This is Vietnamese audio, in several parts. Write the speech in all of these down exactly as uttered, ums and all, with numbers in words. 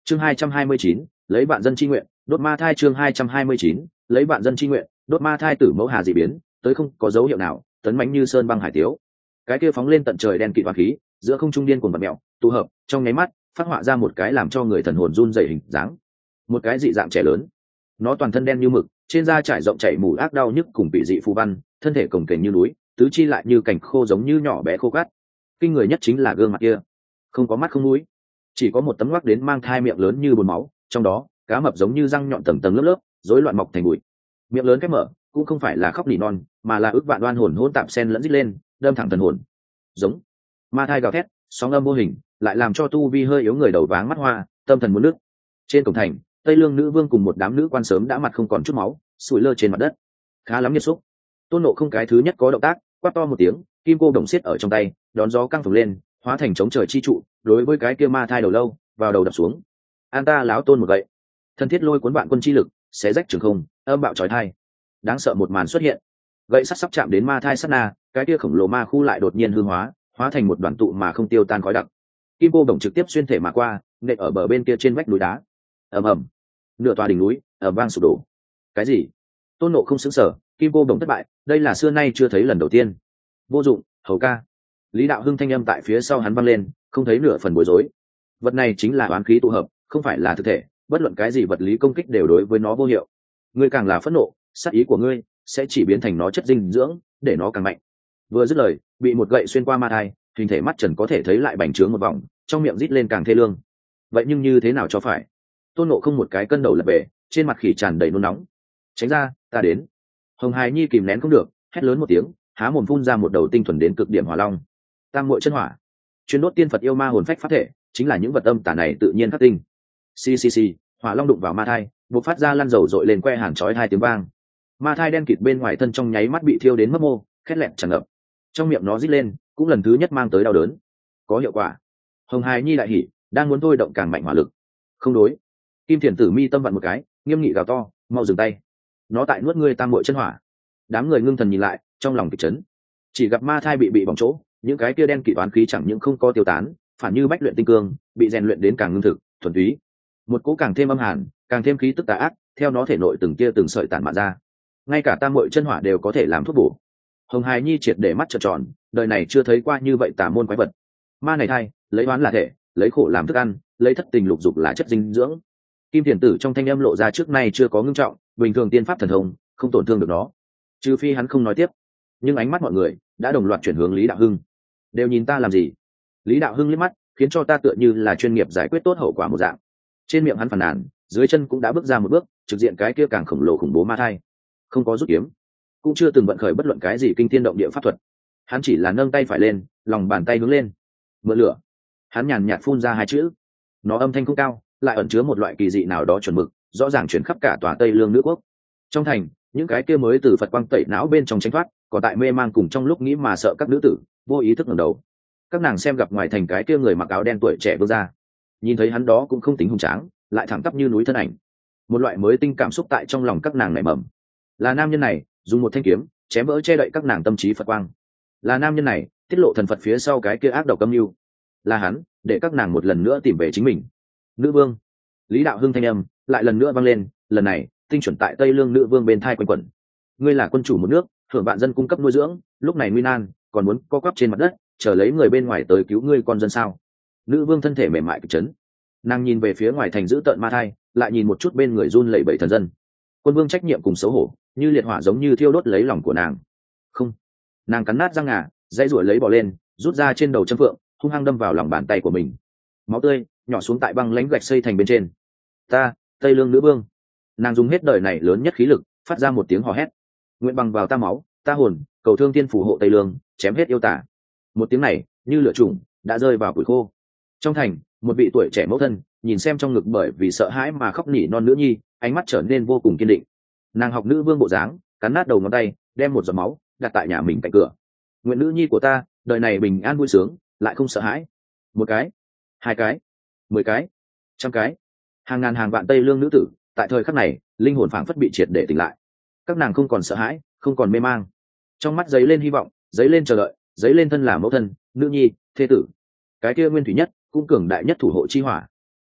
chương hai trăm hai mươi chín lấy bạn dân chi nguyện đốt ma thai. chương hai trăm hai mươi chín lấy bạn dân chi nguyện đốt ma thai. Tử mẫu hà dị biến tới không có dấu hiệu nào, tấn mãnh như sơn băng hải tiếu, cái kia phóng lên tận trời đen kịt toán khí giữa không trung điên cuồng vật mẹo tụ hợp trong nháy mắt phát họa ra một cái làm cho người thần hồn run rẩy hình dáng, một cái dị dạng trẻ lớn. Nó toàn thân đen như mực, trên da trải rộng chảy mủ ác đau nhức cùng bị dị phù văn, thân thể cồng kềnh như núi, tứ chi lại như cành khô giống như nhỏ bé khô cát. Kinh người nhất chính là gương mặt kia, không có mắt không mũi, chỉ có một tấm ngoác đến mang thai miệng lớn như bồn máu, trong đó cá mập giống như răng nhọn tầng tầng lớp lớp rối loạn mọc thành bụi. Miệng lớn khép mở cũng không phải là khóc nỉ non, mà là ức vạn đoan hồn hỗn tạp sen lẫn rít lên, đâm thẳng thần hồn. Giống ma thai gào thét, sóng âm vô hình lại làm cho tu vi hơi yếu người đầu váng mắt hoa, tâm thần muốn nước. Trên cổng thành, Tây Lương nữ vương cùng một đám nữ quan sớm đã mặt không còn chút máu, sủi lơ trên mặt đất. Khá lắm nghiệt xúc. Tôn Nộ không cái thứ nhất có động tác, quát to một tiếng, kim cô đồng xiết ở trong tay, đón gió căng phồng lên, hóa thành chống trời chi trụ, đối với cái kia ma thai đầu lâu, vào đầu đập xuống. An ta láo tôn một gậy, thân thiết lôi cuốn vạn quân chi lực, xé rách trường không, âm bạo chói tai. Đáng sợ một màn xuất hiện. Gậy sắt sắp chạm đến ma thai sát na, cái kia khổng lồ ma khu lại đột nhiên hư hóa, hóa thành một đoàn tụ mà không tiêu tan khói đặc. Kim cô đồng trực tiếp xuyên thể mà qua, nện ở bờ bên kia trên vách núi đá. Ầm ầm, nửa tòa đỉnh núi ầm vang sụp đổ. Cái gì? Tôn Nộ không sững sờ, kim cô đồng thất bại, đây là xưa nay chưa thấy lần đầu tiên. Vô dụng, hầu ca. Lý Đạo Hưng thanh âm tại phía sau hắn vang lên, không thấy nửa phần bối rối. Vật này chính là oán khí tụ hợp, không phải là thực thể, bất luận cái gì vật lý công kích đều đối với nó vô hiệu. Ngươi càng là phẫn nộ, sát ý của ngươi sẽ chỉ biến thành nó chất dinh dưỡng, để nó càng mạnh. Vừa dứt lời, bị một gậy xuyên qua ma thai, hình thể mắt trần có thể thấy lại bành trướng một vòng, trong miệng rít lên càng thê lương. Vậy nhưng như thế nào cho phải? Tôn Nộ không một cái cân đầu lật về, trên mặt khỉ tràn đầy nôn nóng. Tránh ra, ta đến. Hồng Hải Nhi kìm nén không được, hét lớn một tiếng, há mồm phun ra một đầu tinh thuần đến cực điểm hỏa long. Tam muội chân hỏa, chuyên đốt tiên Phật yêu ma hồn phách pháp thể, chính là những vật âm tà này tự nhiên khắc tinh. Xì xì xì, hỏa long đụng vào ma thai, bộc phát ra lăn dầu dội lên que hàng chói hai tiếng vang. Ma thai đen kịt bên ngoài thân trong nháy mắt bị thiêu đến mất mô, khét lẹn tràn ngập. Trong miệng nó rít lên, cũng lần thứ nhất mang tới đau đớn. Có hiệu quả. Hồng Hải Nhi đại hỉ, đang muốn thôi động càng mạnh hỏa lực. Không đối. Kim Thiền Tử mi tâm vặn một cái, nghiêm nghị gào to, mau dừng tay. Nó tại nuốt ngươi tam muội chân hỏa. Đám người ngưng thần nhìn lại, trong lòng kịch chấn. Chỉ gặp ma thai bị bị bỏng chỗ, những cái kia đen kịt oán khí chẳng những không có tiêu tán, phản như bách luyện tinh cương, bị rèn luyện đến càng ngưng thực, thuần túy. Một cỗ càng thêm âm hàn, càng thêm khí tức tà ác, theo nó thể nội từng kia từng sợi tản mạn ra. Ngay cả tam muội chân hỏa đều có thể làm thuốc bổ. Hồng Hải Nhi triệt để mắt trợn tròn, đời này chưa thấy qua như vậy tà môn quái vật. Ma này thai, lấy oán là thể, lấy khổ làm thức ăn, lấy thất tình lục dục là chất dinh dưỡng. Kim Thiền Tử trong thanh âm lộ ra trước nay chưa có ngưng trọng, bình thường tiên pháp thần thông không tổn thương được nó, trừ phi hắn không nói tiếp. Nhưng ánh mắt mọi người đã đồng loạt chuyển hướng Lý Đạo Hưng. Đều nhìn ta làm gì? Lý Đạo Hưng liếc mắt, khiến cho ta tựa như là chuyên nghiệp giải quyết tốt hậu quả một dạng. Trên miệng hắn phàn nàn, dưới chân cũng đã bước ra một bước, trực diện cái kia càng khổng lồ khủng bố ma thai. Không có rút kiếm, cũng chưa từng vận khởi bất luận cái gì kinh thiên động địa pháp thuật. Hắn chỉ là nâng tay phải lên, lòng bàn tay hướng lên, mượn lửa. Hắn nhàn nhạt phun ra hai chữ. Nó âm thanh không cao, lại ẩn chứa một loại kỳ dị nào đó chuẩn mực, rõ ràng chuyển khắp cả tòa Tây Lương nước quốc. Trong thành, những cái kia mới từ Phật quang tẩy não bên trong tránh thoát, còn tại mê mang cùng trong lúc nghĩ mà sợ các nữ tử, vô ý thức ngẩng đầu. Các nàng xem gặp ngoài thành cái kia người mặc áo đen tuổi trẻ bước ra, nhìn thấy hắn đó cũng không tính hùng tráng, lại thẳng tắp như núi thân ảnh. Một loại mới tinh cảm xúc tại trong lòng các nàng nảy mầm. Là nam nhân này, dùng một thanh kiếm chém vỡ che đậy các nàng tâm trí Phật quang. Là nam nhân này, tiết lộ thần Phật phía sau cái kia ác độc âm mưu. Là hắn, để các nàng một lần nữa tìm về chính mình. Nữ vương. Lý Đạo Hưng thanh âm lại lần nữa vang lên, lần này tinh chuẩn tại Tây Lương nữ vương bên thai quanh quẩn. Ngươi là quân chủ một nước, hưởng vạn dân cung cấp nuôi dưỡng, lúc này nguy nan, còn muốn co quắp trên mặt đất, chờ lấy người bên ngoài tới cứu ngươi con dân sao? Nữ vương thân thể mềm mại cực chấn, nàng nhìn về phía ngoài thành giữ tợn ma thai, lại nhìn một chút bên người run lẩy bẩy thần dân. Quân vương trách nhiệm cùng xấu hổ, như liệt hỏa giống như thiêu đốt lấy lòng của nàng. Không, nàng cắn nát răng ngà, dãy ruổi lấy bỏ lên, rút ra trên đầu châm phượng, hung hăng đâm vào lòng bàn tay của mình. Máu tươi nhỏ xuống tại băng lãnh gạch xây thành bên trên. Ta, Tây Lương nữ vương. Nàng dùng hết đời này lớn nhất khí lực, phát ra một tiếng hò hét. Nguyện bằng vào ta máu, ta hồn, cầu thương tiên phù hộ Tây Lương, chém hết yêu tả. Một tiếng này, như lửa trùng, đã rơi vào củi khô. Trong thành, một vị tuổi trẻ mẫu thân, nhìn xem trong ngực bởi vì sợ hãi mà khóc nỉ non nữ nhi, ánh mắt trở nên vô cùng kiên định. Nàng học nữ vương bộ dáng, cắn nát đầu ngón tay, đem một giọt máu đặt tại nhà mình cạnh cửa. Nguyện nữ nhi của ta, đời này bình an vui sướng, lại không sợ hãi. Một cái, hai cái, mười cái, trăm cái, hàng ngàn hàng vạn Tây Lương nữ tử, tại thời khắc này, linh hồn phảng phất bị triệt để tỉnh lại. Các nàng không còn sợ hãi, không còn mê mang, trong mắt giấy lên hy vọng, giấy lên chờ đợi, giấy lên thân là mẫu thân, nữ nhi, thê tử, cái kia nguyên thủy nhất, cũng cường đại nhất thủ hộ chi hỏa.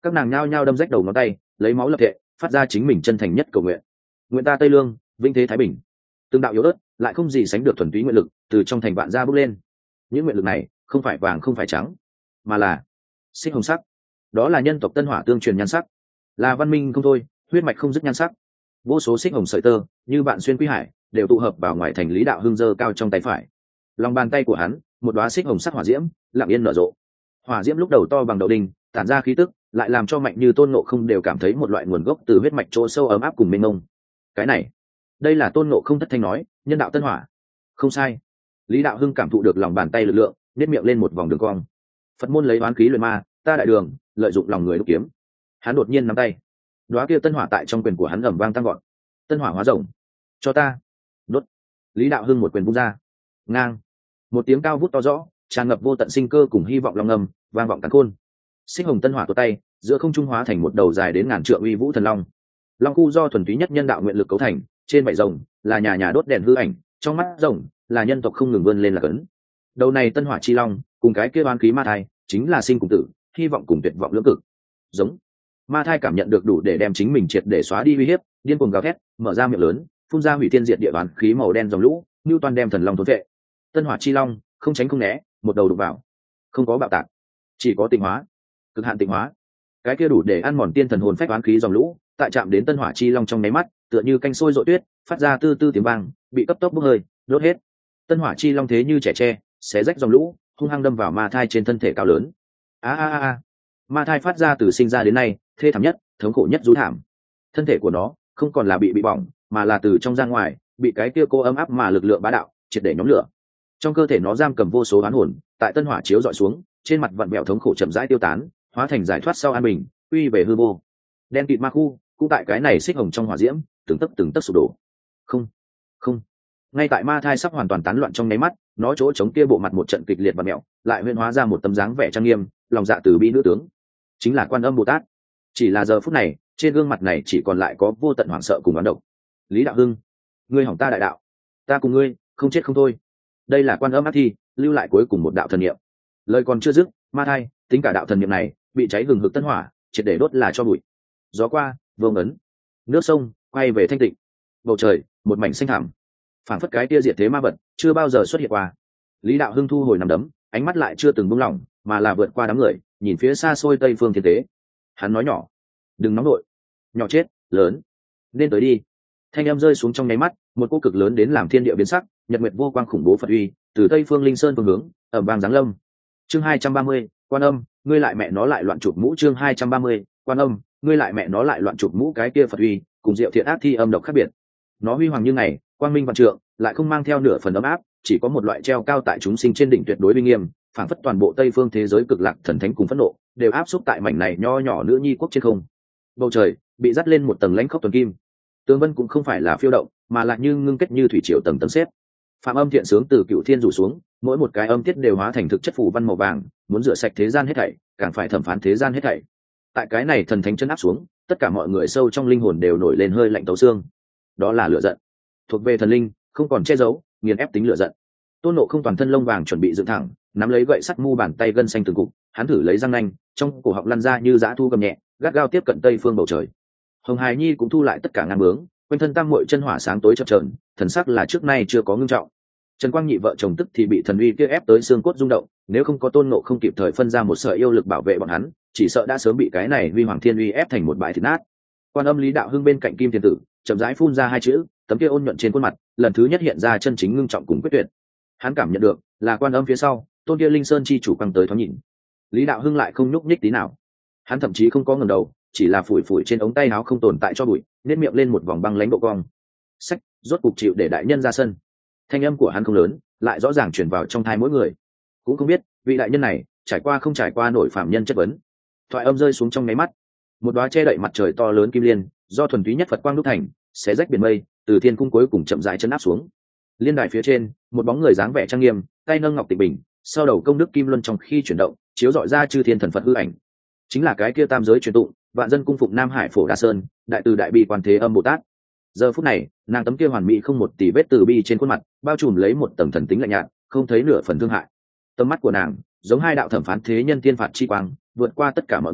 các nàng nhao nhao đâm rách đầu ngón tay, lấy máu lập thệ, phát ra chính mình chân thành nhất cầu nguyện. Nguyện ta Tây Lương vinh thế thái bình. Tương đạo yếu ớt lại không gì sánh được thuần túy nguyện lực từ trong thành vạn gia bốc lên. Những nguyện lực này không phải vàng không phải trắng, mà là xích hồng sắc. Đó là nhân tộc Tân Hỏa tương truyền nhan sắc, là văn minh không thôi, huyết mạch không dứt nhan sắc. Vô số xích hồng sợi tơ như bạn xuyên quý hải đều tụ hợp vào ngoài thành Lý Đạo Hưng giơ cao trong tay phải. Lòng bàn tay của hắn, một đóa xích hồng sắc hỏa diễm lặng yên nở rộ. Hỏa diễm lúc đầu to bằng đậu đinh, tản ra khí tức, lại làm cho Mạnh Như Tôn Ngộ Không đều cảm thấy một loại nguồn gốc từ huyết mạch chỗ sâu ấm áp cùng mênh mông. Cái này, đây là Tôn Ngộ Không thất thanh nói, nhân đạo tân hỏa. Không sai. Lý Đạo Hưng cảm thụ được lòng bàn tay lực lượng, nhếch miệng lên một vòng đường cong. Phật môn lấy oán khí luyện ma, ta đại đường, lợi dụng lòng người đúc kiếm. Hắn đột nhiên nắm tay, đóa kia tân hỏa tại trong quyền của hắn ầm vang tăng gọn. Tân hỏa hóa rồng, cho ta đốt. Lý Đạo Hưng một quyền vung ra, ngang, một tiếng cao vút to rõ, tràn ngập vô tận sinh cơ cùng hy vọng long ngầm vang vọng càn khôn. Xích hồng tân hỏa tuột tay, giữa không trung hóa thành một đầu dài đến ngàn trượng uy vũ thần long. Long khu do thuần túy nhất nhân đạo nguyện lực cấu thành, trên vảy rồng là nhà nhà đốt đèn hư ảnh, trong mắt rồng là nhân tộc không ngừng vươn lên là cấn. Đầu này tân hỏa chi long cùng cái kia oán khí ma thai chính là sinh cùng tử, hy vọng cùng tuyệt vọng lưỡng cực. Giống ma thai cảm nhận được đủ để đem chính mình triệt để xóa đi uy hiếp, điên cuồng gào thét, mở ra miệng lớn, phun ra hủy thiên diệt địa oán khí màu đen dòng lũ, như toàn đem thần long thôn vệ. Tân hỏa chi long không tránh không né, một đầu đục vào, không có bạo tạc, chỉ có tịnh hóa, cực hạn tịnh hóa. Cái kia đủ để ăn mòn tiên thần hồn phách oán khí dòng lũ, tại chạm đến tân hỏa chi long trong nháy mắt, tựa như canh sôi rội tuyết, phát ra tư tư tiếng vang, bị cấp tốc bốc hơi, đốt hết. Tân hỏa chi long thế như trẻ tre, xé rách dòng lũ, hung hăng đâm vào ma thai trên thân thể cao lớn. A a a, ma thai phát ra từ sinh ra đến nay, thê thảm nhất, thống khổ nhất rú thảm. Thân thể của nó không còn là bị bị bỏng, mà là từ trong ra ngoài, bị cái kia cô ấm áp mà lực lượng bá đạo triệt để nhóm lửa. Trong cơ thể nó giam cầm vô số oán hồn, tại tân hỏa chiếu dọi xuống, trên mặt vặn vẹo thống khổ chậm rãi tiêu tán, hóa thành giải thoát sau an bình, quy về hư vô. Đen kịt ma khu cũng tại cái này xích hồng trong hỏa diễm, từng tấc từng tấc sụp đổ. Không, không. Ngay tại ma thai sắp hoàn toàn tán loạn trong nháy mắt, nó chỗ chống kia bộ mặt một trận kịch liệt và mẹo, lại huyễn hóa ra một tấm dáng vẻ trang nghiêm, lòng dạ từ bi nữ tướng, chính là Quan Âm Bồ Tát. Chỉ là giờ phút này, trên gương mặt này chỉ còn lại có vô tận hoảng sợ cùng oán độc. Lý Đạo Hưng, ngươi hỏng ta đại đạo, ta cùng ngươi không chết không thôi. Đây là Quan Âm ác thi, lưu lại cuối cùng một đạo thần niệm. Lời còn chưa dứt, ma thai tính cả đạo thần niệm này bị cháy hừng hực tân hỏa, triệt để đốt là cho bụi. Gió qua, vương ấn, nước sông quay về thanh tịnh, bầu trời một mảnh xanh thẳm, phảng phất cái tia diệt thế ma vật chưa bao giờ xuất hiện qua. Lý Đạo Hưng thu hồi nằm đấm, ánh mắt lại chưa từng buông lỏng, mà là vượt qua đám người, nhìn phía xa xôi tây phương thiên tế. Hắn nói nhỏ, đừng nóng nội, nhỏ chết lớn, nên tới đi. Thanh âm rơi xuống trong nháy mắt, một cô cực lớn đến làm thiên địa biến sắc, nhật nguyệt vô quang khủng bố Phật uy từ tây phương linh sơn phương hướng ở vang giáng lâm. Chương hai trăm ba mươi, Quan Âm, ngươi lại mẹ nó lại loạn chụp mũ. Chương hai trăm ba mươi, Quan Âm, ngươi lại mẹ nó lại loạn chụp mũ. Cái kia Phật uy cùng diệu thiện ác thi âm độc khác biệt. Nó huy hoàng như ngày, quang minh vạn trượng, lại không mang theo nửa phần ấm áp, chỉ có một loại treo cao tại chúng sinh trên đỉnh tuyệt đối uy nghiêm, phảng phất toàn bộ tây phương thế giới cực lạc thần thánh cùng phẫn nộ đều áp xúc tại mảnh này nho nhỏ nữ nhi quốc trên không. Bầu trời bị dắt lên một tầng lãnh khốc tuần kim, tương vân cũng không phải là phiêu động, mà lại như ngưng kết như thủy triều tầng tầng xếp. Phạm âm thiện sướng từ cựu thiên rủ xuống, mỗi một cái âm tiết đều hóa thành thực chất phù văn màu vàng, muốn rửa sạch thế gian hết thảy, càng phải thẩm phán thế gian hết thảy. Tại cái này thần thánh chân áp xuống, tất cả mọi người sâu trong linh hồn đều nổi lên hơi lạnh tấu xương. Đó là lửa giận, thuộc về thần linh, không còn che giấu, nghiền ép tính lửa giận. Tôn Ngộ Không toàn thân lông vàng chuẩn bị dựng thẳng, nắm lấy gậy sắt mu bàn tay gân xanh từng cục, hắn thử lấy răng nanh, trong cổ họng lăn ra như dã thu gầm nhẹ, gắt gao tiếp cận tây phương bầu trời. Hồng Hải Nhi cũng thu lại tất cả ngang bướng, quanh thân tam muội chân hỏa sáng tối chập chờn, thần sắc là trước nay chưa có ngưng trọng. Trần Quang Nhị vợ chồng tức thì bị thần uy kia ép tới xương cốt rung động, nếu không có Tôn Ngộ Không kịp thời phân ra một sợi yêu lực bảo vệ bọn hắn, chỉ sợ đã sớm bị cái này huy hoàng thiên uy ép thành một bãi thịt nát. Quan Âm Lý Đạo Hưng bên cạnh Kim Thiên Tử, chậm rãi phun ra hai chữ, tấm kia ôn nhuận trên khuôn mặt, lần thứ nhất hiện ra chân chính ngưng trọng cùng quyết tuyệt. Hắn cảm nhận được, là Quan Âm phía sau, Tôn kia Linh Sơn chi chủ quăng tới thoáng nhìn. Lý Đạo Hưng lại không nhúc nhích tí nào. Hắn thậm chí không có ngẩng đầu, chỉ là phủi phủi trên ống tay áo không tồn tại cho bụi, nét miệng lên một vòng băng lãnh độ cong. Sách, rốt cục chịu để đại nhân ra sân. Thanh âm của hắn không lớn, lại rõ ràng truyền vào trong tai mỗi người. Cũng không biết, vị đại nhân này trải qua không trải qua nổi phạm nhân chất vấn. Thoại âm rơi xuống trong nháy mắt, một đóa che đậy mặt trời to lớn kim liên, do thuần túy nhất Phật quang đúc thành, xé rách biển mây, từ thiên cung cuối cùng chậm rãi chấn áp xuống. Liên đài phía trên, một bóng người dáng vẻ trang nghiêm, tay nâng ngọc tịch bình, sau đầu công đức kim luân trong khi chuyển động, chiếu rọi ra chư thiên thần Phật hư ảnh. Chính là cái kia tam giới truyền tụng, vạn dân cung phụng Nam Hải Phổ Đà Sơn, đại từ đại bi quan thế âm Bồ Tát. Giờ phút này, nàng tấm kia hoàn mỹ không một tì vết từ bi trên khuôn mặt, bao trùm lấy một tầng thần tính lạnh nhạt, không thấy nửa phần thương hại. Tầm mắt của nàng, giống hai đạo thẩm phán thế nhân tiên phạt chi quang, vượt qua tất cả mọi người,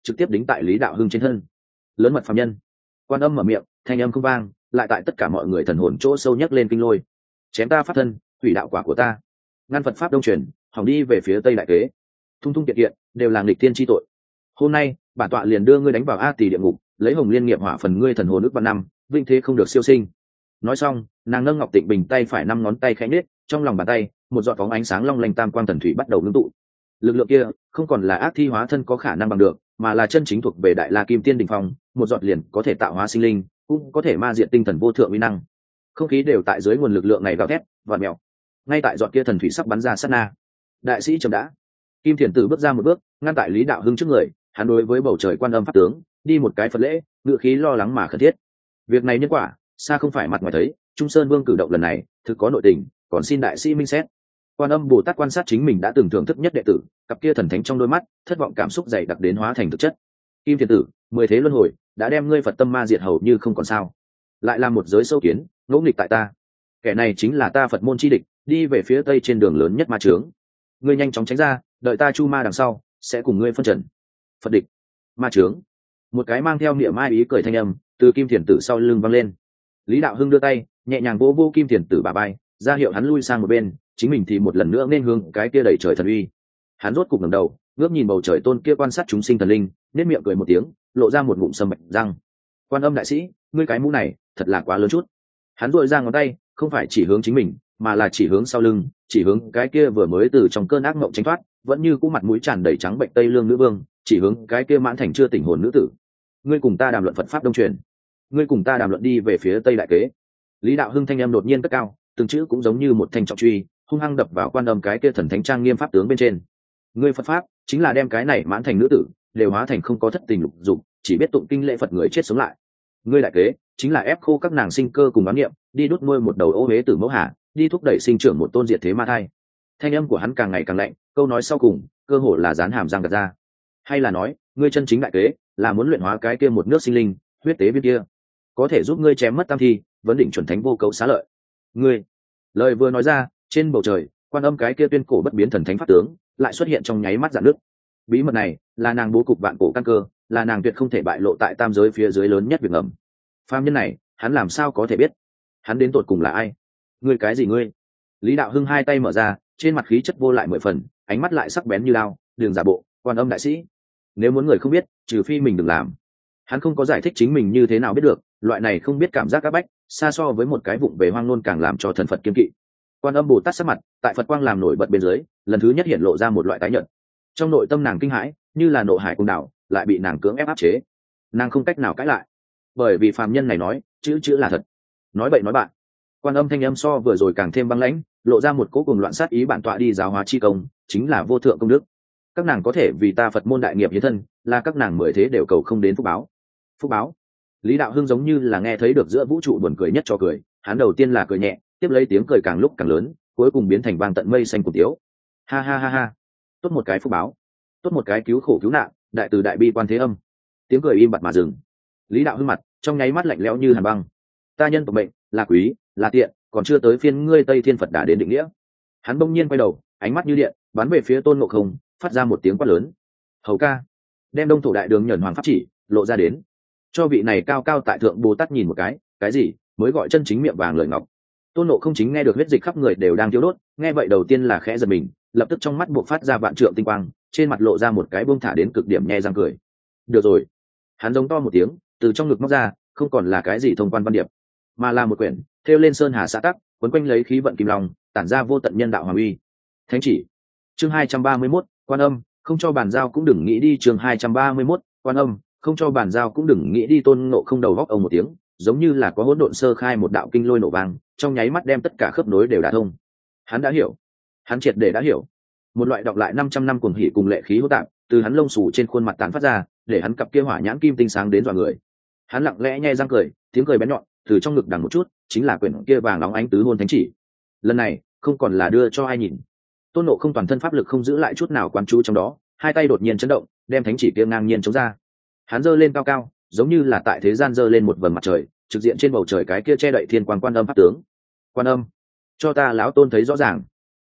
trực tiếp đính tại Lý Đạo Hưng trên thân. Lớn mật phàm nhân. Quan Âm mở miệng, thanh âm không vang, lại tại tất cả mọi người thần hồn chỗ sâu nhấc lên kinh lôi. Chém ta pháp thân, hủy đạo quả của ta. Ngăn Phật pháp đông truyền, hỏng đi về phía Tây đại kế. Thung thung kiện kiện, đều là nghịch tiên chi tội. Hôm nay, bản tọa liền đưa ngươi đánh vào A Tỳ địa ngục, lấy Hồng Liên nghiệp hỏa phần ngươi thần hồn ước vạn năm, vinh thế không được siêu sinh. Nói xong, nàng nâng Ngọc Tịnh Bình tay phải năm ngón tay khẽ nhếch, trong lòng bàn tay, một giọt phóng ánh sáng long lanh tam quang thần thủy bắt đầu ngưng tụ. Lực lượng kia, không còn là ác thi hóa thân có khả năng bằng được, mà là chân chính thuộc về Đại La Kim Tiên đỉnh phong, một giọt liền có thể tạo hóa sinh linh, cũng có thể ma diệt tinh thần vô thượng uy năng. Không khí đều tại dưới nguồn lực lượng này gào thét, vặn mèo. Ngay tại giọt kia thần thủy sắp bắn ra sát na, đại sĩ trầm đã. Kim Thiền Tử bước ra một bước, ngăn tại Lý Đạo Hưng trước người, hắn đối với bầu trời Quan Âm pháp tướng, đi một cái Phật lễ, ngựa khí lo lắng mà khẩn thiết. Việc này nhân quả, xa không phải mặt ngoài thấy, Trung Sơn Vương cử động lần này, thực có nội tình, còn xin đại sĩ minh xét. Quan Âm Bồ Tát quan sát chính mình đã từng thưởng thức nhất đệ tử, cặp kia thần thánh trong đôi mắt, thất vọng cảm xúc dày đặc đến hóa thành thực chất. Kim Thiền Tử, mười thế luân hồi, đã đem ngươi Phật tâm ma diệt hầu như không còn sao? Lại là một giới sâu kiến, ngỗ nghịch tại ta. Kẻ này chính là ta Phật môn chi địch, đi về phía tây trên đường lớn nhất ma chướng. Ngươi nhanh chóng tránh ra, đợi ta chu ma đằng sau, sẽ cùng ngươi phân trần. Phật địch, ma chướng. Một cái mang theo niệm mai ý cười thanh âm, từ Kim Thiền Tử sau lưng vang lên. Lý Đạo Hưng đưa tay, nhẹ nhàng vỗ vỗ Kim Thiền Tử bả vai, ra hiệu hắn lui sang một bên, chính mình thì một lần nữa nên hướng cái kia đầy trời thần uy. Hắn rốt cục ngẩng đầu, ngước nhìn bầu trời tôn kia quan sát chúng sinh thần linh, nét miệng cười một tiếng, lộ ra một ngụm sâm bạch răng. Quan Âm đại sĩ, ngươi cái mũ này, thật là quá lớn chút. Hắn duỗi ra ngón tay, không phải chỉ hướng chính mình, mà là chỉ hướng sau lưng, chỉ hướng cái kia vừa mới từ trong cơn ác mộng tránh thoát, vẫn như cũ mặt mũi tràn đầy trắng bệnh tây lương nữ vương, chỉ hướng cái kia mãn thành chưa tỉnh hồn nữ tử. Ngươi cùng ta đàm luận Phật pháp đông truyền, ngươi cùng ta đàm luận đi về phía tây đại kế. Lý Đạo Hưng thanh âm đột nhiên cất cao, từng chữ cũng giống như một thanh trọng truy, hung hăng đập vào Quan Âm cái kia thần thánh trang nghiêm pháp tướng bên trên. Ngươi Phật pháp chính là đem cái này mãn thành nữ tử đều hóa thành không có thất tình lục dục, chỉ biết tụng kinh lễ Phật người chết sống lại. Ngươi đại kế chính là ép khô các nàng sinh cơ cùng bán niệm, đi đốt nuôi một đầu ô huế tử mẫu hà, đi thúc đẩy sinh trưởng một tôn diệt thế ma thai. Thanh âm của hắn càng ngày càng lạnh, câu nói sau cùng cơ hồ là dán hàm răng gạt ra. Hay là nói, ngươi chân chính đại kế là muốn luyện hóa cái kia một nước sinh linh, huyết tế viên kia, có thể giúp ngươi chém mất tam thi, vấn định chuẩn thánh vô cấu xá lợi. Ngươi, lời vừa nói ra, trên bầu trời, Quan Âm cái kia tuyên cổ bất biến thần thánh pháp tướng lại xuất hiện trong nháy mắt rạn nước. Bí mật này là nàng bố cục vạn cổ căn cơ, là nàng tuyệt không thể bại lộ tại tam giới phía dưới lớn nhất việc ngầm. Phàm nhân này, hắn làm sao có thể biết? Hắn đến tột cùng là ai? Ngươi cái gì ngươi? Lý Đạo Hưng hai tay mở ra, trên mặt khí chất vô lại mười phần, ánh mắt lại sắc bén như lao, đường giả bộ, Quan Âm đại sĩ. Nếu muốn người không biết, trừ phi mình đừng làm. Hắn không có giải thích chính mình như thế nào biết được, loại này không biết cảm giác áp bách, xa so với một cái vụng về hoang ngôn càng làm cho thần Phật kiêng kỵ. Quan Âm Bồ Tát sắc mặt, tại Phật quang làm nổi bật bên dưới, lần thứ nhất hiện lộ ra một loại tái nhợt. Trong nội tâm nàng kinh hãi, như là nộ hải cùng đảo, lại bị nàng cưỡng ép áp chế. Nàng không cách nào cãi lại, bởi vì phàm nhân này nói, chữ chữ là thật. Nói bậy nói bạn. Quan Âm thanh âm so vừa rồi càng thêm băng lãnh, lộ ra một cỗ cùng loạn sát ý bản tọa đi giáo hóa chi công, chính là vô thượng công đức. Các nàng có thể vì ta Phật môn đại nghiệp hiến thân, là các nàng mười thế đều cầu không đến phúc báo. Phúc báo. Lý Đạo Hưng giống như là nghe thấy được giữa vũ trụ buồn cười nhất cho cười, hắn đầu tiên là cười nhẹ, tiếp lấy tiếng cười càng lúc càng lớn, cuối cùng biến thành vang tận mây xanh của tiếu. Ha ha ha ha. Tốt một cái phúc báo, tốt một cái cứu khổ cứu nạn, đại từ đại bi quan thế âm. Tiếng cười im bặt mà dừng. Lý Đạo Hưng mặt trong nháy mắt lạnh lẽo như hàn băng. Ta nhân tộc mệnh là quý, là tiện, còn chưa tới phiên ngươi Tây Thiên Phật đã đến định nghĩa. Hắn bỗng nhiên quay đầu, ánh mắt như điện, bắn về phía Tôn Ngộ Không, phát ra một tiếng quát lớn. Hầu ca, đem Đông Thổ đại đường nhẫn hoàng pháp chỉ lộ ra đến, cho vị này cao cao tại thượng Bồ Tát nhìn một cái, cái gì mới gọi chân chính miệng vàng lời ngọc. Tôn Ngộ Không chính nghe được huyết dịch khắp người đều đang thiêu đốt, nghe vậy đầu tiên là khẽ giật mình, lập tức trong mắt buộc phát ra vạn trượng tinh quang, trên mặt lộ ra một cái buông thả đến cực điểm nhe răng cười. Được rồi. Hắn giống to một tiếng, từ trong ngực móc ra, không còn là cái gì thông quan văn điệp, mà là một quyển thêu lên sơn hà xã tắc, quấn quanh lấy khí vận kim long, tản ra vô tận nhân đạo hoàng uy. Thánh chỉ. Chương hai trăm ba mươi mốt, Quan Âm, không cho bàn giao cũng đừng nghĩ đi. Chương hai trăm ba mươi mốt, Quan Âm, không cho bàn giao cũng đừng nghĩ đi. Tôn Ngộ Không đầu góc ông một tiếng, giống như là có hỗn độn sơ khai một đạo kinh lôi nổ vang, trong nháy mắt đem tất cả khớp nối đều đả thông. Hắn đã hiểu, hắn triệt để đã hiểu. Một loại đọc lại năm trăm năm cuồng hỉ cùng lệ khí hỗn tạp, từ hắn lông xù trên khuôn mặt tán phát ra, để hắn cặp kia hỏa nhãn kim tinh sáng đến dọa người. Hắn lặng lẽ nhe răng cười, tiếng cười bén nhọn, từ trong ngực đằng một chút, chính là quyển kia vàng nóng ánh tứ hôn thánh chỉ. Lần này, không còn là đưa cho ai nhìn. Tôn Ngộ Không toàn thân pháp lực không giữ lại chút nào quán chú trong đó, hai tay đột nhiên chấn động, đem thánh chỉ kia ngang nhiên chống ra. Hắn giơ lên cao cao, giống như là tại thế gian giơ lên một vầng mặt trời, trực diện trên bầu trời cái kia che đậy thiên quang Quan Âm pháp tướng. Quan Âm, cho ta lão tôn thấy rõ ràng.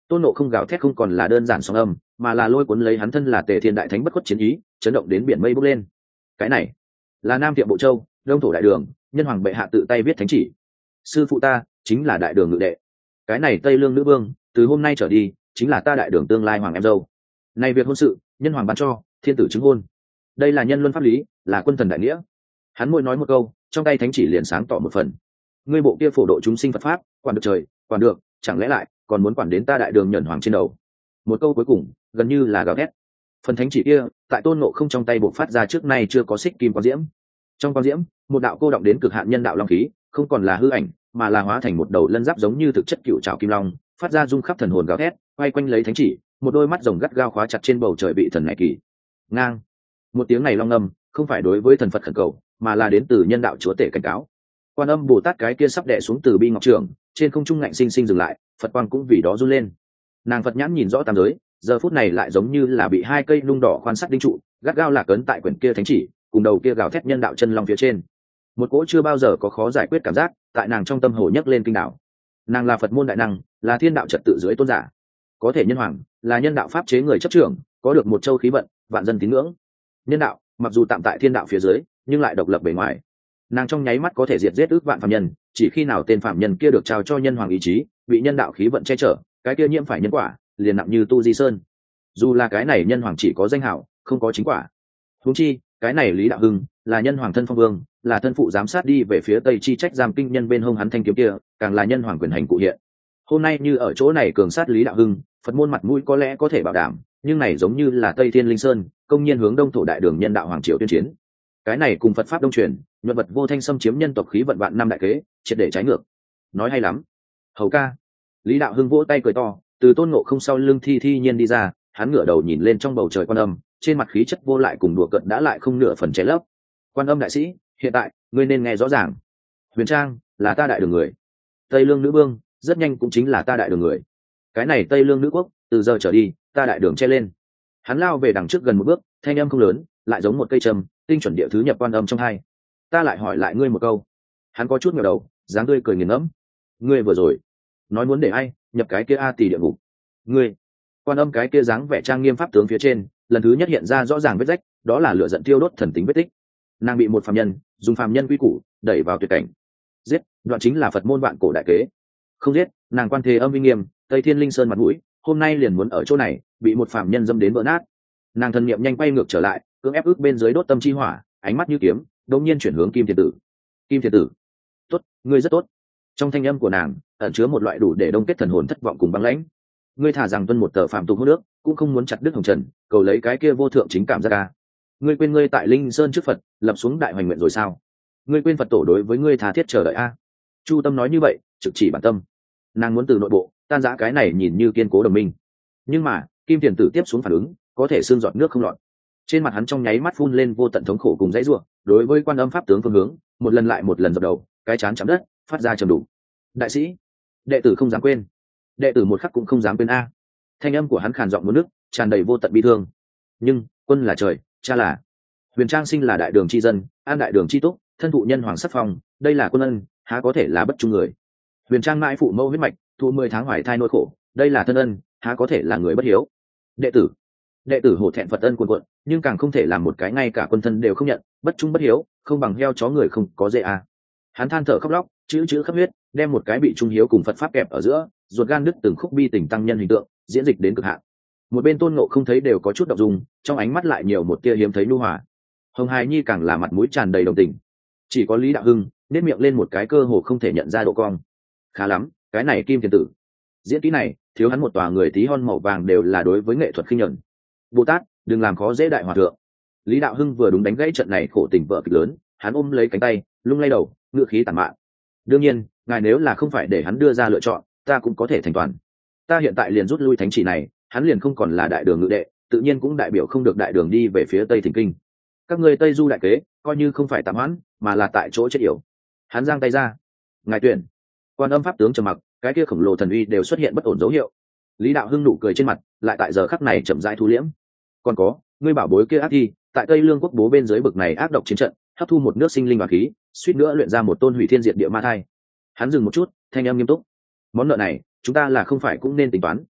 Tôn Ngộ Không gào thét không còn là đơn giản sóng âm, mà là lôi cuốn lấy hắn thân là Tề Thiên Đại Thánh bất khuất chiến ý, chấn động đến biển mây bốc lên. Cái này là Nam Tiệm Bộ Châu, Đông Thổ Đại Đường, Nhân Hoàng bệ hạ tự tay viết thánh chỉ. Sư phụ ta chính là Đại Đường ngự đệ. Cái này Tây Lương nữ vương, từ hôm nay trở đi chính là ta Đại Đường tương lai hoàng em dâu. Này việc hôn sự, Nhân Hoàng ban cho, thiên tử chứng hôn. Đây là nhân luân pháp lý, là quân thần đại nghĩa. Hắn mỗi nói một câu, trong tay thánh chỉ liền sáng tỏ một phần. Ngươi bộ kia phổ độ chúng sinh Phật pháp, quản được trời, quản được, chẳng lẽ lại còn muốn quản đến ta Đại Đường nhẫn hoàng trên đầu? Một câu cuối cùng gần như là gào thét. Phần thánh chỉ kia tại Tôn Ngộ Không trong tay bộc phát ra trước nay chưa có xích kim quang diễm. Trong quang diễm, một đạo cô động đến cực hạn nhân đạo long khí, không còn là hư ảnh, mà là hóa thành một đầu lân giáp giống như thực chất cựu trảo kim long, phát ra rung khắp thần hồn gào thét, quay quanh lấy thánh chỉ, một đôi mắt rồng gắt gao khóa chặt trên bầu trời vị thần này kỳ. Ngang. Một tiếng này long ngâm, không phải đối với thần Phật khẩn cầu, mà là đến từ nhân đạo chúa tể cảnh cáo. Quan Âm Bồ Tát cái kia sắp đè xuống từ bi ngọc trường, trên không trung ngạnh sinh sinh dừng lại, Phật quang cũng vì đó run lên. Nàng Phật nhãn nhìn rõ tam giới, giờ phút này lại giống như là bị hai cây nung đỏ khoan sắt đinh trụ, gắt gao lạc ấn tại quyển kia thánh chỉ, cùng đầu kia gào thét nhân đạo chân long phía trên. Một cỗ chưa bao giờ có khó giải quyết cảm giác, tại nàng trong tâm hồ nhấc lên kinh đảo. Nàng là Phật môn đại năng, là thiên đạo trật tự dưới tôn giả, có thể nhân hoàng, là nhân đạo pháp chế người chấp trưởng, có được một châu khí vận, vạn dân tín ngưỡng. Nhân đạo, mặc dù tạm tại thiên đạo phía dưới, nhưng lại độc lập bề ngoài. Nàng trong nháy mắt có thể diệt giết ước vạn phạm nhân, chỉ khi nào tên phạm nhân kia được trao cho nhân hoàng ý chí, bị nhân đạo khí vận che chở, cái kia nhiễm phải nhân quả, liền nặng như tu di sơn. Dù là cái này nhân hoàng chỉ có danh hảo, không có chính quả. Huống chi, cái này Lý Đạo Hưng là nhân hoàng thân phong vương, là thân phụ giám sát đi về phía tây chi trách giam kinh nhân bên hông hắn thanh kiếm kia, càng là nhân hoàng quyền hành cụ hiện. Hôm nay như ở chỗ này cường sát Lý Đạo Hưng, Phật môn mặt mũi có lẽ có thể bảo đảm, nhưng này giống như là Tây Thiên Linh Sơn, công nhiên hướng Đông Thổ Đại Đường nhân đạo hoàng triều tuyên chiến. Cái này cùng Phật pháp đông truyền, nhuận vật vô thanh xâm chiếm nhân tộc khí vận vạn năm đại kế, triệt để trái ngược. Nói hay lắm. Hầu ca. Lý Đạo Hưng vỗ tay cười to, từ Tôn Ngộ Không sau lưng thi thi nhiên đi ra, hắn ngửa đầu nhìn lên trong bầu trời Quan Âm, trên mặt khí chất vô lại cùng đùa cợt đã lại không nửa phần che lấp. Quan Âm đại sĩ, hiện tại ngươi nên nghe rõ ràng. Huyền Trang là ta Đại Đường người, Tây Lương nữ vương rất nhanh cũng chính là ta Đại Đường người. Cái này Tây Lương nữ quốc, từ giờ trở đi, ta Đại Đường che lên. Hắn lao về đằng trước gần một bước, thanh âm không lớn, lại giống một cây châm, tinh chuẩn địa thứ nhập Quan Âm trong hai. Ta lại hỏi lại ngươi một câu. Hắn có chút ngẩng đầu, dáng tươi cười nghiền ngẫm. Ngươi vừa rồi nói muốn để ai nhập cái kia a tỳ địa ngục? Ngươi. Quan Âm cái kia dáng vẻ trang nghiêm pháp tướng phía trên, lần thứ nhất hiện ra rõ ràng vết rách, đó là lửa giận tiêu đốt thần tính vết tích. Nàng bị một phàm nhân dùng phàm nhân quy củ đẩy vào tuyệt cảnh. Giết, đoạn chính là Phật môn vạn cổ đại kế. Không giết, nàng quan thế âm uy nghiêm, Tây Thiên Linh Sơn mặt mũi, hôm nay liền muốn ở chỗ này bị một phàm nhân dâm đến vỡ nát. Nàng thần niệm nhanh quay ngược trở lại, cưỡng ép ức bên dưới đốt tâm chi hỏa, ánh mắt như kiếm, đột nhiên chuyển hướng Kim Thiền Tử. Kim Thiền Tử, tốt, ngươi rất tốt. Trong thanh âm của nàng ẩn chứa một loại đủ để đông kết thần hồn thất vọng cùng băng lãnh. Ngươi thả rằng tuân một tờ phàm tục hôn nước, cũng không muốn chặt đứt hồng trần, cầu lấy cái kia vô thượng chính cảm ra ca. Ngươi quên ngươi tại Linh Sơn trước Phật lập xuống đại hoành nguyện rồi sao? Ngươi quên Phật tổ đối với ngươi tha thiết chờ đợi a? Chu Tâm nói như vậy, trực chỉ bản tâm. Nàng muốn từ nội bộ tan rã cái này nhìn như kiên cố đồng minh, nhưng mà Kim Thiền Tử tiếp xuống phản ứng, có thể xương giọt nước không lọt. Trên mặt hắn trong nháy mắt phun lên vô tận thống khổ cùng dãy rủa, đối với Quan Âm pháp tướng phương hướng, một lần lại một lần dập đầu, cái chán chạm đất, phát ra trầm đủ. Đại sĩ, đệ tử không dám quên, đệ tử một khắc cũng không dám quên a. Thanh âm của hắn khàn giọng muốn nước, tràn đầy vô tận bi thương. Nhưng quân là trời, cha là Huyền Trang sinh là Đại Đường chi dân, an Đại Đường chi túc, thân thụ nhân hoàng sắc phong, đây là quân ân, há có thể là bất trung người. Huyền Trang mãi phụ mẫu huyết mạch, thụ mười tháng hoài thai nỗi khổ, đây là thân ân, há có thể là người bất hiếu. Đệ tử, đệ tử hổ thẹn Phật ân cuồn cuộn, nhưng càng không thể làm một cái ngay cả quân thân đều không nhận, bất trung bất hiếu, không bằng heo chó người không có dễ à. Hắn than thở khóc lóc, chữ chữ khắp huyết, đem một cái bị trung hiếu cùng Phật pháp kẹp ở giữa, ruột gan đứt từng khúc bi tình tăng nhân hình tượng diễn dịch đến cực hạn. Một bên Tôn Ngộ không thấy đều có chút động dung, trong ánh mắt lại nhiều một tia hiếm thấy nhu hòa. Hồng Hải Nhi càng là mặt mũi tràn đầy đồng tình, chỉ có Lý Đạo Hưng nét miệng lên một cái cơ hồ không thể nhận ra độ cong. Khá lắm, cái này Kim Thiền Tử diễn kỹ này, thiếu hắn một tòa người tí hon màu vàng đều là đối với nghệ thuật khinh nhẫn. Bồ Tát, đừng làm khó dễ đại hòa thượng. Lý Đạo Hưng vừa đúng đánh gãy trận này khổ tình vợ kịch lớn, hắn ôm lấy cánh tay, lung lay đầu, ngựa khí tàn mạn. Đương nhiên, ngài nếu là không phải để hắn đưa ra lựa chọn, ta cũng có thể thành toàn. Ta hiện tại liền rút lui thánh chỉ này, hắn liền không còn là Đại Đường ngự đệ, tự nhiên cũng đại biểu không được Đại Đường đi về phía Tây Thỉnh Kinh. Các ngươi Tây Du đại kế, coi như không phải tạm hoãn, mà là tại chỗ chết yểu. Hắn giang tay ra. Ngài tuyển. Quan Âm pháp tướng trầm mặc, cái kia khổng lồ thần uy đều xuất hiện bất ổn dấu hiệu. Lý Đạo Hưng nụ cười trên mặt, lại tại giờ khắc này chậm rãi thu liễm. Còn có, ngươi bảo bối kia ác thi, tại Tây Lương quốc bố bên dưới bực này ác độc chiến trận, hấp thu một nước sinh linh và khí, suýt nữa luyện ra một tôn hủy thiên diệt địa ma thai. Hắn dừng một chút, thanh âm nghiêm túc. Món nợ này, chúng ta là không phải cũng nên tính toán.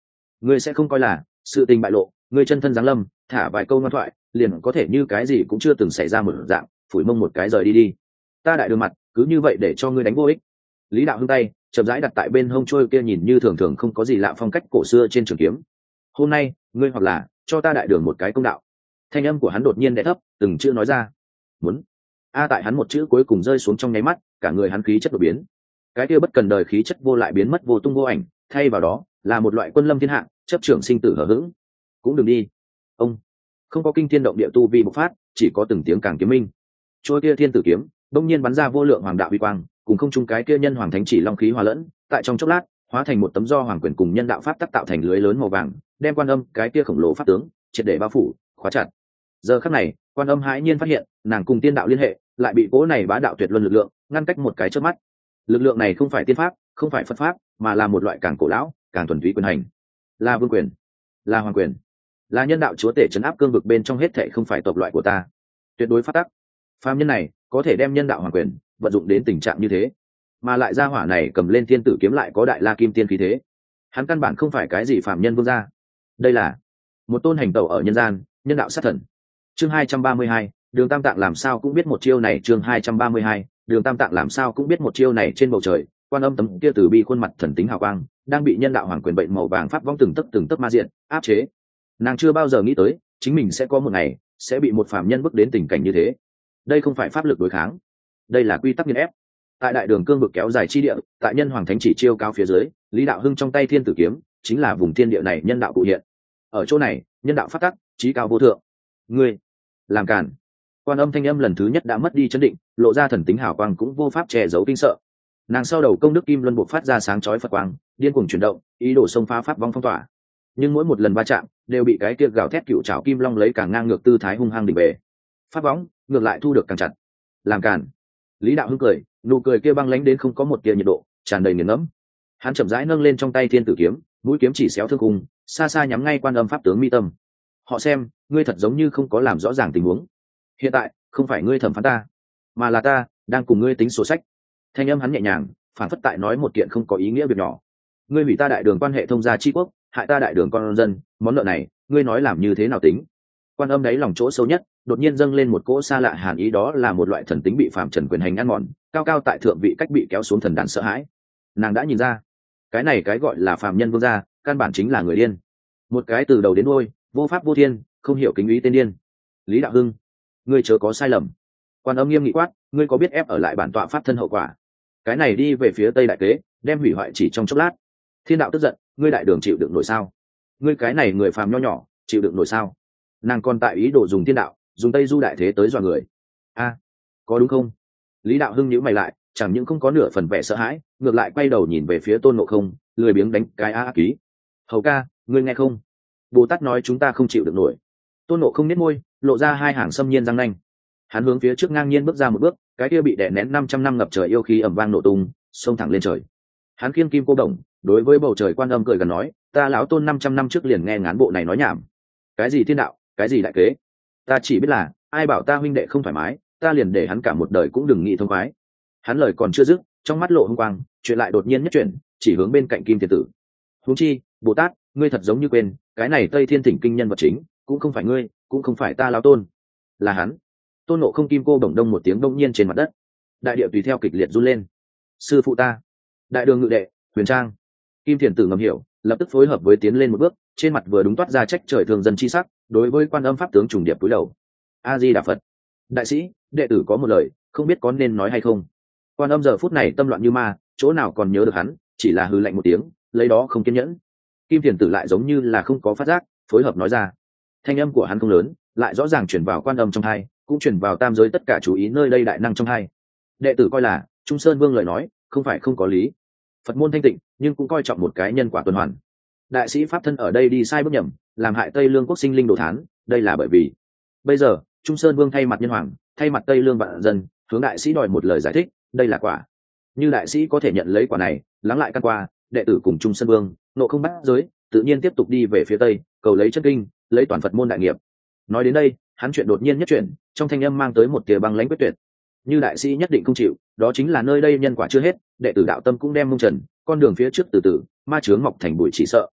ngươi sẽ không coi là sự tình bại lộ, ngươi chân thân giáng lâm, thả vài câu ngoan thoại liền có thể như cái gì cũng chưa từng xảy ra một dạng, phủi mông một cái rời đi đi. Ta đại đường mặt cứ như vậy để cho ngươi đánh vô ích. Lý đạo hưng tay chậm rãi đặt tại bên hông trôi kia nhìn như thường thường không có gì lạ phong cách cổ xưa trên trường kiếm. Hôm nay ngươi hoặc là cho ta đại đường một cái công đạo. Thanh âm của hắn đột nhiên đẽ thấp, từng chữ nói ra. Muốn. A tại hắn một chữ cuối cùng rơi xuống trong nháy mắt, cả người hắn khí chất đột biến. Cái kia bất cần đời khí chất vô lại biến mất vô tung vô ảnh, thay vào đó là một loại quân lâm thiên hạ, chấp trưởng sinh tử hở hững. Cũng đừng đi. Ông không có kinh thiên động địa tu vi bộc phát, chỉ có từng tiếng càng kiếm minh. Trôi kia thiên tử kiếm đông nhiên bắn ra vô lượng hoàng đạo uy quang, cùng không chung cái kia nhân hoàng thánh chỉ long khí hòa lẫn, tại trong chốc lát hóa thành một tấm do hoàng quyền cùng nhân đạo pháp tác tạo thành lưới lớn màu vàng, đem Quan Âm cái kia khổng lồ pháp tướng triệt để bao phủ khóa chặt. Giờ khắc này Quan Âm hãi nhiên phát hiện nàng cùng tiên đạo liên hệ lại bị cố này bá đạo tuyệt luân lực lượng ngăn cách một cái chớp mắt. Lực lượng này không phải tiên pháp, không phải Phật pháp, mà là một loại càng cổ lão càng thuần túy quyền hành, là vương quyền, là hoàng quyền, là nhân đạo chúa tể trấn áp cương vực bên trong hết thệ không phải tộc loại của ta. Tuyệt đối phát tắc. Phàm nhân này có thể đem nhân đạo hoàng quyền vận dụng đến tình trạng như thế, mà lại gia hỏa này cầm lên thiên tử kiếm lại có đại la kim tiên khí thế, hắn căn bản không phải cái gì phàm nhân vương gia, đây là một tôn hành tẩu ở nhân gian nhân đạo sát thần. Chương hai trăm ba mươi hai, Đường Tam Tạng làm sao cũng biết một chiêu này. Chương hai trăm ba mươi hai, Đường Tam Tạng làm sao cũng biết một chiêu này. Trên bầu trời Quan Âm tấm kia từ bi khuôn mặt thần tính hào quang đang bị nhân đạo hoàng quyền bệnh màu vàng pháp vong từng tấc từng tấc ma diện áp chế. Nàng chưa bao giờ nghĩ tới chính mình sẽ có một ngày sẽ bị một phàm nhân bước đến tình cảnh như thế. Đây không phải pháp lực đối kháng, đây là quy tắc nghiền ép. Tại đại đường cương vực kéo dài chi địa, tại nhân hoàng thánh chỉ chiêu cao phía dưới, Lý đạo hưng trong tay thiên tử kiếm chính là vùng thiên địa này nhân đạo cụ hiện. Ở chỗ này nhân đạo phát tắc trí cao vô thượng. Ngươi làm cản. Quan Âm thanh âm lần thứ nhất đã mất đi chấn định, lộ ra thần tính hào quang cũng vô pháp che giấu kinh sợ. Nàng sau đầu công đức kim luân buộc phát ra sáng chói phật quang, điên cuồng chuyển động, ý đồ xông phá pháp vong phong tỏa. Nhưng mỗi một lần va chạm đều bị cái kia gào thét cựu trảo kim long lấy càng ngang ngược tư thái hung hăng đỉnh về. Pháp võng ngược lại thu được càng chặt. Làm cản. Lý đạo hưng cười, nụ cười kia băng lãnh đến không có một tia nhiệt độ, tràn đầy nghiền ngẫm. Hắn chậm rãi nâng lên trong tay thiên tử kiếm, mũi kiếm chỉ xéo thương cung, xa xa nhắm ngay Quan Âm pháp tướng mi tâm. Họ xem, ngươi thật giống như không có làm rõ ràng tình huống. Hiện tại không phải ngươi thẩm phán ta, mà là ta đang cùng ngươi tính sổ sách. Thanh âm hắn nhẹ nhàng, phản phất tại nói một kiện không có ý nghĩa việc nhỏ. Ngươi hủy ta đại đường quan hệ thông gia chi quốc, hại ta đại đường con dân, món nợ này ngươi nói làm như thế nào tính? Quan Âm đáy lòng chỗ sâu nhất đột nhiên dâng lên một cỗ xa lạ hàn ý, đó là một loại thần tính bị phạm trần quyền hành ăn mòn, cao cao tại thượng vị cách bị kéo xuống thần đàn sợ hãi. Nàng đã nhìn ra, cái này cái gọi là phàm nhân vương gia, căn bản chính là người điên, một cái từ đầu đến đuôi vô pháp vô thiên, không hiểu kính ý tên điên. Lý đạo hưng, ngươi chớ có sai lầm. Quan Âm nghiêm nghị quát, ngươi có biết ép ở lại bản tọa pháp thân hậu quả? Cái này đi về phía tây đại kế, đem hủy hoại chỉ trong chốc lát. Thiên đạo tức giận, ngươi đại đường chịu đựng nổi sao? Ngươi cái này người phàm nho nhỏ chịu đựng nổi sao? Nàng còn tại ý đồ dùng thiên đạo, dùng tây du đại thế tới dọa người. A, có đúng không? Lý đạo hưng nhíu mày lại, chẳng những không có nửa phần vẻ sợ hãi, ngược lại quay đầu nhìn về phía Tôn Ngộ Không, lười biếng đánh cái a ký. Hầu ca, ngươi nghe không? Bồ Tát nói chúng ta không chịu được nổi. Tôn Ngộ Không nhếch môi, lộ ra hai hàng xâm nhiên răng nanh. Hắn hướng phía trước ngang nhiên bước ra một bước, cái kia bị đè nén năm trăm năm ngập trời yêu khí ầm vang nổ tung, xông thẳng lên trời. Hắn khiêng kim cô đồng, đối với bầu trời Quan Âm cười gần nói, ta lão Tôn năm trăm năm trước liền nghe ngán bộ này nói nhảm. Cái gì thiên đạo, cái gì đại kế, ta chỉ biết là ai bảo ta huynh đệ không thoải mái, ta liền để hắn cả một đời cũng đừng nghĩ thông khoái. Hắn lời còn chưa dứt, trong mắt lộ hung quang, chuyện lại đột nhiên nhất chuyển, chỉ hướng bên cạnh Kim Thiên Tử. Huống chi, Bồ Tát, ngươi thật giống như quên, cái này Tây Thiên Thỉnh Kinh nhân vật chính, cũng không phải ngươi, cũng không phải ta lão Tôn, là hắn. Tôn Ngộ Không kim cô đồng đông một tiếng đông nhiên trên mặt đất, đại địa tùy theo kịch liệt run lên. Sư phụ ta, đại đường ngự đệ, Huyền Trang. Kim Thiền Tử ngầm hiểu, lập tức phối hợp với tiến lên một bước, trên mặt vừa đúng toát ra trách trời thường dân chi sắc, đối với Quan Âm pháp tướng trùng điệp cúi đầu. A Di Đà Phật. Đại sĩ, đệ tử có một lời, không biết có nên nói hay không. Quan Âm giờ phút này tâm loạn như ma, chỗ nào còn nhớ được hắn, chỉ là hừ lạnh một tiếng, lấy đó không kiên nhẫn. Kim Thiền Tử lại giống như là không có phát giác, phối hợp nói ra. Thanh âm của hắn không lớn, lại rõ ràng truyền vào Quan Âm trong tai, cũng truyền vào tam giới tất cả chú ý nơi đây đại năng trong tai. Đệ tử coi là Trung Sơn Vương lời nói, không phải không có lý. Phật môn thanh tịnh, nhưng cũng coi trọng một cái nhân quả tuần hoàn. Đại sĩ pháp thân ở đây đi sai bước nhầm, làm hại Tây Lương quốc sinh linh đồ thán, đây là bởi vì bây giờ Trung Sơn Vương thay mặt nhân hoàng, thay mặt Tây Lương vạn dân, hướng đại sĩ đòi một lời giải thích, đây là quả. Như đại sĩ có thể nhận lấy quả này, lắng lại căn qua, đệ tử cùng Trung Sơn Vương nộ không bắt giới, tự nhiên tiếp tục đi về phía tây, cầu lấy chân kinh, lấy toàn Phật môn đại nghiệp. Nói đến đây, hắn chuyện đột nhiên nhất chuyện, trong thanh âm mang tới một tia băng lãnh quyết tuyệt. Như đại sĩ nhất định không chịu, đó chính là nơi đây nhân quả chưa hết, đệ tử đạo tâm cũng đem mông trần, con đường phía trước từ từ, ma chướng mọc thành bụi chỉ sợ.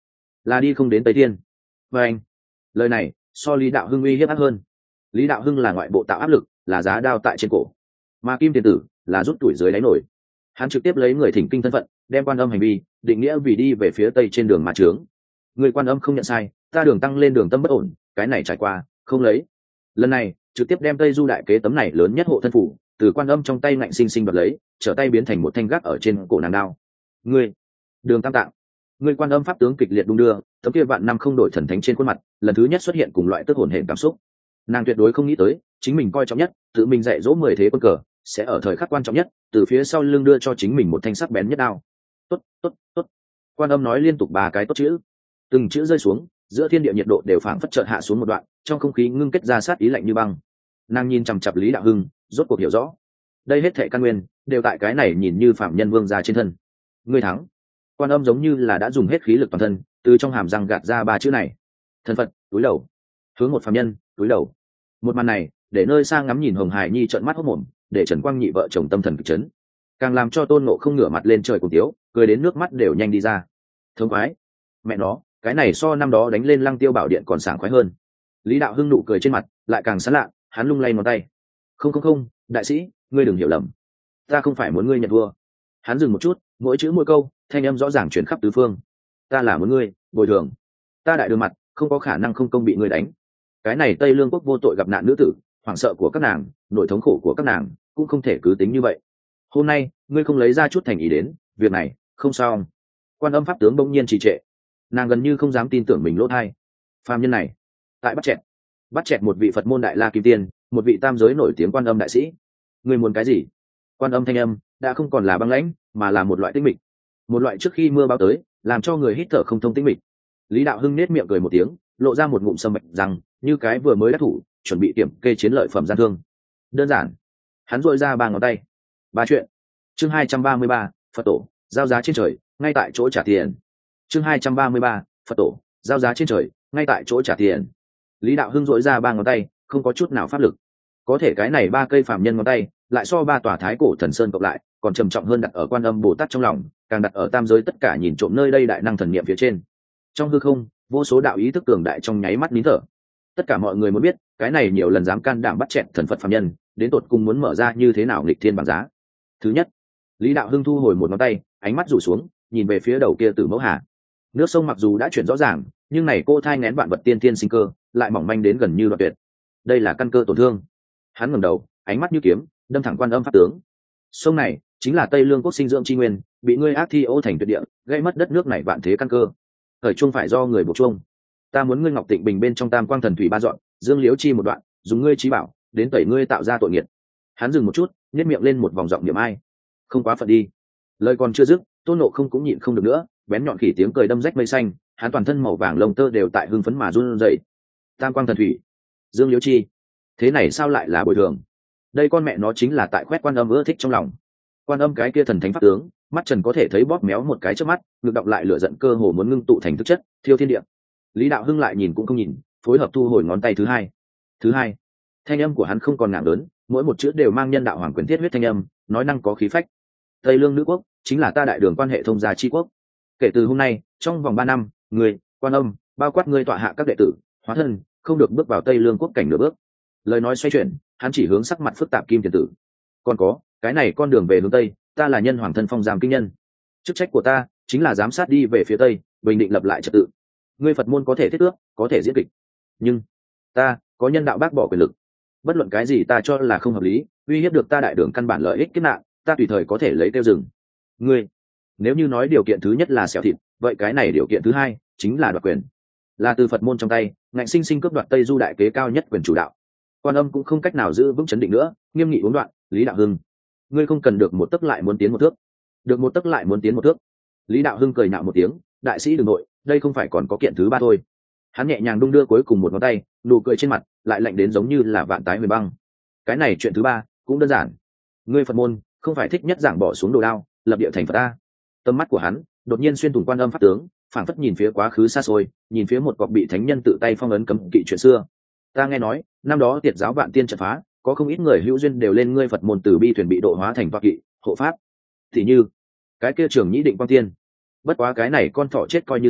là đi không đến tây thiên. Và anh, lời này so Lý Đạo Hưng uy hiếp ác hơn. Lý Đạo Hưng là ngoại bộ tạo áp lực, là giá đao tại trên cổ, mà Kim Tiền Tử là rút tuổi dưới đáy nổi. Hắn trực tiếp lấy người thỉnh kinh thân phận, đem Quan Âm hành vi định nghĩa vì đi về phía tây trên đường mà trướng. Người Quan Âm không nhận sai, ta đường tăng lên đường tâm bất ổn, cái này trải qua không lấy. Lần này trực tiếp đem Tây Du đại kế tấm này lớn nhất hộ thân phủ từ Quan Âm trong tay ngạnh sinh sinh đoạt lấy, trở tay biến thành một thanh gác ở trên cổ nàng đao. Ngươi, Đường Tam Tạng, ngươi Quan Âm pháp tướng kịch liệt đung đưa, tấm kia vạn năm không đổi thần thánh trên khuôn mặt lần thứ nhất xuất hiện cùng loại tức hồn hển cảm xúc. Nàng tuyệt đối không nghĩ tới chính mình coi trọng nhất, tự mình dạy dỗ mười thế quân cờ sẽ ở thời khắc quan trọng nhất từ phía sau lưng đưa cho chính mình một thanh sắc bén nhất đao. Tốt, tốt, tốt. Quan Âm nói liên tục ba cái tốt chữ, từng chữ rơi xuống, giữa thiên địa nhiệt độ đều phảng phất chợt hạ xuống một đoạn, trong không khí ngưng kết ra sát ý lạnh như băng. Nàng nhìn chằm chằm Lý Đạo Hưng, rốt cuộc hiểu rõ, đây hết thệ căn nguyên đều tại cái này nhìn như phạm nhân vương gia trên thân. Ngươi thắng. Quan Âm giống như là đã dùng hết khí lực toàn thân, từ trong hàm răng gạt ra ba chữ này. Thân phật, túi đầu. Hướng một phạm nhân, túi đầu. Một màn này để nơi sang ngắm nhìn Hồng Hải Nhi trợn mắt hốt mồm, để Trần Quang Nhị vợ chồng tâm thần kịch chấn, càng làm cho Tôn Ngộ không ngửa mặt lên trời cùng tiếu, cười đến nước mắt đều nhanh đi ra. Thống khoái, mẹ nó, cái này so năm đó đánh lên Lăng Tiêu Bảo Điện còn sảng khoái hơn. Lý Đạo Hưng nụ cười trên mặt lại càng sán lạ, hắn lung lay ngón tay. Không không không, đại sĩ, ngươi đừng hiểu lầm, ta không phải muốn ngươi nhận thua. Hắn dừng một chút, mỗi chữ mỗi câu thanh âm rõ ràng chuyển khắp tứ phương. Ta là muốn ngươi bồi thường, ta đại đường mặt không có khả năng không công bị ngươi đánh. Cái này Tây Lương quốc vô tội gặp nạn nữ tử, hoảng sợ của các nàng, nỗi thống khổ của các nàng cũng không thể cứ tính như vậy. Hôm nay ngươi không lấy ra chút thành ý đến, việc này không sao. Quan Âm pháp tướng bỗng nhiên trì trệ, nàng gần như không dám tin tưởng mình lỗ thai. Phàm nhân này tại bắt chẹt bắt chẹt một vị Phật môn đại la kim tiên, một vị tam giới nổi tiếng Quan Âm đại sĩ. Ngươi muốn cái gì? Quan Âm thanh âm đã không còn là băng lãnh, mà là một loại tĩnh mịch, một loại trước khi mưa bão tới làm cho người hít thở không thông tĩnh mịch. Lý Đạo Hưng nết miệng cười một tiếng, lộ ra một ngụm sâm bạch rằng như cái vừa mới đắc thủ chuẩn bị kiểm kê chiến lợi phẩm gian thương. Đơn giản. Hắn dội ra ba ngón tay. Ba chuyện. Chương hai trăm ba mươi ba, Phật tổ giao giá trên trời, ngay tại chỗ trả tiền. Chương hai trăm ba mươi ba, Phật tổ giao giá trên trời, ngay tại chỗ trả tiền. Lý Đạo Hưng dội ra ba ngón tay, không có chút nào pháp lực. Có thể cái này ba cây phàm nhân ngón tay lại so ba tòa thái cổ thần sơn cộng lại còn trầm trọng hơn, đặt ở Quan Âm Bồ Tát trong lòng, càng đặt ở tam giới tất cả nhìn trộm nơi đây đại năng thần niệm phía trên. Trong hư không, vô số đạo ý thức cường đại trong nháy mắt nín thở. Tất cả mọi người muốn biết, cái này nhiều lần dám can đảm bắt chẹn thần Phật phàm nhân, đến tột cùng muốn mở ra như thế nào nghịch thiên bằng giá. Thứ nhất, Lý Đạo Hưng thu hồi một ngón tay, ánh mắt rủ xuống, nhìn về phía đầu kia Tử Mẫu Hà. Nước sông mặc dù đã chuyển rõ ràng, nhưng này cô thai nghén vạn vật tiên tiên sinh cơ, lại mỏng manh đến gần như đoạn tuyệt. Đây là căn cơ tổn thương. Hắn ngẩng đầu, ánh mắt như kiếm, đâm thẳng Quan Âm pháp tướng. Sông này chính là Tây Lương quốc sinh dưỡng chi nguyên, bị ngươi ác thi ô thành tuyệt địa, gây mất đất nước này vạn thế căn cơ. Thời trung phải do người buộc chuông. Ta muốn ngươi Ngọc Tịnh Bình bên trong Tam Quang Thần Thủy ba dọn, Dương Liễu Chi một đoạn, dùng ngươi trí bảo đến tẩy ngươi tạo ra tội nghiệt. Hắn dừng một chút, nhếch miệng lên một vòng giọng niệm ai. Không quá phận đi. Lời còn chưa dứt, Tôn Ngộ không cũng nhịn không được nữa, bén nhọn khỉ tiếng cười đâm rách mây xanh, hắn toàn thân màu vàng lông tơ đều tại hưng phấn mà run rẩy. Tam Quang Thần Thủy, Dương Liễu Chi, thế này sao lại là bồi thường? Đây con mẹ nó chính là tại khoét Quan Âm ưa thích trong lòng. Quan Âm cái kia thần thánh pháp tướng, mắt trần có thể thấy bóp méo một cái trước mắt, ngược đọng lại lửa giận cơ hồ muốn ngưng tụ thành thực chất, thiêu thiên địa. Lý Đạo Hưng lại nhìn cũng không nhìn, phối hợp thu hồi ngón tay thứ hai. Thứ hai, thanh âm của hắn không còn nặng lớn, mỗi một chữ đều mang nhân đạo hoàng quyền thiết huyết thanh âm, nói năng có khí phách. Tây Lương nữ quốc chính là ta đại đường quan hệ thông gia chi quốc. Kể từ hôm nay, trong vòng ba năm, người, Quan Âm, bao quát ngươi tọa hạ các đệ tử, hóa thân, không được bước vào Tây Lương quốc cảnh nửa bước. Lời nói xoay chuyển, hắn chỉ hướng sắc mặt phức tạp Kim Tiền Tử. Còn có, cái này con đường về hướng Tây, ta là nhân hoàng thân phong giam kinh nhân, chức trách của ta chính là giám sát đi về phía Tây, bình định lập lại trật tự. Ngươi Phật môn có thể thiết ước, có thể diễn kịch, nhưng ta có nhân đạo bác bỏ quyền lực. Bất luận cái gì ta cho là không hợp lý, uy hiếp được ta đại đường căn bản lợi ích kết nạn, ta tùy thời có thể lấy tiêu dừng. Ngươi, nếu như nói điều kiện thứ nhất là xẻo thịt, vậy cái này điều kiện thứ hai chính là đoạt quyền, là từ Phật môn trong tay ngạnh sinh sinh cướp đoạt Tây Du đại kế cao nhất quyền chủ đạo. Quan Âm cũng không cách nào giữ vững chấn định nữa, nghiêm nghị uống đoạn. Lý Đạo Hưng, ngươi không cần được một tấc lại muốn tiến một thước, được một tấc lại muốn tiến một thước. Lý Đạo Hưng cười nhạo một tiếng, đại sĩ đừng nội, đây không phải còn có kiện thứ ba thôi. Hắn nhẹ nhàng đung đưa cuối cùng một ngón tay, nụ cười trên mặt lại lạnh đến giống như là vạn tái huyền băng. Cái này chuyện thứ ba cũng đơn giản, ngươi Phật môn không phải thích nhất giảng bỏ xuống đồ đao, lập địa thành Phật ta. Tầm mắt của hắn đột nhiên xuyên thủng Quan Âm pháp tướng, phảng phất nhìn phía quá khứ xa xôi, nhìn phía một cọc bị thánh nhân tự tay phong ấn cấm kỵ chuyện xưa. Ta nghe nói năm đó tiệt giáo vạn tiên trận phá, có không ít người hữu duyên đều lên ngươi Phật môn từ bi thuyền bị độ hóa thành toa kỵ hộ pháp, thì như cái kia Trường Nhĩ Định Quang Tiên. Bất quá cái này con thỏ chết coi như xong,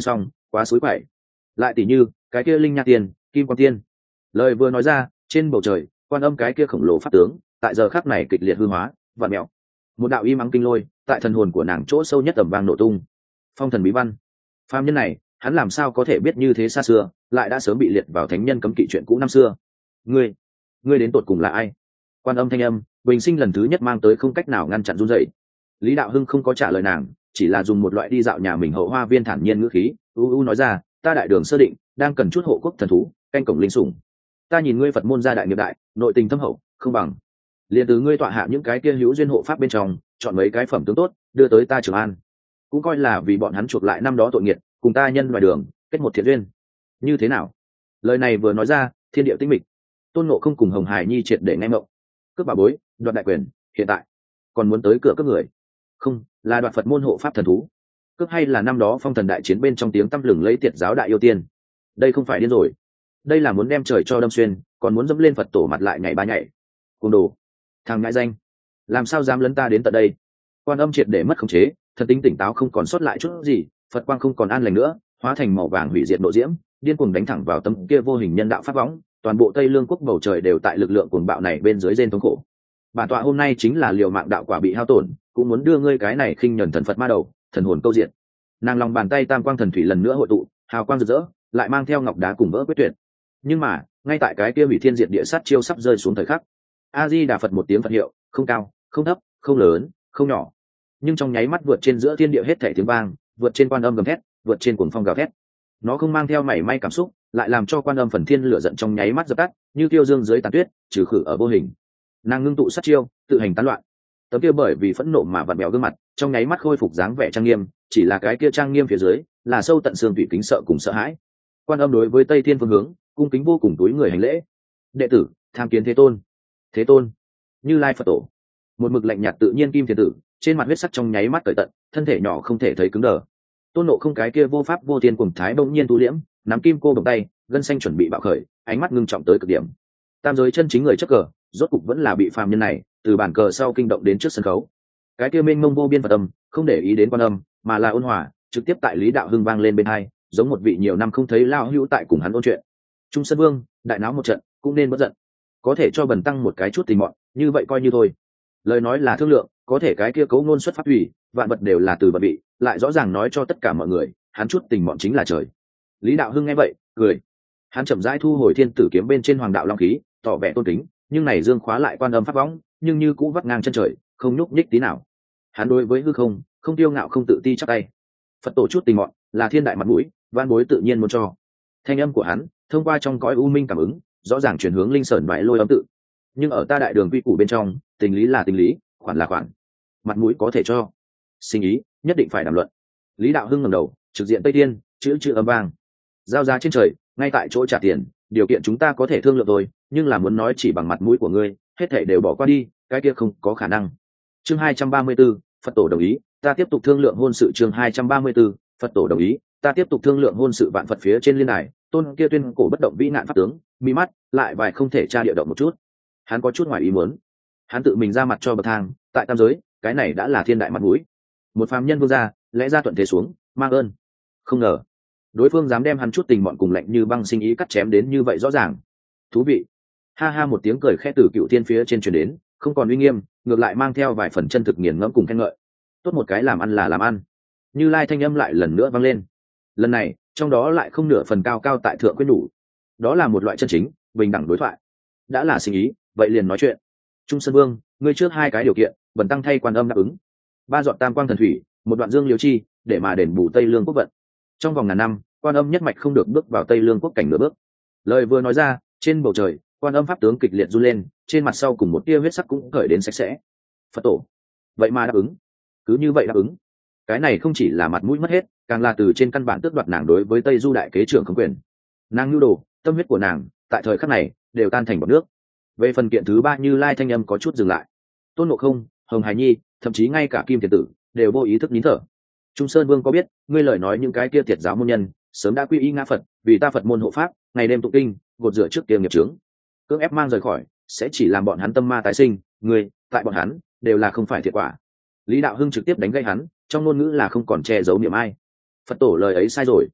quá suối quậy. Lại tỷ như cái kia linh nha tiên, kim quan tiên. Lời vừa nói ra, trên bầu trời quan âm cái kia khổng lồ pháp tướng tại giờ khắc này kịch liệt hư hóa và mẹo. Một đạo y mắng kinh lôi tại thần hồn của nàng chỗ sâu nhất tầm vang nổ tung. Phong thần bí văn. Phàm nhân này, hắn làm sao có thể biết như thế xa xưa, lại đã sớm bị liệt vào thánh nhân cấm kỵ chuyện cũ năm xưa. Ngươi, ngươi đến tột cùng là ai? Quan âm thanh âm bình sinh lần thứ nhất mang tới không cách nào ngăn chặn run dậy. Lý Đạo Hưng không có trả lời nàng, chỉ là dùng một loại đi dạo nhà mình hậu hoa viên thản nhiên ngữ khí u u nói ra, ta đại đường sơ định đang cần chút hộ quốc thần thú canh cổng linh sủng. Ta nhìn ngươi Phật môn gia đại nghiệp đại, nội tình thâm hậu, không bằng liền từ ngươi tọa hạ những cái kia hữu duyên hộ pháp bên trong chọn mấy cái phẩm tướng tốt đưa tới ta Trường An, cũng coi là vì bọn hắn chuộc lại năm đó tội nghiệt, cùng ta nhân ngoài đường kết một thiện duyên. Như thế nào? Lời này vừa nói ra, thiên địa tĩnh mịch. Tôn Ngộ không cùng Hồng Hải Nhi triệt để nghe mộng. Cướp bà bối, đoạt đại quyền, hiện tại còn muốn tới cửa cướp người? Không, là đoạt Phật môn hộ pháp thần thú. Cướp hay là năm đó phong thần đại chiến bên trong tiếng tăm lừng lấy tiệt giáo đại yêu tiên? Đây không phải điên rồi, đây là muốn đem trời cho đâm xuyên, còn muốn dẫm lên Phật tổ mặt lại nhảy ba nhảy. Cuồng đồ, thằng ngại danh, làm sao dám lấn ta đến tận đây? Quan âm triệt để mất khống chế, thần tính tỉnh táo không còn sót lại chút gì, Phật quang không còn an lành nữa, hóa thành màu vàng hủy diệt nội diễm, điên cuồng đánh thẳng vào tấm kia vô hình nhân đạo pháp võng. Toàn bộ Tây Lương quốc bầu trời đều tại lực lượng cuồng bạo này bên dưới rên thống khổ. Bản tọa hôm nay chính là liều mạng đạo quả bị hao tổn, cũng muốn đưa ngươi cái này khinh nhẫn thần Phật ma đầu, thần hồn câu diện. Nàng lòng bàn tay tam quang thần thủy lần nữa hội tụ, hào quang rực rỡ, lại mang theo ngọc đá cùng vỡ quyết tuyệt. Nhưng mà, ngay tại cái kia hủy thiên diệt địa sát chiêu sắp rơi xuống thời khắc, A Di Đà Phật một tiếng Phật hiệu, không cao, không thấp, không lớn, không nhỏ, nhưng trong nháy mắt vượt trên giữa thiên địa hết thảy tiếng vang, vượt trên quan âm gầm thét, vượt trên cuồng phong gào thét. Nó không mang theo mảy may cảm xúc, lại làm cho quan âm phần thiên lửa giận trong nháy mắt dập tắt, như tiêu dương dưới tàn tuyết, trừ khử ở vô hình. Nàng ngưng tụ sát chiêu, tự hành tán loạn. Tấm kia bởi vì phẫn nộ mà vặn bèo gương mặt, trong nháy mắt khôi phục dáng vẻ trang nghiêm, chỉ là cái kia trang nghiêm phía dưới, là sâu tận xương tủy kính sợ cùng sợ hãi. Quan âm đối với Tây Thiên phương hướng, cung kính vô cùng túi người hành lễ. Đệ tử, tham kiến Thế Tôn. Thế Tôn, Như Lai Phật Tổ. Một mực lạnh nhạt tự nhiên kim thiên tử, trên mặt huyết sắc trong nháy mắt cởi tận, thân thể nhỏ không thể thấy cứng đờ. Tôn Nộ không cái kia vô pháp vô thiên cùng thái bỗng nhiên tu liễm, nắm kim cô đồng tay, gân xanh chuẩn bị bạo khởi, ánh mắt ngưng trọng tới cực điểm. Tam giới chân chính người chấp cờ, rốt cục vẫn là bị phàm nhân này từ bàn cờ sau kinh động đến trước sân khấu. Cái kia mênh mông vô biên Phật âm, không để ý đến quan âm, mà là ôn hòa, trực tiếp tại Lý Đạo Hưng vang lên bên hai, giống một vị nhiều năm không thấy lao hữu tại cùng hắn ôn chuyện. Trung Sơn Vương, đại náo một trận, cũng nên bất giận. Có thể cho bần tăng một cái chút tình mọn, như vậy coi như thôi. Lời nói là thương lượng, có thể cái kia cấu ngôn xuất pháp thủy, vạn vật đều là từ vật vị, lại rõ ràng nói cho tất cả mọi người, hắn chút tình mọn chính là trời. Lý Đạo Hưng nghe vậy, cười. Hắn chậm rãi thu hồi thiên tử kiếm bên trên hoàng đạo long khí, tỏ vẻ tôn kính, nhưng này dương khóa lại quan âm pháp võng, nhưng như cũ vắt ngang chân trời, không nhúc nhích tí nào. Hắn đối với hư không, không tiêu ngạo không tự ti chắc tay. Phật tổ chút tình mọn, là thiên đại mặt mũi, van bối tự nhiên muốn cho. Thanh âm của hắn, thông qua trong cõi u minh cảm ứng, rõ ràng chuyển hướng linh sởn bại lôi âm tự. Nhưng ở ta đại đường quy củ bên trong, tình lý là tình lý, khoản là khoản, mặt mũi có thể cho, sinh ý nhất định phải đàm luận. Lý Đạo Hưng ngẩng đầu, trực diện Tây Thiên, chữ chữ âm vang. Giao giá trên trời, ngay tại chỗ trả tiền, điều kiện chúng ta có thể thương lượng thôi, nhưng là muốn nói chỉ bằng mặt mũi của ngươi, hết thảy đều bỏ qua đi, cái kia không có khả năng. Chương hai trăm ba mươi 34, Phật tổ đồng ý, ta tiếp tục thương lượng hôn sự. Chương hai trăm ba mươi 34, Phật tổ đồng ý, ta tiếp tục thương lượng hôn sự. Vạn Phật phía trên liên đài, tôn kia tuyên cổ bất động vĩ nạn pháp tướng, mi mắt lại vài không thể tra địa động một chút. Hắn có chút ngoài ý muốn, hắn tự mình ra mặt cho bậc thang, tại tam giới, cái này đã là thiên đại mặt mũi. Một phàm nhân vương gia, lẽ ra thuận thế xuống, mang ơn. Không ngờ, đối phương dám đem hắn chút tình mọn cùng lạnh như băng sinh ý cắt chém đến như vậy rõ ràng. Thú vị. Ha ha một tiếng cười khẽ từ cựu thiên phía trên truyền đến, không còn uy nghiêm, ngược lại mang theo vài phần chân thực nghiền ngẫm cùng khen ngợi. Tốt một cái làm ăn là làm ăn. Như Lai thanh âm lại lần nữa vang lên. Lần này, trong đó lại không nửa phần cao cao tại thượng quyết đủ. Đó là một loại chân chính, bình đẳng đối thoại. Đã là sinh ý, vậy liền nói chuyện. Trung Sơn Vương, ngươi trước hai cái điều kiện, bần tăng thay quan âm đáp ứng. Ba dọn tam quang thần thủy, một đoạn dương liêu chi, để mà đền bù Tây Lương quốc vận. Trong vòng ngàn năm, quan âm nhất mạch không được bước vào Tây Lương quốc cảnh nửa bước. Lời vừa nói ra, trên bầu trời, quan âm pháp tướng kịch liệt run lên, trên mặt sau cùng một tia huyết sắc cũng cởi đến sạch sẽ. Phật tổ, vậy mà đáp ứng, cứ như vậy đáp ứng. Cái này không chỉ là mặt mũi mất hết, càng là từ trên căn bản tước đoạt nàng đối với Tây Du đại kế trưởng không quyền. Nàng nhu đồ, tâm huyết của nàng, tại thời khắc này đều tan thành bọt nước. Về phần kiện thứ ba, Như Lai thanh âm có chút dừng lại. Tôn Ngộ Không, Hồng Hải Nhi, thậm chí ngay cả Kim Thiền Tử đều vô ý thức nín thở. Trung Sơn Vương có biết, ngươi lời nói những cái kia thiệt giáo môn nhân, sớm đã quy y ngã Phật, vì ta Phật môn hộ pháp, ngày đêm tụng kinh, gột rửa trước kia nghiệp chướng, cưỡng ép mang rời khỏi, sẽ chỉ làm bọn hắn tâm ma tái sinh, ngươi, tại bọn hắn, đều là không phải thiệt quả. Lý Đạo Hưng trực tiếp đánh gây hắn, trong ngôn ngữ là không còn che giấu niệm ai. Phật tổ lời ấy sai rồi.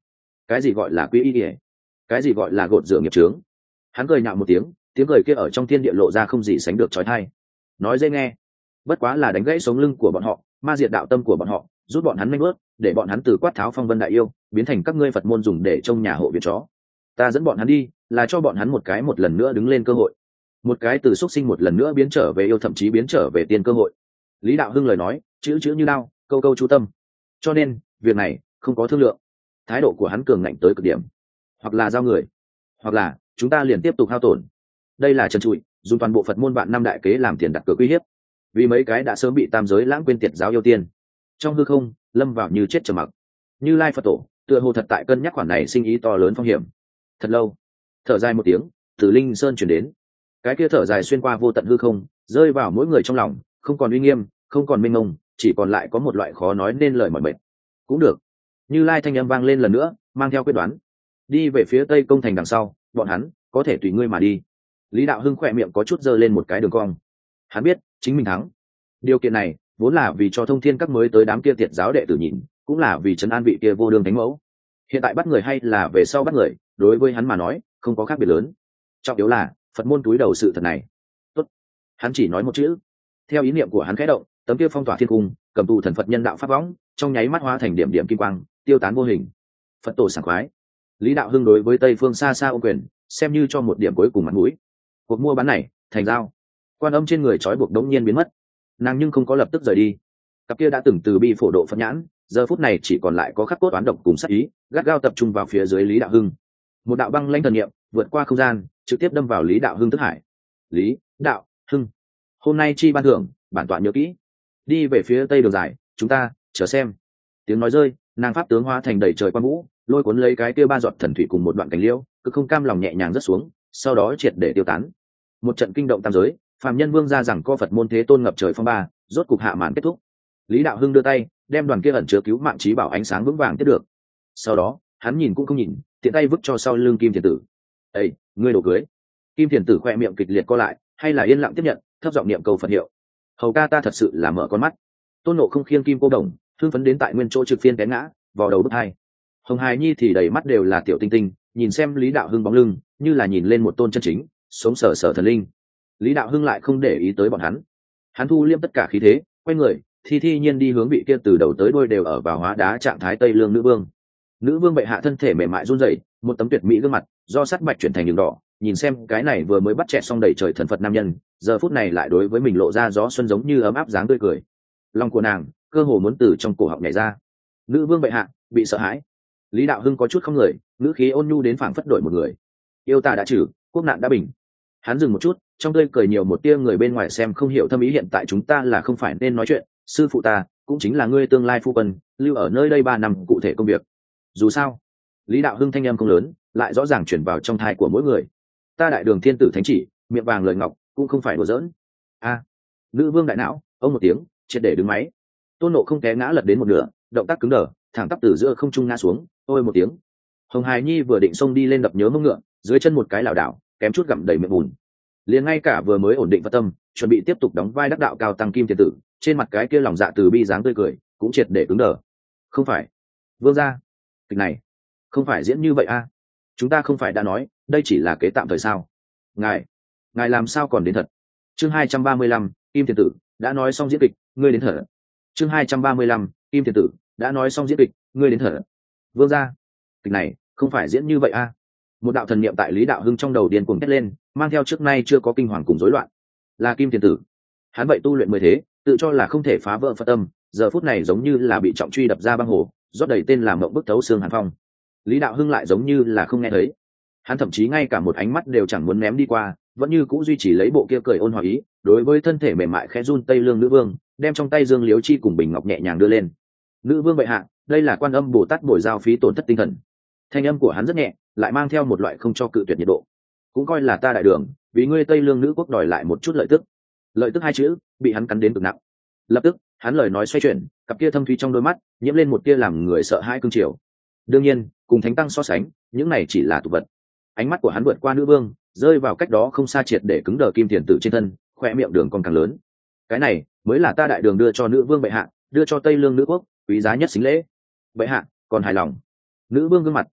cái gì gọi là quy y ỉa, cái gì gọi là gột rửa nghiệp trướng. Hắn cười nhạo một tiếng, tiếng cười kia ở trong thiên địa lộ ra không gì sánh được trói thai. Nói dễ nghe, bất quá là đánh gãy sống lưng của bọn họ, ma diệt đạo tâm của bọn họ, rút bọn hắn nanh bớt, để bọn hắn từ quát tháo phong vân đại yêu biến thành các ngươi Phật môn dùng để trông nhà hộ viện chó. Ta dẫn bọn hắn đi là cho bọn hắn một cái một lần nữa đứng lên cơ hội, một cái từ xuất sinh một lần nữa biến trở về yêu, thậm chí biến trở về tiên cơ hội. Lý Đạo Hưng lời nói chữ chữ như lao, câu câu chú tâm, cho nên việc này không có thương lượng. Thái độ của hắn cường ngạnh tới cực điểm, hoặc là giao người, hoặc là chúng ta liền tiếp tục hao tổn. Đây là trần trụi dùng toàn bộ Phật môn vạn năm đại kế làm tiền đặt cược uy hiếp, vì mấy cái đã sớm bị tam giới lãng quên tiệt giáo yêu tiên. Trong hư không lâm vào như chết trầm mặc. Như Lai Phật Tổ tựa hồ thật tại cân nhắc khoản này sinh ý to lớn phong hiểm. Thật lâu, thở dài một tiếng từ Linh Sơn chuyển đến, cái kia thở dài xuyên qua vô tận hư không, rơi vào mỗi người trong lòng, không còn uy nghiêm, không còn mênh mông, chỉ còn lại có một loại khó nói nên lời mỏi mệt. Cũng được. Như Lai thanh âm vang lên lần nữa, mang theo quyết đoán. Đi về phía tây công thành đằng sau, bọn hắn có thể tùy ngươi mà đi. Lý Đạo Hưng khỏe miệng có chút giơ lên một cái đường cong. Hắn biết chính mình thắng. Điều kiện này vốn là vì cho thông thiên các mới tới đám kia tiệt giáo đệ tử nhìn, cũng là vì trấn an vị kia vô đường thánh mẫu. Hiện tại bắt người hay là về sau bắt người, đối với hắn mà nói không có khác biệt lớn. Trọng yếu là Phật môn túi đầu sự thật này. Tốt. Hắn chỉ nói một chữ. Theo ý niệm của hắn khẽ động, tấm kia phong tỏa thiên cung, cầm tù thần Phật nhân đạo pháp võng, trong nháy mắt hóa thành điểm điểm kim quang, tiêu tán vô hình. Phật tổ sảng khoái. Lý Đạo Hưng đối với Tây Phương xa xa ô quyền, xem như cho một điểm cuối cùng mặt mũi. Cuộc mua bán này thành giao. Quan âm trên người trói buộc đống nhiên biến mất, nàng nhưng không có lập tức rời đi. Cặp kia đã từng từ bi phổ độ Phật nhãn, giờ phút này chỉ còn lại có khắc cốt oán độc cùng sát ý, gắt gao tập trung vào phía dưới Lý Đạo Hưng. Một đạo băng lãnh thần niệm vượt qua không gian, trực tiếp đâm vào Lý Đạo Hưng thức hải. Lý Đạo Hưng, hôm nay chi ban thưởng, bản tọa nhớ kỹ. Đi về phía tây đường dài, chúng ta chờ xem. Tiếng nói rơi, nàng pháp tướng hóa thành đầy trời quan vũ, lôi cuốn lấy cái kia ba giọt thần thủy cùng một đoạn cành liễu, cứ không cam lòng nhẹ nhàng rớt xuống, sau đó triệt để tiêu tán. Một trận kinh động tam giới, phàm nhân vương ra rằng co Phật môn thế tôn ngập trời phong ba, rốt cục hạ màn kết thúc. Lý Đạo Hưng đưa tay đem đoàn kia ẩn chứa cứu mạng trí bảo ánh sáng vững vàng tiếp được, sau đó hắn nhìn cũng không nhìn, tiện tay vứt cho sau lưng Kim Thiền Tử. "Ê, ngươi đồ cưới." Kim Thiền Tử khoe miệng kịch liệt co lại, hay là yên lặng tiếp nhận, thấp giọng niệm câu Phật hiệu. "Hầu ca ta thật sự là mở con mắt." Tôn Nộ không khiêng kim cô đồng, thương phấn đến tại nguyên chỗ trực phiên té ngã, vào đầu bức hai. Hồng Hải Nhi thì đầy mắt đều là tiểu tinh tinh, nhìn xem Lý Đạo Hưng bóng lưng, như là nhìn lên một tôn chân chính sống sờ sờ thần linh. Lý Đạo Hưng lại không để ý tới bọn hắn, hắn thu liêm tất cả khí thế, quay người thi thi nhiên đi hướng vị kia từ đầu tới đuôi đều ở vào hóa đá trạng thái Tây Lương nữ vương. Nữ vương bệ hạ thân thể mềm mại run rẩy, một tấm tuyệt mỹ gương mặt do sắt bạch chuyển thành đường đỏ, nhìn xem cái này vừa mới bắt chẹt xong đầy trời thần Phật nam nhân, giờ phút này lại đối với mình lộ ra gió xuân giống như ấm áp dáng tươi cười. Lòng của nàng cơ hồ muốn từ trong cổ họng nhảy ra. Nữ vương bệ hạ bị sợ hãi. Lý Đạo Hưng có chút không người, ngữ khí ôn nhu đến phảng phất đổi một người. Yêu ta đã trừ, quốc nạn đã bình. Hắn dừng một chút, trong tươi cười nhiều một tia người bên ngoài xem không hiểu thâm ý. Hiện tại chúng ta là không phải nên nói chuyện, sư phụ ta cũng chính là ngươi tương lai phu quân, lưu ở nơi đây ba năm cụ thể công việc. Dù sao, Lý Đạo Hưng thanh em không lớn, lại rõ ràng chuyển vào trong thai của mỗi người. Ta đại đường thiên tử thánh chỉ, miệng vàng lời ngọc, cũng không phải đùa giỡn. A, nữ vương đại não, ông một tiếng, triệt để đứng máy. Tôn Nộ không té ngã lật đến một nửa, động tác cứng đờ, thẳng tắp từ giữa không trung ngã xuống, ôi một tiếng. Hồng Hải Nhi vừa định xông đi lên đập nhớ mông ngựa, dưới chân một cái lảo đảo, kém chút gặm đầy miệng bùn. Liền ngay cả vừa mới ổn định Phật tâm, chuẩn bị tiếp tục đóng vai đắc đạo cao tăng Kim Thiền Tử, trên mặt cái kia lòng dạ từ bi dáng tươi cười cũng triệt để cứng đờ. Không phải, vương gia, kịch này không phải diễn như vậy a? Chúng ta không phải đã nói đây chỉ là kế tạm thời sao? Ngài, ngài làm sao còn đến thật? Chương hai trăm ba mươi lăm, Kim Thiền Tử đã nói xong diễn kịch, ngươi đến thở. Chương hai trăm ba mươi lăm, Kim Thiền Tử đã nói xong diễn kịch, ngươi đến thở. Vương gia, kịch này không phải diễn như vậy a? Một đạo thần niệm tại Lý Đạo Hưng trong đầu điên cuồng hét lên, mang theo trước nay chưa có kinh hoàng cùng rối loạn. Là Kim Thiền Tử. Hắn vậy tu luyện mười thế, tự cho là không thể phá vỡ Phật tâm, giờ phút này giống như là bị trọng truy đập ra băng hồ, rót đầy tên làm mộng bức thấu xương hàn phong. Lý Đạo Hưng lại giống như là không nghe thấy, hắn thậm chí ngay cả một ánh mắt đều chẳng muốn ném đi qua, vẫn như cũ duy trì lấy bộ kia cười ôn hòa ý, đối với thân thể mềm mại khẽ run Tây Lương nữ vương, đem trong tay Dương Liếu Chi cùng bình ngọc nhẹ nhàng đưa lên. Nữ vương bệ hạ, đây là Quan Âm Bồ Tát bồi giao phí tổn thất tinh thần. Thanh âm của hắn rất nhẹ, lại mang theo một loại không cho cự tuyệt nhiệt độ. Cũng coi là ta đại đường, vì ngươi Tây Lương nữ quốc đòi lại một chút lợi tức. Lợi tức hai chữ bị hắn cắn đến cực nặng. Lập tức hắn lời nói xoay chuyển, cặp kia thâm thúy trong đôi mắt nhiễm lên một tia làm người sợ hãi cương triều. Đương nhiên cùng thánh tăng so sánh, những này chỉ là tục vật. Ánh mắt của hắn vượt qua nữ vương, rơi vào cách đó không xa triệt để cứng đờ Kim Thiền Tử trên thân, khoe miệng đường còn càng lớn. Cái này mới là ta đại đường đưa cho nữ vương bệ hạ, đưa cho Tây Lương nữ quốc quý giá nhất xính lễ. Bệ hạ còn hài lòng? Nữ vương gương mặt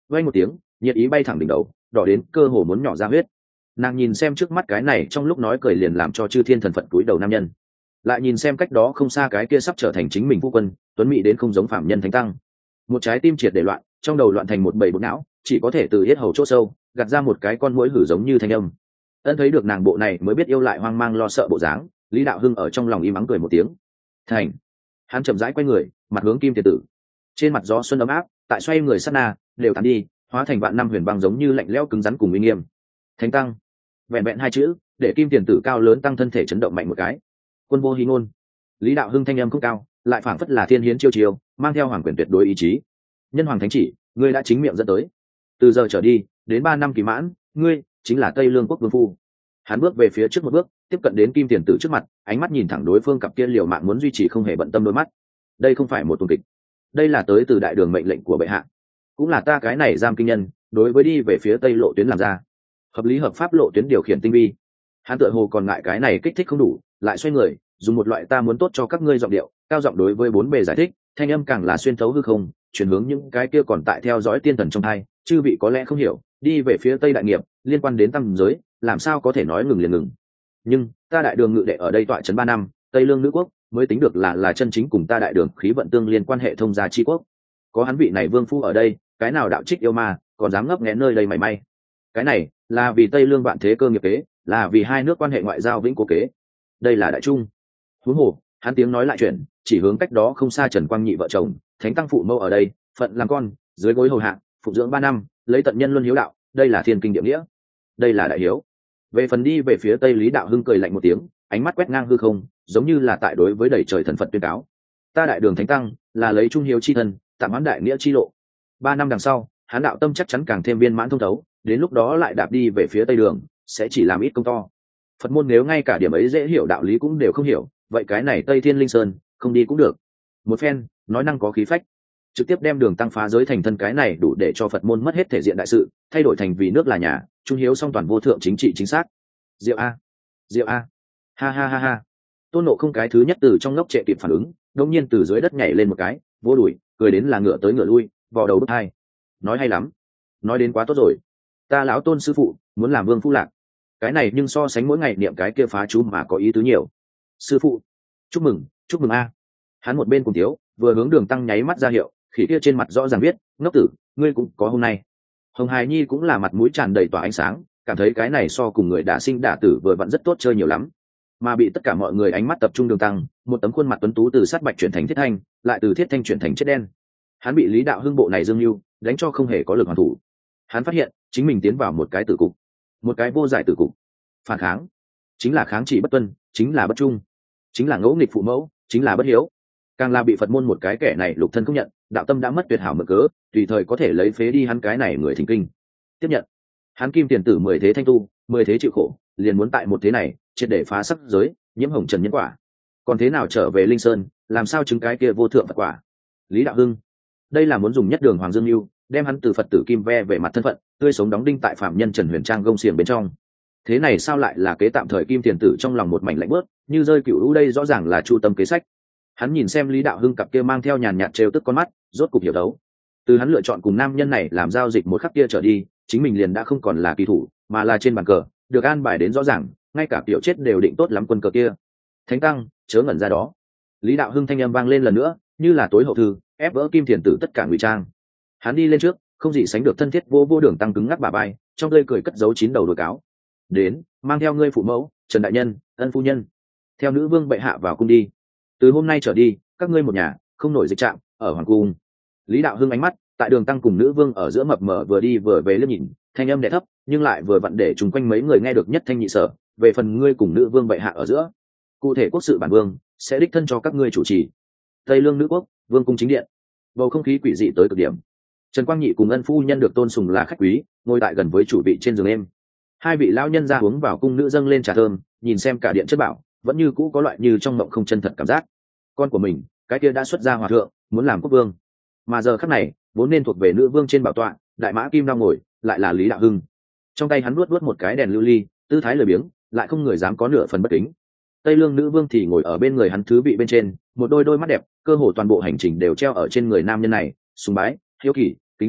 vay một tiếng, nhiệt ý bay thẳng đỉnh đầu, đỏ đến cơ hồ muốn nhỏ ra huyết. Nàng nhìn xem trước mắt cái này trong lúc nói cười liền làm cho chư thiên thần phật cúi đầu nam nhân, lại nhìn xem cách đó không xa cái kia sắp trở thành chính mình phu quân, tuấn mỹ đến không giống phạm nhân thánh tăng. Một trái tim triệt để loạn, trong đầu loạn thành một bầy bột não, chỉ có thể từ yết hầu chỗ sâu gạt ra một cái con muỗi hử giống như thanh âm. Ân thấy được nàng bộ này mới biết yêu lại hoang mang lo sợ bộ dáng, Lý Đạo Hưng ở trong lòng im ắng cười một tiếng. Thành. Hắn chậm rãi quay người, mặt hướng Kim Tiền Tử. Trên mặt gió xuân ấm áp, tại xoay người sát na, đều tàn đi, hóa thành vạn năm huyền băng giống như lạnh lẽo cứng rắn cùng uy nghiêm. Thánh tăng. Vẹn vẹn hai chữ, để Kim Tiền Tử cao lớn tăng thân thể chấn động mạnh một cái. Quân vô hí ngôn. Lý Đạo Hưng thanh âm không cao, lại phảng phất là thiên hiến chiêu chiêu, mang theo hoàng quyền tuyệt đối ý chí. Nhân hoàng thánh chỉ, ngươi đã chính miệng dẫn tới. Từ giờ trở đi, đến ba năm kỳ mãn, ngươi chính là Tây Lương quốc vương phu. Hắn bước về phía trước một bước, tiếp cận đến Kim Tiền Tử trước mặt, ánh mắt nhìn thẳng đối phương cặp kia liều mạng muốn duy trì không hề bận tâm đôi mắt. Đây không phải một tuần kịch, đây là tới từ đại đường mệnh lệnh của bệ hạ, cũng là ta cái này giam kinh nhân đối với đi về phía tây lộ tuyến làm ra hợp lý hợp pháp lộ tuyến điều khiển tinh vi. Hắn tựa hồ còn ngại cái này kích thích không đủ, lại xoay người dùng một loại ta muốn tốt cho các ngươi giọng điệu cao giọng đối với bốn bề giải thích, thanh âm càng là xuyên thấu hư không, chuyển hướng những cái kia còn tại theo dõi tiên thần trong hai, chư vị có lẽ không hiểu, đi về phía tây đại nghiệp liên quan đến tăng giới, làm sao có thể nói ngừng liền ngừng. Nhưng ta đại đường ngự đệ ở đây tọa trấn ba năm, Tây Lương nữ quốc mới tính được là là chân chính cùng ta đại đường khí vận tương liên quan hệ thông gia chi quốc. Có hắn vị này vương phu ở đây, cái nào đạo trích yêu ma còn dám ngấp nghé nơi đây mảy may. Cái này là vì Tây Lương vạn thế cơ nghiệp kế, là vì hai nước quan hệ ngoại giao vĩnh cố kế. Đây là đại trung. Huống hồ, hắn tiếng nói lại chuyển, chỉ hướng cách đó không xa Trần Quang Nhị vợ chồng, thánh tăng phụ mẫu ở đây, phận làm con, dưới gối hầu hạ, phụng dưỡng ba năm, lấy tận nhân luân hiếu đạo, đây là thiên kinh địa nghĩa, đây là đại hiếu. Về phần đi về phía tây, Lý Đạo Hưng cười lạnh một tiếng, ánh mắt quét ngang hư không, giống như là tại đối với đầy trời thần Phật tuyên cáo. Ta đại đường thánh tăng là lấy trung hiếu chi thân, tạm hoãn đại nghĩa chi lộ. Ba năm đằng sau, hắn đạo tâm chắc chắn càng thêm viên mãn thông thấu, đến lúc đó lại đạp đi về phía tây đường, sẽ chỉ làm ít công to. Phật môn nếu ngay cả điểm ấy dễ hiểu đạo lý cũng đều không hiểu, vậy cái này Tây Thiên Linh Sơn không đi cũng được. Một phen nói năng có khí phách, trực tiếp đem đường tăng phá giới thành thân, cái này đủ để cho Phật môn mất hết thể diện đại sự, thay đổi thành vì nước là nhà, trung hiếu song toàn vô thượng chính trị chính xác. Diệu a, diệu a, ha ha ha ha. Tôn Nộ không cái thứ nhất từ trong ngốc trệ kịp phản ứng, đột nhiên từ dưới đất nhảy lên một cái, vỗ đùi, cười đến là ngựa tới ngựa lui, vò đầu bứt tai. Nói hay lắm, nói đến quá tốt rồi. Ta lão Tôn sư phụ muốn làm vương phu lạc, cái này nhưng so sánh mỗi ngày niệm cái kia phá chú mà có ý tứ nhiều. Sư phụ, chúc mừng, chúc mừng a. Hắn một bên cùng thiếu, vừa hướng đường tăng nháy mắt ra hiệu, khỉ kia trên mặt rõ ràng biết, ngốc tử, ngươi cũng có hôm nay. Hồng Hải Nhi cũng là mặt mũi tràn đầy tỏa ánh sáng, cảm thấy cái này so cùng người đã sinh đả tử vừa vặn rất tốt chơi nhiều lắm. Mà bị tất cả mọi người ánh mắt tập trung đường tăng, một tấm khuôn mặt tuấn tú từ sát bạch chuyển thành thiết thanh, lại từ thiết thanh chuyển thành chết đen. Hắn bị Lý Đạo Hưng bộ này dương lưu đánh cho không hề có lực hoàn thủ. Hắn phát hiện chính mình tiến vào một cái tử cục, một cái vô giải tử cục. Phản kháng chính là kháng chỉ bất tuân, chính là bất trung, chính là ngỗ nghịch phụ mẫu, chính là bất hiếu. Càng là bị Phật môn một cái kẻ này lục thân không nhận, đạo tâm đã mất tuyệt hảo mực cớ, tùy thời có thể lấy phế đi hắn cái này người thỉnh kinh. Tiếp nhận hắn Kim Tiền Tử mười thế thanh tu, mười thế chịu khổ, liền muốn tại một thế này triệt để phá sắc giới, nhiễm hồng trần nhân quả. Còn thế nào trở về Linh Sơn, làm sao chứng cái kia vô thượng Phật quả? Lý Đạo Hưng đây là muốn dùng nhất đường Hoàng Dương Lưu, đem hắn từ Phật tử kim ve về mặt thân phận, tươi sống đóng đinh tại phạm nhân Trần Huyền Trang gông xiềng bên trong. Thế này sao lại là kế tạm thời Kim Tiền Tử trong lòng một mảnh lạnh bớt, như rơi cựu lũ, đây rõ ràng là chu tâm kế sách. Hắn nhìn xem Lý Đạo Hưng cặp kia mang theo nhàn nhạt trêu tức con mắt, rốt cục hiểu đấu. Từ hắn lựa chọn cùng nam nhân này làm giao dịch một khắc kia trở đi, chính mình liền đã không còn là kỳ thủ, mà là trên bàn cờ, được an bài đến rõ ràng, ngay cả kiểu chết đều định tốt lắm quân cờ kia. Thánh tăng, chớ ngẩn ra đó. Lý Đạo Hưng thanh âm vang lên lần nữa, như là tối hậu thư, ép vỡ Kim Tiền Tử tất cả ngụy trang. Hắn đi lên trước, không gì sánh được thân thiết vô vô đường tăng cứng ngắc bả vai, trong tươi cười cất giấu chín đầu đuôi cáo. Đến, mang theo ngươi phụ mẫu, Trần đại nhân, ân phu nhân, theo nữ vương bệ hạ vào cung đi. Từ hôm nay trở đi, các ngươi một nhà không nổi dịch trạm ở hoàng cung. Lý Đạo Hưng ánh mắt tại đường tăng cùng nữ vương ở giữa mập mờ vừa đi vừa về liếc nhìn, thanh âm đẻ thấp nhưng lại vừa vặn để chung quanh mấy người nghe được nhất thanh nhị sở. Về phần ngươi cùng nữ vương bệ hạ ở giữa, cụ thể quốc sự bản vương sẽ đích thân cho các ngươi chủ trì. Tây Lương nữ quốc vương cung chính điện, bầu không khí quỷ dị tới cực điểm. Trần Quang Nhị cùng ân phu nhân được tôn sùng là khách quý, ngồi tại gần với chủ vị trên giường em. Hai vị lão nhân ra uống vào cung nữ dâng lên trà thơm, nhìn xem cả điện chất bảo, vẫn như cũ có loại như trong mộng không chân thật cảm giác. Con của mình, cái kia đã xuất ra hòa thượng, muốn làm quốc vương, mà giờ khắc này vốn nên thuộc về nữ vương trên bảo tọa, đại mã kim đang ngồi, lại là Lý Đạo Hưng. Trong tay hắn luốt luốt một cái đèn lưu ly, tư thái lười biếng, lại không người dám có nửa phần bất kính. Tây Lương nữ vương thì ngồi ở bên người hắn thứ vị bên trên, một đôi đôi mắt đẹp, cơ hồ toàn bộ hành trình đều treo ở trên người nam nhân này, sùng bái, hiếu kỳ, kính sợ,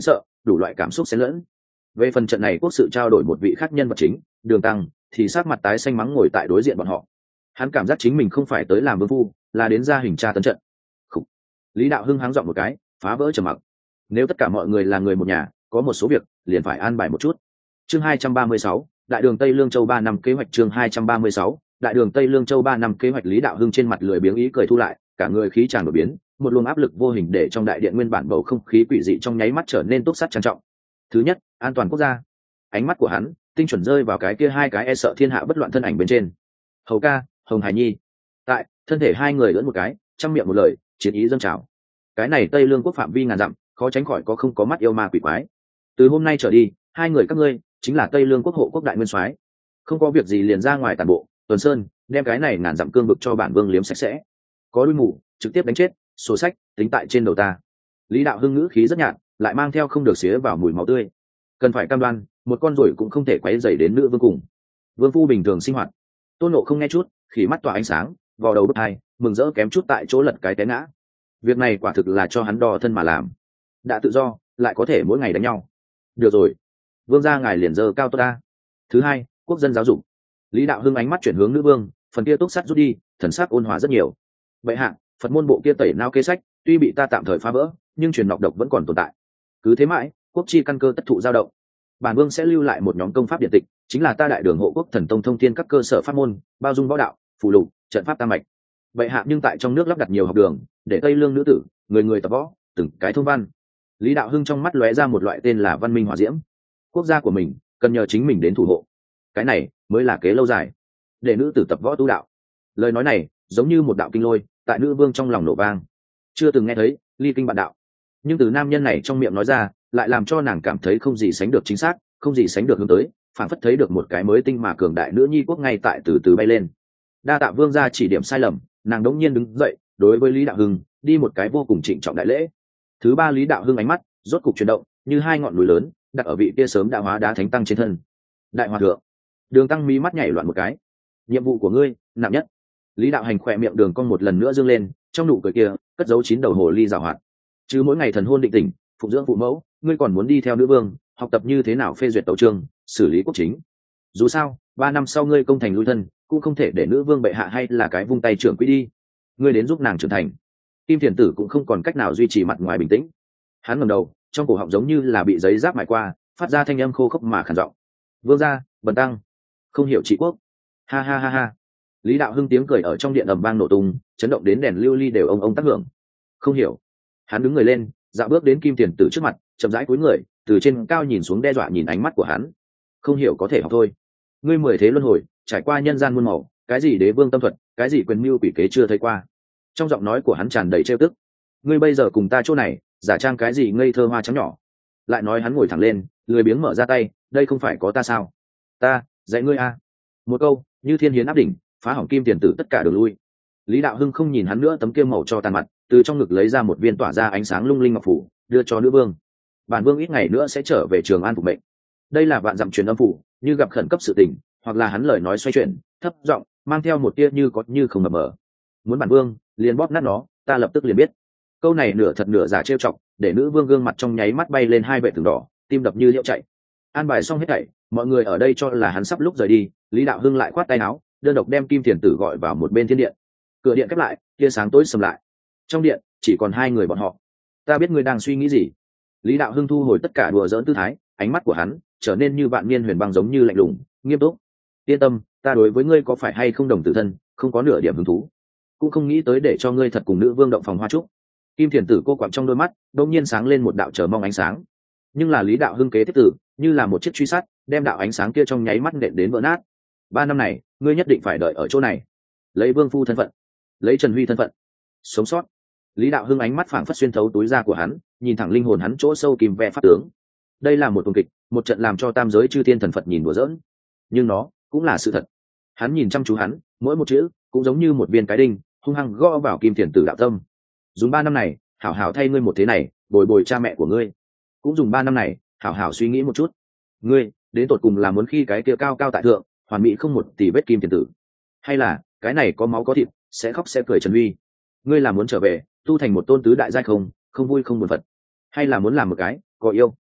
đủ loại cảm xúc xen lẫn. Về phần trận này quốc sự trao đổi một vị khác nhân vật chính Đường Tăng thì sát mặt tái xanh mắng ngồi tại đối diện bọn họ. Hắn cảm giác chính mình không phải tới làm vương phu, là đến ra hình tra tấn trận. Khủ. Lý Đạo Hưng háng giọng một cái, phá vỡ trầm mặc. Nếu tất cả mọi người là người một nhà, có một số việc liền phải an bài một chút. Chương hai trăm ba mươi sáu, Đại đường Tây Lương Châu ba năm kế hoạch. Chương hai trăm ba mươi sáu, Đại đường Tây Lương Châu ba năm kế hoạch. Lý Đạo Hưng trên mặt lười biếng ý cười thu lại, cả người khí tràn đổi biến, một luồng áp lực vô hình để trong đại điện nguyên bản bầu không khí quỷ dị trong nháy mắt trở nên túc sắt trang trọng. Thứ nhất, an toàn quốc gia. Ánh mắt của hắn tinh chuẩn rơi vào cái kia hai cái e sợ thiên hạ bất loạn thân ảnh bên trên. Hầu ca, Hồng Hải Nhi. Tại thân thể hai người lẫn một cái, trăm miệng một lời, chiến ý dâng trào. Cái này Tây Lương quốc phạm vi ngàn dặm, khó tránh khỏi có không có mắt yêu ma quỷ quái. Từ hôm nay trở đi, hai người các ngươi chính là Tây Lương quốc hộ quốc đại nguyên soái. Không có việc gì liền ra ngoài tản bộ, tuần sơn, đem cái này ngàn dặm cương vực cho bản vương liếm sạch sẽ. Có đuôi mù, trực tiếp đánh chết, sổ sách tính tại trên đầu ta. Lý Đạo Hưng ngữ khí rất nhạt, lại mang theo không được xía vào mùi máu tươi. Cần phải cam đoan, một con ruồi cũng không thể quấy rầy đến nữ vương cùng. Vương phu bình thường sinh hoạt. Tôn Nộ không nghe chút, khỉ mắt tỏa ánh sáng, vò đầu bứt tai, mừng rỡ kém chút tại chỗ lật cái té ngã. Việc này quả thực là cho hắn đo thân mà làm. Đã tự do, lại có thể mỗi ngày đánh nhau. Được rồi, vương gia ngài liền dơ cao tốt ta. Thứ hai, quốc dân giáo dục. Lý Đạo Hưng ánh mắt chuyển hướng nữ vương, phần kia túc sắt rút đi, thần sắc ôn hòa rất nhiều. Vậy hạ, Phật môn bộ kia tẩy nao kế sách, tuy bị ta tạm thời phá vỡ, nhưng truyền nọc độc vẫn còn tồn tại. Cứ thế mãi, quốc chi căn cơ tất thụ dao động. Bản vương sẽ lưu lại một nhóm công pháp điện tịch, chính là ta đại đường hộ quốc thần tông thông thiên các cơ sở pháp môn, bao dung võ đạo, phù lục, trận pháp tam mạch. Vậy hạ nhưng tại trong nước lắp đặt nhiều học đường, để Tây Lương nữ tử, người người tập võ, từng cái thông văn. Lý Đạo Hưng trong mắt lóe ra một loại tên là văn minh hỏa diễm. Quốc gia của mình cần nhờ chính mình đến thủ hộ, cái này mới là kế lâu dài. Để nữ tử tập võ tu đạo. Lời nói này giống như một đạo kinh lôi, tại nữ vương trong lòng nổ vang. Chưa từng nghe thấy ly kinh bạn đạo, nhưng từ nam nhân này trong miệng nói ra, lại làm cho nàng cảm thấy không gì sánh được chính xác, không gì sánh được hướng tới, phản phất thấy được một cái mới tinh mà cường đại nữ nhi quốc ngay tại từ từ bay lên. Đa tạ vương gia chỉ điểm sai lầm, nàng đống nhiên đứng dậy, đối với Lý Đạo Hưng đi một cái vô cùng trịnh trọng đại lễ. Thứ ba, Lý Đạo Hưng ánh mắt rốt cục chuyển động, như hai ngọn núi lớn đặt ở vị kia sớm đã hóa đá thánh tăng trên thân. Đại hòa thượng. Đường Tăng mí mắt nhảy loạn một cái. Nhiệm vụ của ngươi nặng nhất. Lý Đạo Hành khỏe miệng đường cong một lần nữa dương lên, trong nụ cười kia cất giấu chín đầu hồ ly giảo hoạt. Chứ mỗi ngày thần hôn định tình, phụng dưỡng phụ mẫu, ngươi còn muốn đi theo nữ vương học tập như thế nào phê duyệt tấu chương, xử lý quốc chính. Dù sao ba năm sau ngươi công thành lui thân, cũng không thể để nữ vương bệ hạ hay là cái vung tay trưởng quỹ đi. Ngươi đến giúp nàng trưởng thành. Kim Thiền Tử cũng không còn cách nào duy trì mặt ngoài bình tĩnh. Hắn ngẩng đầu, trong cổ họng giống như là bị giấy giáp mài qua, phát ra thanh âm khô khốc mà khàn giọng. Vương gia, bần tăng không hiểu trị quốc. Ha ha ha ha. Lý Đạo Hưng tiếng cười ở trong điện ầm vang nổ tung, chấn động đến đèn lưu ly đều ông ông tác hưởng. Không hiểu. Hắn đứng người lên, dạo bước đến Kim Tiền Tử trước mặt, chậm rãi cúi người, từ trên cao nhìn xuống đe dọa nhìn ánh mắt của hắn. Không hiểu có thể học thôi. Ngươi mười thế luân hồi, trải qua nhân gian muôn màu, cái gì đế vương tâm thuật, cái gì quyền mưu quỷ kế chưa thấy qua. Trong giọng nói của hắn tràn đầy trêu tức. Ngươi bây giờ cùng ta chỗ này, giả trang cái gì ngây thơ hoa trắng nhỏ. Lại nói hắn ngồi thẳng lên, lười biếng mở ra tay, đây không phải có ta sao? Ta dạy ngươi a. Một câu như thiên hiến áp đỉnh, phá hỏng Kim Tiền Tử tất cả đường lui. Lý Đạo Hưng không nhìn hắn nữa, tấm kia màu cho tàn mặt, từ trong ngực lấy ra một viên tỏa ra ánh sáng lung linh ngọc phủ, đưa cho nữ vương. Bản vương ít ngày nữa sẽ trở về Trường An phục mệnh. Đây là vạn dặm truyền âm phủ, như gặp khẩn cấp sự tình, hoặc là hắn lời nói xoay chuyển, thấp giọng mang theo một tia như có như không mập mờ. Muốn bản vương liền bóp nát nó, ta lập tức liền biết. Câu này nửa thật nửa giả trêu chọc, để nữ vương gương mặt trong nháy mắt bay lên hai vệ tường đỏ, tim đập như liễu chạy. An bài xong hết thảy, mọi người ở đây cho là hắn sắp lúc rời đi, Lý Đạo Hưng lại khoát tay áo, đơn độc đem Kim Thiền Tử gọi vào một bên thiên điện. Cửa điện khép lại, tia sáng tối sầm lại. Trong điện chỉ còn hai người bọn họ. Ta biết ngươi đang suy nghĩ gì. Lý Đạo Hưng thu hồi tất cả đùa giỡn tư thái, ánh mắt của hắn trở nên như vạn niên huyền băng, giống như lạnh lùng nghiêm túc. Yên tâm, ta đối với ngươi có phải hay không đồng tử thân, không có nửa điểm hứng thú, cũng không nghĩ tới để cho ngươi thật cùng nữ vương động phòng hoa trúc. Kim Thiền Tử cô quặm trong đôi mắt đột nhiên sáng lên một đạo chờ mong ánh sáng. Nhưng là Lý Đạo Hưng kế tiếp tử, như là một chiếc truy sát, đem đạo ánh sáng kia trong nháy mắt nện đến vỡ nát. Ba năm này ngươi nhất định phải đợi ở chỗ này, lấy vương phu thân phận, lấy Trần Huy thân phận sống sót. Lý Đạo Hưng ánh mắt phảng phất xuyên thấu túi da của hắn, nhìn thẳng linh hồn hắn chỗ sâu kìm vẽ pháp tướng. Đây là một tuồng kịch, một trận làm cho tam giới chư thiên thần Phật nhìn đùa giỡn, nhưng nó cũng là sự thật. Hắn nhìn chăm chú hắn, mỗi một chữ cũng giống như một viên cái đinh, hung hăng gõ vào Kim Thiền Tử đạo tâm. Dùng ba năm này hảo hảo thay ngươi một thế này, bồi bồi cha mẹ của ngươi. Cũng dùng ba năm này hảo hảo suy nghĩ một chút, ngươi đến tột cùng là muốn khi cái kia cao cao tại thượng, hoàn mỹ không một tì vết Kim Thiền Tử, hay là cái này có máu có thịt, sẽ khóc sẽ cười Trần Huy? Ngươi là muốn trở về tu thành một tôn tứ đại giai không không vui không buồn phật, hay là muốn làm một cái có yêu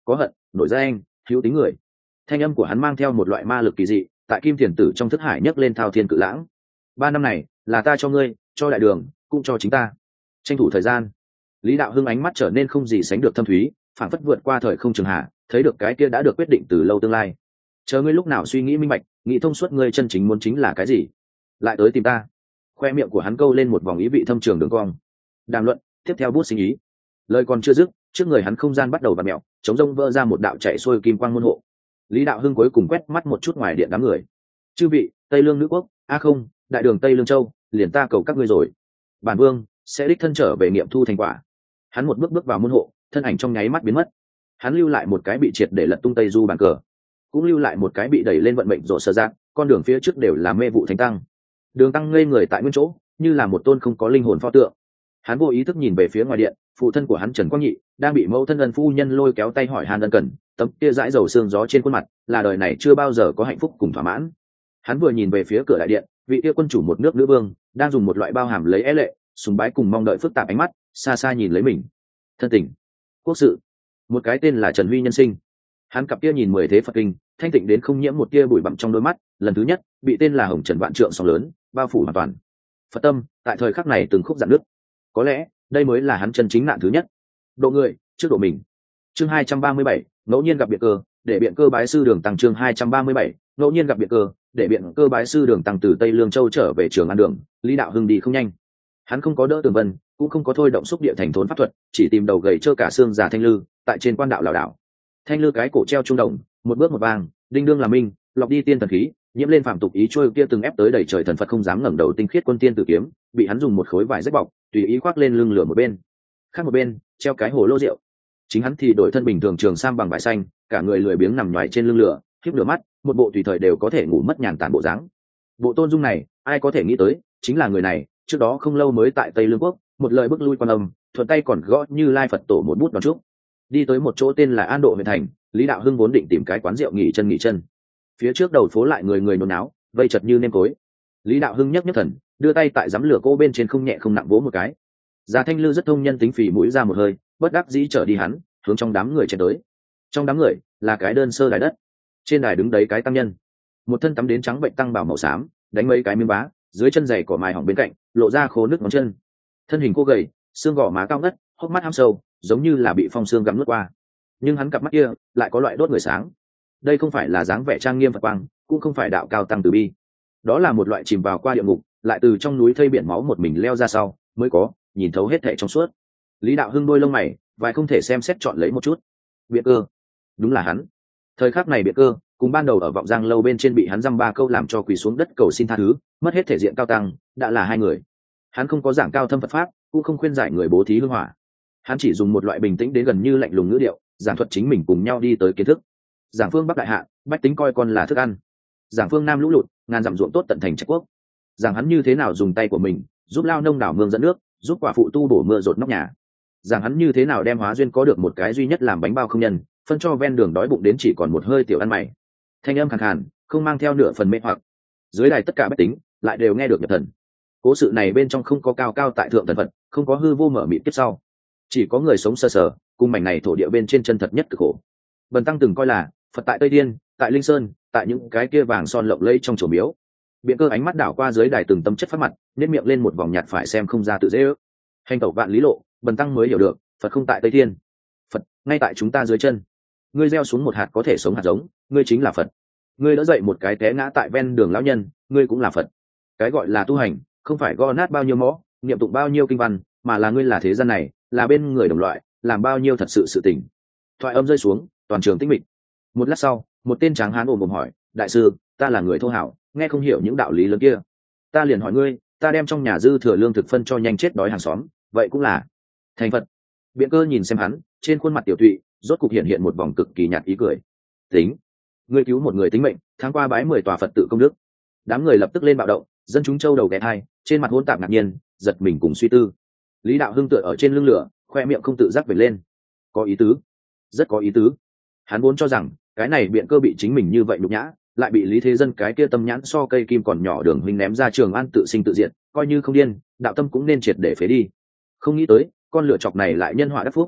có hận, nổi danh, hữu tính người. Thanh âm của hắn mang theo một loại ma lực kỳ dị, tại kim thiền tử trong thức hải nhấc lên thao thiên cự lãng. Ba năm này là ta cho ngươi, cho đại đường, cũng cho chính ta. Tranh thủ thời gian. Lý Đạo Hưng ánh mắt trở nên không gì sánh được thâm thúy, phảng phất vượt qua thời không trường hạ, thấy được cái kia đã được quyết định từ lâu tương lai. Chờ ngươi lúc nào suy nghĩ minh bạch, nghĩ thông suốt ngươi chân chính muốn chính là cái gì, lại tới tìm ta. Khoe miệng của hắn câu lên một vòng ý vị thâm trường đường cong. Đàm luận, tiếp theo bút sinh ý. Lời còn chưa dứt, trước người hắn không gian bắt đầu vặn mèo, chống rông vỡ ra một đạo chạy xuôi kim quang môn hộ. Lý Đạo Hưng cuối cùng quét mắt một chút ngoài điện đám người. Chư vị, Tây Lương nữ quốc, a không, đại đường Tây Lương châu, liền ta cầu các ngươi rồi. Bản vương sẽ đích thân trở về nghiệm thu thành quả. Hắn một bước bước vào môn hộ, thân ảnh trong nháy mắt biến mất. Hắn lưu lại một cái bị triệt để lật tung tây du bàn cờ, cũng lưu lại một cái bị đẩy lên vận mệnh rộ sơ giác. Con đường phía trước đều là mê vụ thánh tăng. Đường tăng ngây người tại nguyên chỗ, như là một tôn không có linh hồn pho tượng. Hắn vô ý thức nhìn về phía ngoài điện, phụ thân của hắn Trần Quang Nhị đang bị mẫu thân ân phu nhân lôi kéo tay hỏi han ân cần, tấm kia dãi dầu xương gió trên khuôn mặt là đời này chưa bao giờ có hạnh phúc cùng thỏa mãn. Hắn vừa nhìn về phía cửa đại điện, vị kia quân chủ một nước nữ vương đang dùng một loại bao hàm lấy é lệ, sùng bái cùng mong đợi phức tạp ánh mắt xa xa nhìn lấy mình. Thân tình, quốc sự, một cái tên là Trần Huy nhân sinh. Hắn cặp kia nhìn mười thế Phật kinh, thanh tịnh đến không nhiễm một tia bụi bặm trong đôi mắt, lần thứ nhất bị tên là Hồng Trần Vạn Trượng sóng lớn bao phủ hoàn toàn. Phật tâm tại thời khắc này từng khúc dạn nước. Có lẽ đây mới là hắn chân chính nạn thứ nhất. Độ người trước độ mình. Chương hai trăm ba mươi bảy, ngẫu nhiên gặp biện cơ, để biện cơ bái sư Đường Tăng. Chương hai trăm ba mươi bảy, ngẫu nhiên gặp biện cơ, để biện cơ bái sư Đường Tăng. Từ Tây Lương Châu trở về Trường An Đường, Lý Đạo Hưng đi không nhanh. Hắn không có đỡ Tường Vân, cũng không có thôi động xúc địa thành thốn pháp thuật, chỉ tìm đầu gầy trơ cả xương già Thanh Lư, tại trên quan đạo lảo đảo. Thanh Lư cái cổ treo trung đồng, một bước một vàng, đinh đương là minh, lọc đi tiên thần khí, nhiễm lên phạm tục ý trôi kia từng ép tới đầy trời thần Phật không dám ngẩng đầu tinh khiết quân tiên tử kiếm, bị hắn dùng một khối vải rách bọc, tùy ý khoác lên lưng lửa một bên. Khác một bên, treo cái hồ lô rượu. Chính hắn thì đổi thân bình thường trường sam bằng vải xanh, cả người lười biếng nằm nhoài trên lưng lửa, khép nửa mắt, một bộ tùy thời đều có thể ngủ mất nhàn tản bộ dáng. Bộ tôn dung này, ai có thể nghĩ tới, chính là người này, trước đó không lâu mới tại Tây Lương quốc, một lời bức lui Quan Âm, thuận tay còn gõ Như Lai Phật tổ một bút đón chúc. Đi tới một chỗ tên là An Độ huyện thành, Lý Đạo Hưng vốn định tìm cái quán rượu nghỉ chân nghỉ chân. Phía trước đầu phố lại người người nôn náo, vây chật như nêm cối. Lý Đạo Hưng nhấc nhấc thần, đưa tay tại giắm lửa cô bên trên không nhẹ không nặng vỗ một cái. Già Thanh Lư rất thông nhân tính, phì mũi ra một hơi, bất đắc dĩ trở đi hắn, hướng trong đám người chạy tới. Trong đám người là cái đơn sơ đài đất, trên đài đứng đấy cái tăng nhân, một thân tắm đến trắng bệnh tăng bảo màu xám, đánh mấy cái miếng bá, dưới chân giày cỏ mài hỏng bên cạnh, lộ ra khô nước ngón chân. Thân hình cô gầy, xương gò má cao ngất, hốc mắt hăm sâu, giống như là bị phong xương gặm nuốt qua. Nhưng hắn cặp mắt kia lại có loại đốt người sáng. Đây không phải là dáng vẻ trang nghiêm Phật quang, cũng không phải đạo cao tăng từ bi. Đó là một loại chìm vào qua địa ngục, lại từ trong núi thây biển máu một mình leo ra sau, mới có nhìn thấu hết thảy trong suốt. Lý Đạo Hưng đôi lông mày, vài không thể xem xét chọn lấy một chút. Biện cơ, đúng là hắn. Thời khắc này Biện cơ, cùng ban đầu ở vọng giang lâu bên trên bị hắn dăm ba câu làm cho quỳ xuống đất cầu xin tha thứ, mất hết thể diện cao tăng, đã là hai người. Hắn không có giảng cao thâm Phật pháp, cũng không khuyên giải người bố thí hương hỏa. Hắn chỉ dùng một loại bình tĩnh đến gần như lạnh lùng ngữ điệu, giảng thuật chính mình cùng nhau đi tới kiến thức. Giảng phương Bắc đại hạ, bách tính coi con là thức ăn. Giảng phương Nam lũ lụt, ngàn dặm ruộng tốt tận thành trạch quốc. Giảng hắn như thế nào dùng tay của mình giúp lao nông đảo mương dẫn nước, giúp quả phụ tu bổ mưa rột nóc nhà. Giảng hắn như thế nào đem hóa duyên có được một cái duy nhất làm bánh bao không nhân, phân cho ven đường đói bụng đến chỉ còn một hơi tiểu ăn mày. Thanh âm khàn khàn, không mang theo nửa phần mê hoặc. Dưới đài tất cả bách tính lại đều nghe được nhập thần. Cố sự này bên trong không có cao cao tại thượng thần Phật, không có hư vô mở mịt kiếp sau, chỉ có người sống sơ sờ, cùng mảnh này thổ địa bên trên chân thật nhất cực khổ. Bần tăng từng coi là Phật tại Tây Thiên, tại Linh Sơn, tại những cái kia vàng son lộng lẫy trong chùa miếu. Biện cơ ánh mắt đảo qua dưới đài từng tâm chất phát mặt, nếp miệng lên một vòng nhạt phải xem không ra tự dễ ước. Hành tẩu vạn lý lộ, bần tăng mới hiểu được, Phật không tại Tây Thiên, Phật ngay tại chúng ta dưới chân. Ngươi gieo xuống một hạt có thể sống hạt giống, ngươi chính là Phật. Ngươi đỡ dậy một cái té ngã tại ven đường lão nhân, ngươi cũng là Phật. Cái gọi là tu hành, không phải gõ nát bao nhiêu mõ, niệm tụng bao nhiêu kinh văn, mà là ngươi là thế gian này, là bên người đồng loại, làm bao nhiêu thật sự sự tình. Thoại âm rơi xuống, toàn trường tĩnh mịch. Một lát sau, một tên tráng hán ồm ồm hỏi, đại sư, ta là người thô hảo, nghe không hiểu những đạo lý lớn kia. Ta liền hỏi ngươi, ta đem trong nhà dư thừa lương thực phân cho nhanh chết đói hàng xóm, vậy cũng là thành Phật. Biện cơ nhìn xem hắn, trên khuôn mặt tiểu tụy rốt cục hiện hiện một vòng cực kỳ nhạt ý cười. Tính, ngươi cứu một người tính mệnh, tháng qua bái mười tòa Phật tự công đức. Đám người lập tức lên bạo động, dân chúng châu đầu ghé thai, trên mặt hỗn tạp ngạc nhiên, giật mình cùng suy tư. Lý Đạo Hưng tựa ở trên lưng lửa, khoe miệng không tự giác vểnh lên. Có ý tứ, rất có ý tứ. Hắn vốn cho rằng cái này Biện cơ bị chính mình như vậy nhục nhã, lại bị Lý Thế Dân cái kia tâm nhãn so cây kim còn nhỏ Đường huynh ném ra Trường An tự sinh tự diệt, coi như không điên, đạo tâm cũng nên triệt để phế đi. Không nghĩ tới con lựa chọc này lại nhân họa đắc phúc.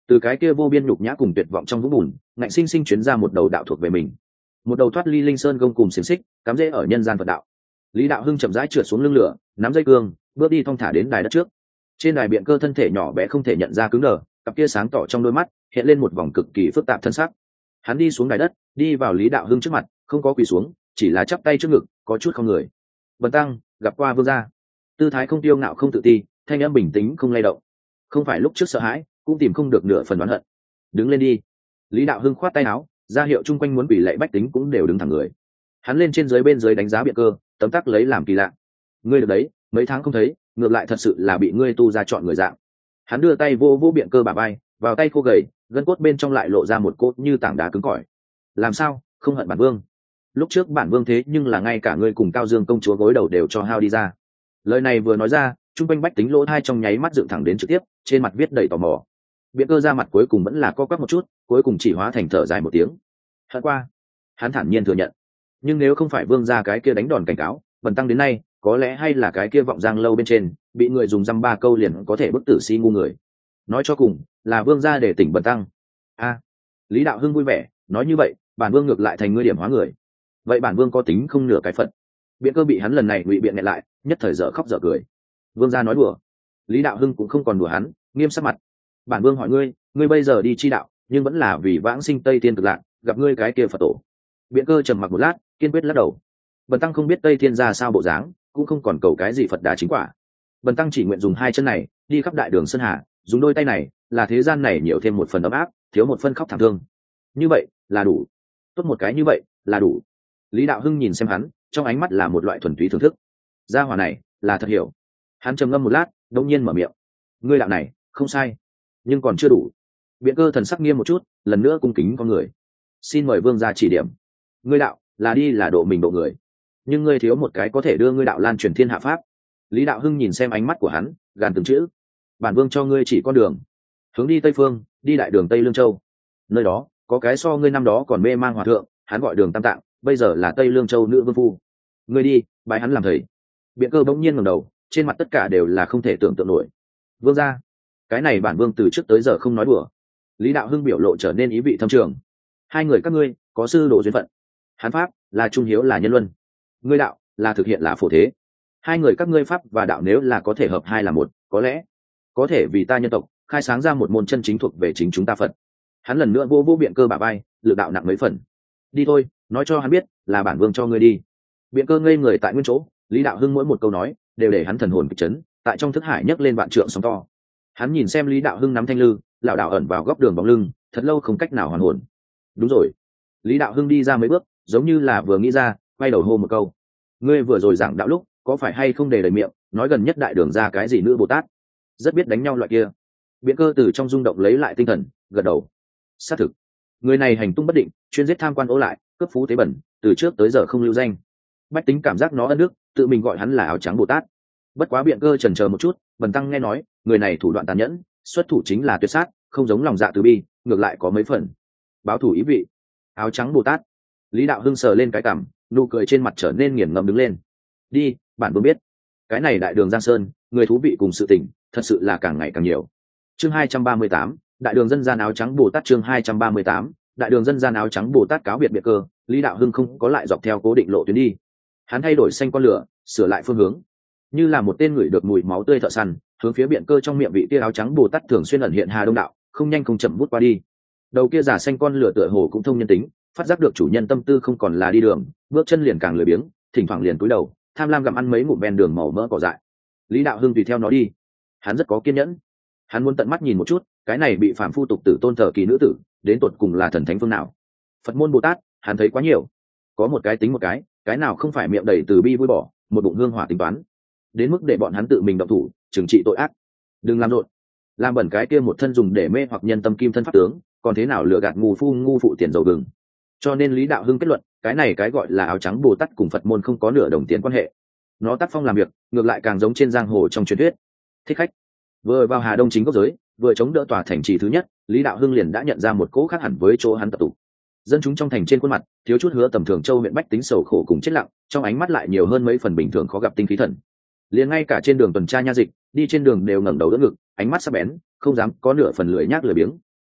từ cái kia vô biên nhục nhã cùng tuyệt vọng trong vũng bùn ngạnh sinh sinh chuyến ra một đầu đạo thuộc về mình, một đầu thoát ly linh sơn gông cùng xiềng xích cắm rễ ở nhân gian Phật đạo. Lý Đạo Hưng chậm rãi trượt xuống lưng lửa, nắm dây cương, bước đi thong thả đến đài đất trước. Trên đài biện cơ thân thể nhỏ bé không thể nhận ra cứng đờ, cặp kia sáng tỏ trong đôi mắt hiện lên một vòng cực kỳ phức tạp thân sắc. Hắn đi xuống đài đất, đi vào Lý Đạo Hưng trước mặt, không có quỳ xuống, chỉ là chắp tay trước ngực, có chút không người. Bần tăng gặp qua vương gia. Tư thái không tiêu ngạo không tự ti, thanh âm bình tĩnh không lay động. Không phải lúc trước sợ hãi, cũng tìm không được nửa phần oán hận. Đứng lên đi. Lý Đạo Hưng khoát tay áo, ra hiệu chung quanh muốn quỳ lạy bách tính cũng đều đứng thẳng người. Hắn lên trên dưới bên dưới đánh giá biện cơ, tấm tắc lấy làm kỳ lạ. Ngươi được đấy, mấy tháng không thấy, ngược lại thật sự là bị ngươi tu ra chọn người dạng. Hắn đưa tay vô vô biện cơ bả vai, vào tay khô gầy, gân cốt bên trong lại lộ ra một cốt như tảng đá cứng cỏi. Làm sao không hận bản vương? Lúc trước bản vương thế nhưng là ngay cả ngươi cùng Cao Dương công chúa gối đầu đều cho hao đi ra. Lời này vừa nói ra, trung quanh bách tính lỗ thai trong nháy mắt dựng thẳng đến trực tiếp, trên mặt viết đầy tò mò. Biện cơ ra mặt cuối cùng vẫn là co quắp một chút, cuối cùng chỉ hóa thành thở dài một tiếng. Hận qua. Hắn thản nhiên thừa nhận. Nhưng nếu không phải vương gia cái kia đánh đòn cảnh cáo, bần tăng đến nay có lẽ hay là cái kia vọng giang lâu bên trên bị người dùng dăm ba câu liền có thể bức tử si ngu người. Nói cho cùng là vương gia để tỉnh bần tăng. A, Lý Đạo Hưng vui vẻ nói, như vậy bản vương ngược lại thành ngươi điểm hóa người. Vậy bản vương có tính không nửa cái phận? Biện cơ bị hắn lần này ngụy biện nghẹn lại, nhất thời dở khóc dở cười. Vương gia nói đùa. Lý Đạo Hưng cũng không còn đùa hắn, nghiêm sắc mặt. Bản vương hỏi ngươi, ngươi bây giờ đi chi đạo nhưng vẫn là vì vãng sinh Tây Thiên cực lạc, gặp ngươi cái kia Phật tổ. Biện cơ trầm mặc một lát, kiên quyết lắc đầu. Bần tăng không biết Tây Thiên ra sao bộ dáng, cũng không còn cầu cái gì Phật đà chính quả. Bần tăng chỉ nguyện dùng hai chân này đi khắp đại đường sơn hà, dùng đôi tay này là thế gian này nhiều thêm một phần ấm áp, thiếu một phân khóc thảm thương. Như vậy là đủ. Tốt một cái như vậy là đủ. Lý Đạo Hưng nhìn xem hắn, trong ánh mắt là một loại thuần túy thưởng thức. Gia hỏa này là thật hiểu. Hắn trầm ngâm một lát, đột nhiên mở miệng. Ngươi đạo này không sai, nhưng còn chưa đủ. Biện cơ thần sắc nghiêm một chút, lần nữa cung kính con người. Xin mời vương gia chỉ điểm. Ngươi đạo là đi là độ mình độ người, nhưng ngươi thiếu một cái có thể đưa ngươi đạo lan truyền thiên hạ pháp. Lý Đạo Hưng nhìn xem ánh mắt của hắn, gàn từng chữ. Bản vương cho ngươi chỉ con đường, hướng đi tây phương, đi đại đường Tây Lương Châu. Nơi đó có cái so ngươi năm đó còn mê mang hòa thượng, hắn gọi Đường Tam Tạng, bây giờ là Tây Lương Châu nữ vương phu. Ngươi đi bái hắn làm thầy. Biện cơ bỗng nhiên ngẩng đầu, trên mặt tất cả đều là không thể tưởng tượng nổi. Vương gia, cái này bản vương từ trước tới giờ không nói đùa. Lý Đạo Hưng biểu lộ trở nên ý vị thâm trường. Hai người các ngươi có sư đồ duyên phận. Hắn pháp là trung hiếu là nhân luân, ngươi đạo là thực hiện là phổ thế. Hai người các ngươi pháp và đạo nếu là có thể hợp hai là một, có lẽ có thể vì ta nhân tộc khai sáng ra một môn chân chính thuộc về chính chúng ta Phật. Hắn lần nữa vô vô biện cơ bả vai, lực đạo nặng mấy phần. Đi thôi, nói cho hắn biết là bản vương cho ngươi đi. Biện cơ ngây người tại nguyên chỗ, Lý Đạo Hưng mỗi một câu nói đều để hắn thần hồn kịch chấn, tại trong thức hải nhấc lên vạn trượng sóng to. Hắn nhìn xem Lý Đạo Hưng nắm thanh lư, lảo đảo ẩn vào góc đường bóng lưng, thật lâu không cách nào hoàn hồn. Đúng rồi. Lý Đạo Hưng đi ra mấy bước, giống như là vừa nghĩ ra, quay đầu hô một câu. Ngươi vừa rồi giảng đạo lúc có phải hay không để đầy miệng nói gần nhất đại đường ra cái gì nữ Bồ Tát, rất biết đánh nhau loại kia. Biện cơ từ trong rung động lấy lại tinh thần, gật đầu. Xác thực, người này hành tung bất định, chuyên giết tham quan ố lại, cướp phú tế bẩn, từ trước tới giờ không lưu danh. Bách tính cảm giác nó ân đức, tự mình gọi hắn là áo trắng Bồ Tát. Bất quá biện cơ chần chờ một chút, bần tăng nghe nói người này thủ đoạn tàn nhẫn, xuất thủ chính là tuyệt sát, không giống lòng dạ từ bi, ngược lại có mấy phần báo thủ ý vị. Áo trắng Bồ Tát. Lý Đạo Hưng sờ lên cái cằm, nụ cười trên mặt trở nên nghiền ngẫm đứng lên. Đi, bản vương biết. Cái này đại đường Giang Sơn, người thú vị cùng sự tình, thật sự là càng ngày càng nhiều. Chương hai trăm ba mươi tám, đại đường dân gian áo trắng Bồ Tát. Chương hai trăm ba mươi tám, đại đường dân gian áo trắng Bồ Tát cáo biệt biệt cơ. Lý Đạo Hưng không có lại dọc theo cố định lộ tuyến đi, hắn thay đổi xanh con lửa, sửa lại phương hướng, như là một tên người được mùi máu tươi thợ săn, hướng phía biện cơ trong miệng vị tia áo trắng Bồ Tát thường xuyên ẩn hiện Hà Đông đạo, không nhanh không chậm vút qua đi. Đầu kia giả xanh con lửa tựa hồ cũng thông nhân tính, phát giác được chủ nhân tâm tư không còn là đi đường, bước chân liền càng lười biếng, thỉnh thoảng liền cúi đầu tham lam gặm ăn mấy ngụm ven đường màu mỡ cỏ dại. Lý Đạo Hưng tùy theo nó đi, hắn rất có kiên nhẫn, hắn muốn tận mắt nhìn một chút cái này bị phàm phu tục tử tôn thờ kỳ nữ tử đến tột cùng là thần thánh phương nào. Phật môn Bồ Tát hắn thấy quá nhiều, có một cái tính một cái, cái nào không phải miệng đầy từ bi vui bỏ, một bụng hương hỏa tính toán, đến mức để bọn hắn tự mình động thủ trừng trị tội ác. Đừng làm rộn, làm bẩn cái kia một thân dùng để mê hoặc nhân tâm kim thân pháp tướng, còn thế nào lừa gạt ngu phu ngu phụ tiền dầu gừng. Cho nên Lý Đạo Hưng kết luận, cái này cái gọi là áo trắng Bồ Tát cùng Phật môn không có nửa đồng tiền quan hệ. Nó tác phong làm việc ngược lại càng giống trên giang hồ trong truyền thuyết thích khách. Vừa vào Hà Đông chính gốc giới, vừa chống đỡ tòa thành trì thứ nhất, Lý Đạo Hưng liền đã nhận ra một cỗ khác hẳn với chỗ hắn tập tụ. Dân chúng trong thành trên khuôn mặt thiếu chút hứa tầm thường châu huyện bách tính sầu khổ cùng chết lặng, trong ánh mắt lại nhiều hơn mấy phần bình thường khó gặp tinh khí thần. Liền ngay cả trên đường tuần tra nha dịch, đi trên đường đều ngẩng đầu đỡ ngực, ánh mắt sắc bén, không dám có nửa phần lười nhác lười biếng,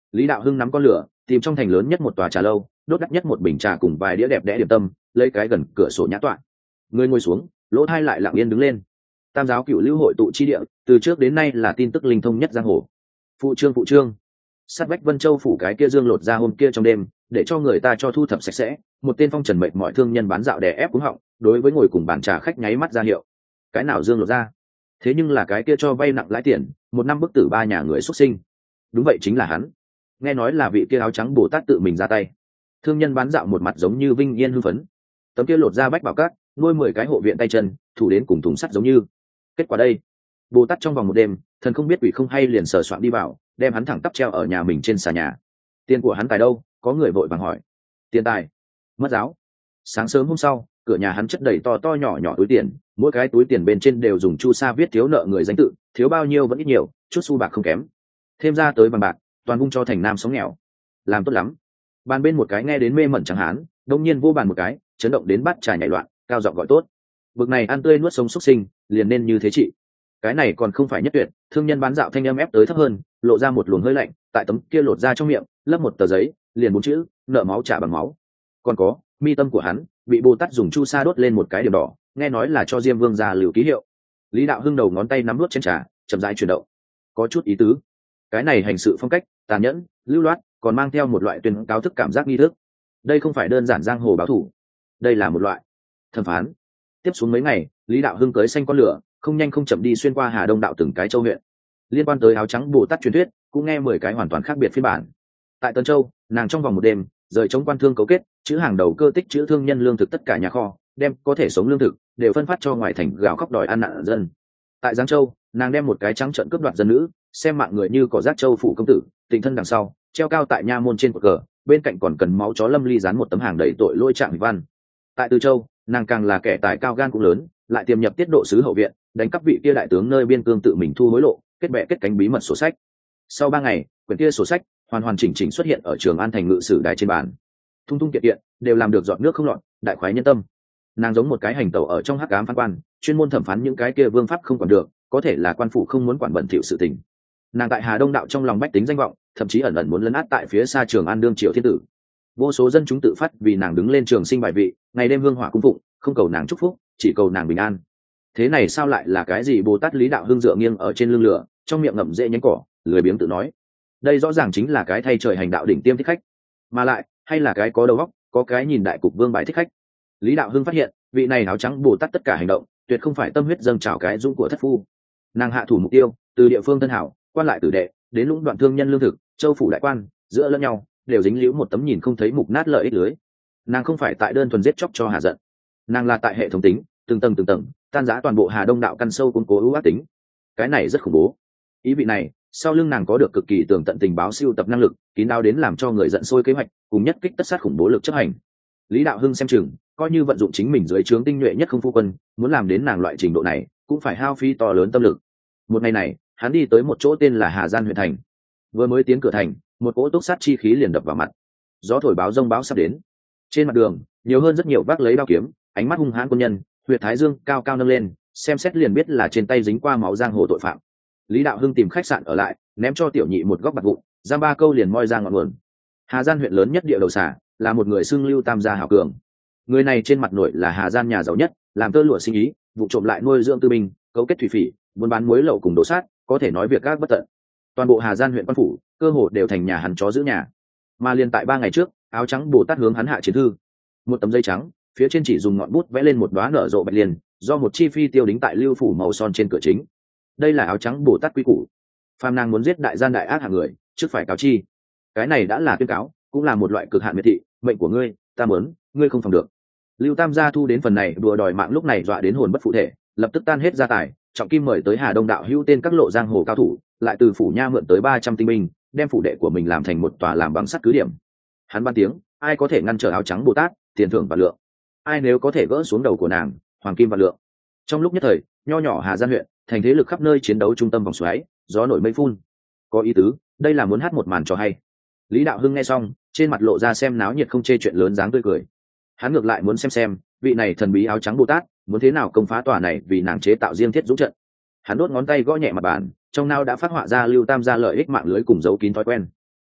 Lý Đạo Hưng nắm con lửa, tìm trong thành lớn nhất một tòa trà lâu, đốt đắt nhất một bình trà cùng vài đĩa đẹp đẽ điểm tâm, lấy cái gần cửa sổ nhã tọa. Người ngồi xuống, lỗ thai lại lặng yên đứng lên. Tam giáo cựu lưu hội tụ chi địa, từ trước đến nay là tin tức linh thông nhất giang hồ. Phụ trương phụ trương, sát vách Vân Châu phủ cái kia dương lột ra hôm kia trong đêm, để cho người ta cho thu thập sạch sẽ. Một tên phong trần mệt mọi thương nhân bán dạo đè ép cúng họng, đối với ngồi cùng bàn trà khách nháy mắt ra hiệu. Cái nào dương lột ra? Thế nhưng là cái kia cho vay nặng lãi tiền, một năm bức tử ba nhà người xuất sinh. Đúng vậy, chính là hắn. Nghe nói là vị kia áo trắng Bồ Tát tự mình ra tay. Thương nhân bán dạo một mặt giống như vinh yên hưng phấn. Tấm kia lột ra bách bảo cát, nuôi mười cái hộ viện tay chân, thủ đến cùng thùng sắt giống như. Kết quả đây, Bồ Tát trong vòng một đêm, thần không biết quỷ không hay liền sờ soạn đi vào, đem hắn thẳng tắp treo ở nhà mình trên xà nhà. Tiền của hắn tài đâu? Có người vội vàng hỏi. Tiền tài? Mất giáo. Sáng sớm hôm sau, cửa nhà hắn chất đầy to to nhỏ nhỏ túi tiền, mỗi cái túi tiền bên trên đều dùng chu sa viết thiếu nợ người danh tự, thiếu bao nhiêu vẫn ít nhiều, chút xu bạc không kém. Thêm ra tới bằng bạc, toàn vung cho thành nam sống nghèo. Làm tốt lắm. Bàn bên một cái nghe đến mê mẩn chẳng hán, đông nhiên vô bàn một cái, chấn động đến bát trà nhảy loạn, cao giọng gọi tốt. Bực này ăn tươi nuốt sống xuất sinh, liền nên như thế chị. Cái này còn không phải nhất tuyệt, thương nhân bán dạo thanh âm ép tới thấp hơn, lộ ra một luồng hơi lạnh, tại tấm kia lột ra trong miệng, lấp một tờ giấy, liền bốn chữ, nợ máu trả bằng máu. Còn có, mi tâm của hắn bị Bồ Tát dùng chu sa đốt lên một cái điểm đỏ, nghe nói là cho Diêm Vương gia lưu ký hiệu. Lý Đạo Hưng đầu ngón tay nắm nuốt chén trà, chậm rãi chuyển động. Có chút ý tứ. Cái này hành sự phong cách tàn nhẫn, lưu loát, còn mang theo một loại tuyên cáo thức cảm giác nghi thức. Đây không phải đơn giản giang hồ báo thủ, đây là một loại thẩm phán. Tiếp xuống mấy ngày, Lý Đạo Hưng cưới xanh con lửa, không nhanh không chậm đi xuyên qua Hà Đông đạo từng cái châu huyện. Liên quan tới áo trắng Bồ Tát truyền thuyết, cũng nghe mười cái hoàn toàn khác biệt phiên bản. Tại Tân Châu, nàng trong vòng một đêm, rời chống quan thương cấu kết, chữ hàng đầu cơ tích chữ thương nhân lương thực tất cả nhà kho, đem có thể sống lương thực đều phân phát cho ngoài thành gào khóc đòi ăn nạn dân. Tại Giang Châu, nàng đem một cái trắng trợn cướp đoạt dân nữ, xem mạng người như cỏ rác châu phủ công tử, tình thân đằng sau, treo cao tại nha môn trên cột cờ, bên cạnh còn cần máu chó lâm ly dán một tấm hàng đầy tội lôi trạng văn. Tại Từ Châu, nàng càng là kẻ tài cao gan cũng lớn, lại tiềm nhập tiết độ sứ hậu viện, đánh cắp vị kia đại tướng nơi biên cương tự mình thu hối lộ, kết bè kết cánh bí mật sổ sách. Sau ba ngày, quyển kia sổ sách hoàn hoàn chỉnh chỉnh xuất hiện ở Trường An thành ngự sử đài trên bàn, thung thung kiện kiện đều làm được dọn nước không lọt, đại khoái nhân tâm. Nàng giống một cái hành tẩu ở trong hắc ám phán quan, chuyên môn thẩm phán những cái kia vương pháp không quản được, có thể là quan phủ không muốn quản bẩn thỉu sự tình. Nàng tại Hà Đông đạo trong lòng bách tính danh vọng, thậm chí ẩn ẩn muốn lấn át tại phía xa Trường An đương triều thiên tử. Vô số dân chúng tự phát vì nàng đứng lên trường sinh bài vị, ngày đêm hương hỏa cung phụng, không cầu nàng chúc phúc, chỉ cầu nàng bình an. Thế này sao lại là cái gì? Bồ Tát Lý Đạo Hưng dựa nghiêng ở trên lưng lửa, trong miệng ngậm rễ nhánh cỏ, lười biếng tự nói. Đây rõ ràng chính là cái thay trời hành đạo đỉnh tiêm thích khách, mà lại hay là cái có đầu óc, có cái nhìn đại cục vương bài thích khách. Lý Đạo Hưng phát hiện, vị này áo trắng Bồ Tát tất cả hành động, tuyệt không phải tâm huyết dâng trào cái dũng của thất phu. Nàng hạ thủ mục tiêu, từ địa phương thân hảo, quan lại tử đệ, đến lũng đoạn thương nhân lương thực, châu phủ đại quan, giữa lẫn nhau đều dính líu một tấm nhìn không thấy mục nát lợi ích lưới. Nàng không phải tại đơn thuần giết chóc cho hà giận, nàng là tại hệ thống tính, từng tầng từng tầng tan rã toàn bộ Hà Đông đạo căn sâu cuốn cố ưu ác tính. Cái này rất khủng bố. Ý vị này, sau lưng nàng có được cực kỳ tường tận tình báo siêu tập năng lực, kín đáo đến làm cho người giận sôi kế hoạch, cùng nhất kích tất sát khủng bố lực chấp hành. Lý Đạo Hưng xem chừng, coi như vận dụng chính mình dưới trướng tinh nhuệ nhất không phu quân, muốn làm đến nàng loại trình độ này, cũng phải hao phí to lớn tâm lực. Một ngày này, hắn đi tới một chỗ tên là Hà Gian huyện thành. Vừa mới tiến cửa thành, một cỗ túc sát chi khí liền đập vào mặt. Gió thổi báo rông báo sắp đến. Trên mặt đường, nhiều hơn rất nhiều vác lấy đao kiếm, ánh mắt hung hãn quân nhân, huyệt thái dương cao cao nâng lên, xem xét liền biết là trên tay dính qua máu giang hồ tội phạm. Lý Đạo Hưng tìm khách sạn ở lại, ném cho tiểu nhị một góc bạc vụn, giam ba câu liền moi ra ngọn nguồn. Hà Gian huyện lớn nhất địa đầu xả, là một người xưng Lưu Tam gia hảo cường. Người này trên mặt nội là Hà Gian nhà giàu nhất, làm tơ lụa sinh ý, vụ trộm lại nuôi dưỡng tư binh, cấu kết thủy phỉ, buôn bán muối lậu cùng đổ sát, có thể nói việc các bất tận. Toàn bộ Hà Gian huyện quan phủ, cơ hồ đều thành nhà hắn chó giữ nhà. Mà liền tại ba ngày trước, áo trắng Bồ Tát hướng hắn hạ chiến thư. Một tấm giấy trắng, phía trên chỉ dùng ngọn bút vẽ lên một đóa nở rộ bạch liên, do một chi phi tiêu đính tại lưu phủ màu son trên cửa chính. Đây là áo trắng Bồ Tát quy củ. Phàm nàng muốn giết đại gian đại ác hạng người, trước phải cáo chi. Cái này đã là tuyên cáo, cũng là một loại cực hạn miệt thị, mệnh của ngươi, ta muốn, ngươi không phòng được. Lưu Tam gia thu đến phần này đùa đòi mạng lúc này dọa đến hồn bất phụ thể, lập tức tan hết gia tài, trọng kim mời tới Hà Đông đạo hữu tên các lộ giang hồ cao thủ, lại từ phủ nha mượn tới ba trăm tinh binh, đem phủ đệ của mình làm thành một tòa làm bằng sắt cứ điểm. Hắn ban tiếng, ai có thể ngăn trở áo trắng Bồ Tát, tiền thưởng và lượng. Ai nếu có thể gỡ xuống đầu của nàng, hoàng kim và lượng. Trong lúc nhất thời, nho nhỏ Hà Gian huyện, thành thế lực khắp nơi chiến đấu trung tâm vòng xoáy, gió nổi mây phun. Có ý tứ, đây là muốn hát một màn cho hay. Lý Đạo Hưng nghe xong, trên mặt lộ ra xem náo nhiệt không chê chuyện lớn dáng tươi cười. Hắn ngược lại muốn xem xem, vị này thần bí áo trắng Bồ Tát, muốn thế nào công phá tòa này vì nàng chế tạo riêng thiết dũng trận. Hắn đốt ngón tay gõ nhẹ mặt bàn, trong nao đã phát họa ra Lưu Tam gia lợi ích mạng lưới cùng giấu kín thói quen.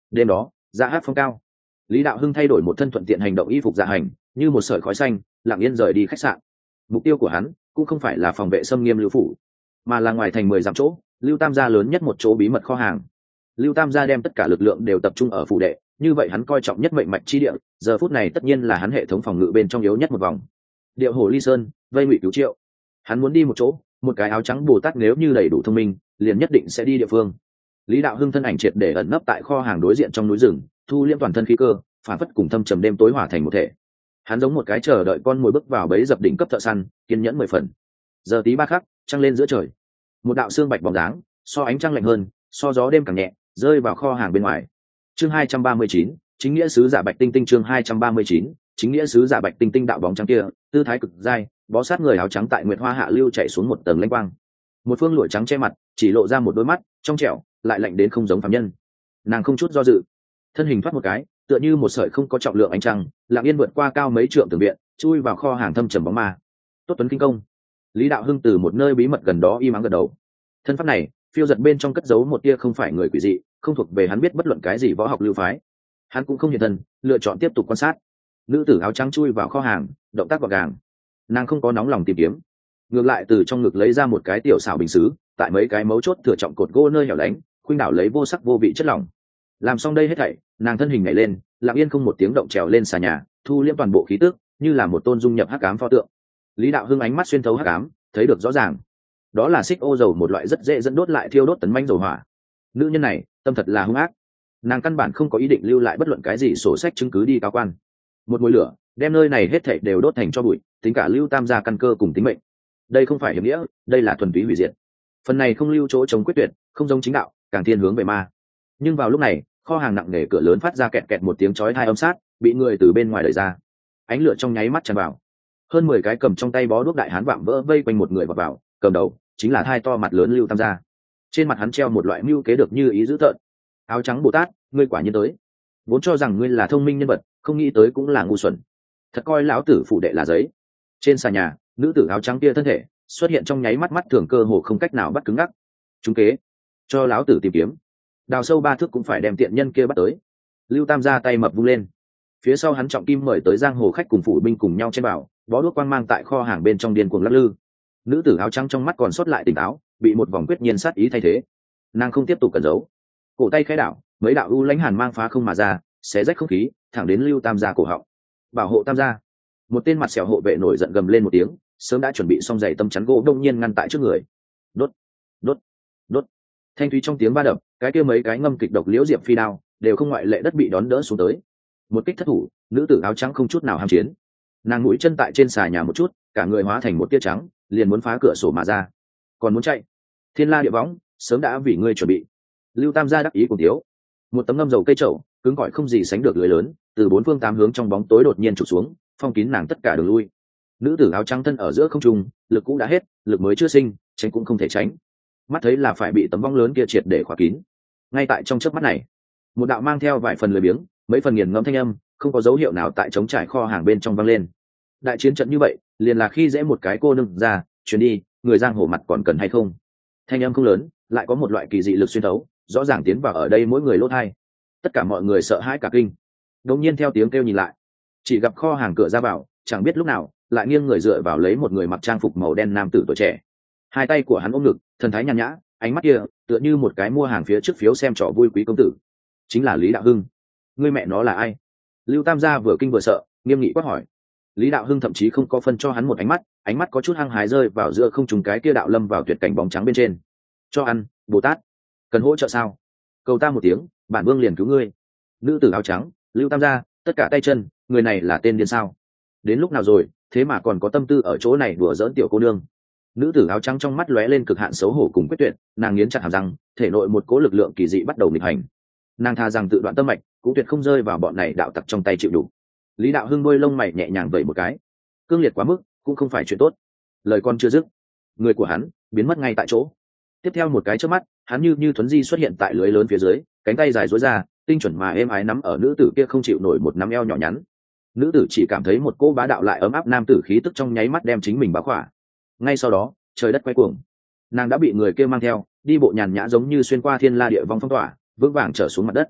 Đêm đó dạ hát phong cao, Lý Đạo Hưng thay đổi một thân thuận tiện hành động y phục dạ hành, như một sợi khói xanh lặng yên rời đi khách sạn. Mục tiêu của hắn cũng không phải là phòng vệ xâm nghiêm lưu phủ, mà là ngoài thành mười dặm chỗ Lưu Tam gia lớn nhất một chỗ bí mật kho hàng. Lưu Tam gia đem tất cả lực lượng đều tập trung ở phủ đệ, như vậy hắn coi trọng nhất mệnh mạch chi địa, giờ phút này tất nhiên là hắn hệ thống phòng ngự bên trong yếu nhất một vòng. Điệu Hồ Ly Sơn, vây ngụy cứu triệu. Hắn muốn đi một chỗ, một cái áo trắng Bồ Tát nếu như đầy đủ thông minh, liền nhất định sẽ đi địa phương. Lý Đạo Hưng thân ảnh triệt để ẩn nấp tại kho hàng đối diện trong núi rừng, thu liễm toàn thân khí cơ, phản phất cùng thâm trầm đêm tối hòa thành một thể. Hắn giống một cái chờ đợi con mồi bước vào bẫy dập đỉnh cấp thợ săn, kiên nhẫn mười phần. Giờ tí ba khắc, trăng lên giữa trời, một đạo xương bạch bóng dáng, so ánh trăng lạnh hơn, so gió đêm càng nhẹ, rơi vào kho hàng bên ngoài. Chương hai trăm ba mươi chín, chính nghĩa sứ giả Bạch Tinh Tinh. Chương hai trăm ba mươi chín, chính nghĩa sứ giả Bạch Tinh Tinh. Đạo bóng trắng kia, tư thái cực dai, bó sát người áo trắng tại nguyệt hoa hạ lưu chạy xuống một tầng lanh quang. Một phương lụa trắng che mặt, chỉ lộ ra một đôi mắt trong trẻo, lại lạnh đến không giống phàm nhân. Nàng không chút do dự, thân hình thoát một cái, tựa như một sợi không có trọng lượng ánh trăng, lặng yên vượt qua cao mấy trượng tường viện, chui vào kho hàng thâm trầm bóng ma. Tốt tuấn kinh công. Lý Đạo Hưng từ một nơi bí mật gần đó im ắng gật đầu. Thân pháp này, phiêu giật bên trong cất giấu một tia không phải người quỷ dị, không thuộc về hắn biết bất luận cái gì võ học lưu phái. Hắn cũng không hiện thân, lựa chọn tiếp tục quan sát. Nữ tử áo trắng chui vào kho hàng, động tác gọn gàng. Nàng không có nóng lòng tìm kiếm, ngược lại từ trong ngực lấy ra một cái tiểu xảo bình sứ, tại mấy cái mấu chốt thừa trọng cột gỗ nơi hẻo lánh, khuynh đảo lấy vô sắc vô vị chất lỏng. Làm xong đây hết thảy, nàng thân hình nhảy lên, lặng yên không một tiếng động trèo lên xà nhà, thu liễm toàn bộ khí tức, như là một tôn dung nhập hắc ám pho tượng. Lý Đạo Hưng ánh mắt xuyên thấu hắc ám, thấy được rõ ràng, đó là xích ô dầu, một loại rất dễ dẫn đốt lại thiêu đốt tấn manh dầu hỏa. Nữ nhân này tâm thật là hung ác, nàng căn bản không có ý định lưu lại bất luận cái gì sổ sách chứng cứ đi cáo quan. Một mùi lửa đem nơi này hết thảy đều đốt thành cho bụi, tính cả Lưu Tam gia căn cơ cùng tính mệnh. Đây không phải hiểm nghĩa, đây là thuần túy hủy diệt. Phần này không lưu chỗ chống quyết tuyệt, không giống chính đạo, càng thiên hướng về ma. Nhưng vào lúc này, kho hàng nặng nề cửa lớn phát ra kẹt kẹt một tiếng chói tai âm sát, bị người từ bên ngoài đẩy ra. Ánh lửa trong nháy mắt tràn vào, hơn mười cái cầm trong tay bó đuốc đại hán vạm vỡ vây quanh một người vào vào, cầm đầu chính là thai to mặt lớn Lưu Tam gia. Trên mặt hắn treo một loại mưu kế được như ý dữ tợn. Áo trắng Bồ Tát, ngươi quả nhiên tới. Vốn cho rằng ngươi là thông minh nhân vật, không nghĩ tới cũng là ngu xuẩn. Thật coi lão tử phủ đệ là giấy. Trên xà nhà, nữ tử áo trắng kia thân thể xuất hiện trong nháy mắt, mắt thường cơ hồ không cách nào bắt cứng ngắc. Chúng kế, cho lão tử tìm kiếm, đào sâu ba thước cũng phải đem tiện nhân kia bắt tới. Lưu Tam gia tay mập vung lên, phía sau hắn trọng kim mời tới giang hồ khách cùng phủ binh cùng nhau trên bảo, bó đuốc quang mang tại kho hàng bên trong điên cuồng lắc lư. Nữ tử áo trắng trong mắt còn sót lại tỉnh táo, bị một vòng quyết nhiên sát ý thay thế. Nàng không tiếp tục cẩn giấu, cổ tay khẽ đảo, mấy đạo u lãnh hàn mang phá không mà ra, xé rách không khí, thẳng đến Lưu Tam gia cổ họng. Bảo hộ Tam gia. Một tên mặt sẹo hộ vệ nổi giận gầm lên một tiếng, sớm đã chuẩn bị xong giày tâm chắn gỗ đông nhiên ngăn tại trước người. Đốt, đốt, đốt. Thanh thúy trong tiếng ba đập, cái kia mấy cái ngâm kịch độc liễu diệp phi đao đều không ngoại lệ đất bị đón đỡ xuống tới. Một kích thất thủ, nữ tử áo trắng không chút nào ham chiến. Nàng mũi chân tại trên xà nhà một chút, cả người hóa thành một tia trắng, liền muốn phá cửa sổ mà ra. Còn muốn chạy? Thiên la địa võng, sớm đã vì ngươi chuẩn bị. Lưu Tam gia đắc ý cùng thiếu. Một tấm ngâm dầu cây trậu, cứng cỏi không gì sánh được lưới lớn, từ bốn phương tám hướng trong bóng tối đột nhiên trục xuống, phong kín nàng tất cả đường lui. Nữ tử áo trắng thân ở giữa không trung, lực cũ đã hết, lực mới chưa sinh, tránh cũng không thể tránh. Mắt thấy là phải bị tấm vong lớn kia triệt để khóa kín. Ngay tại trong chớp mắt này, một đạo mang theo vài phần lười biếng, mấy phần nghiền ngẫm thanh âm, không có dấu hiệu nào tại chống trải kho hàng bên trong vang lên. Đại chiến trận như vậy, liền là khi dễ một cái cô nương ra, chuyển đi, người giang hồ mặt còn cần hay không? Thanh âm không lớn, lại có một loại kỳ dị lực xuyên thấu, rõ ràng tiến vào ở đây mỗi người lỗ tai. Tất cả mọi người sợ hãi cả kinh. Đột nhiên theo tiếng kêu nhìn lại, chỉ gặp kho hàng cửa ra vào, chẳng biết lúc nào lại nghiêng người dựa vào lấy một người mặc trang phục màu đen nam tử tuổi trẻ. Hai tay của hắn ôm ngực, thần thái nhàn nhã, ánh mắt kia tựa như một cái mua hàng phía trước phiếu xem trò vui quý công tử. Chính là Lý Đạo Hưng. Ngươi mẹ nó là ai? Lưu Tam gia vừa kinh vừa sợ, nghiêm nghị quát hỏi. Lý Đạo Hưng thậm chí không có phân cho hắn một ánh mắt, ánh mắt có chút hăng hái rơi vào giữa không trung cái kia đạo lâm vào tuyệt cảnh bóng trắng bên trên. Cho ăn, Bồ Tát. Cần hỗ trợ sao? Cầu ta một tiếng, bản vương liền cứu ngươi. Nữ tử áo trắng, Lưu Tam gia, tất cả tay chân, người này là tên điên sao? Đến lúc nào rồi, thế mà còn có tâm tư ở chỗ này đùa giỡn tiểu cô nương. Nữ tử áo trắng trong mắt lóe lên cực hạn xấu hổ cùng quyết tuyệt, nàng nghiến chặt hàm răng, thể nội một cỗ lực lượng kỳ dị bắt đầu nghịch hành. Nàng tha rằng tự đoạn tâm mạch, cũng tuyệt không rơi vào bọn này đạo tặc trong tay chịu đủ. Lý Đạo Hưng đôi lông mày nhẹ nhàng vẩy một cái, cương liệt quá mức cũng không phải chuyện tốt. Lời con chưa dứt, người của hắn biến mất ngay tại chỗ. Tiếp theo một cái chớp mắt, hắn như như thuấn di xuất hiện tại lưới lớn phía dưới, cánh tay dài duỗi ra, tinh chuẩn mà êm ái nắm ở nữ tử kia không chịu nổi một nắm eo nhỏ nhắn. Nữ tử chỉ cảm thấy một cỗ bá đạo lại ấm áp nam tử khí tức trong nháy mắt đem chính mình bao khỏa. Ngay sau đó, trời đất quay cuồng, nàng đã bị người kia mang theo, đi bộ nhàn nhã giống như xuyên qua thiên la địa vong phong tỏa, vững vàng trở xuống mặt đất.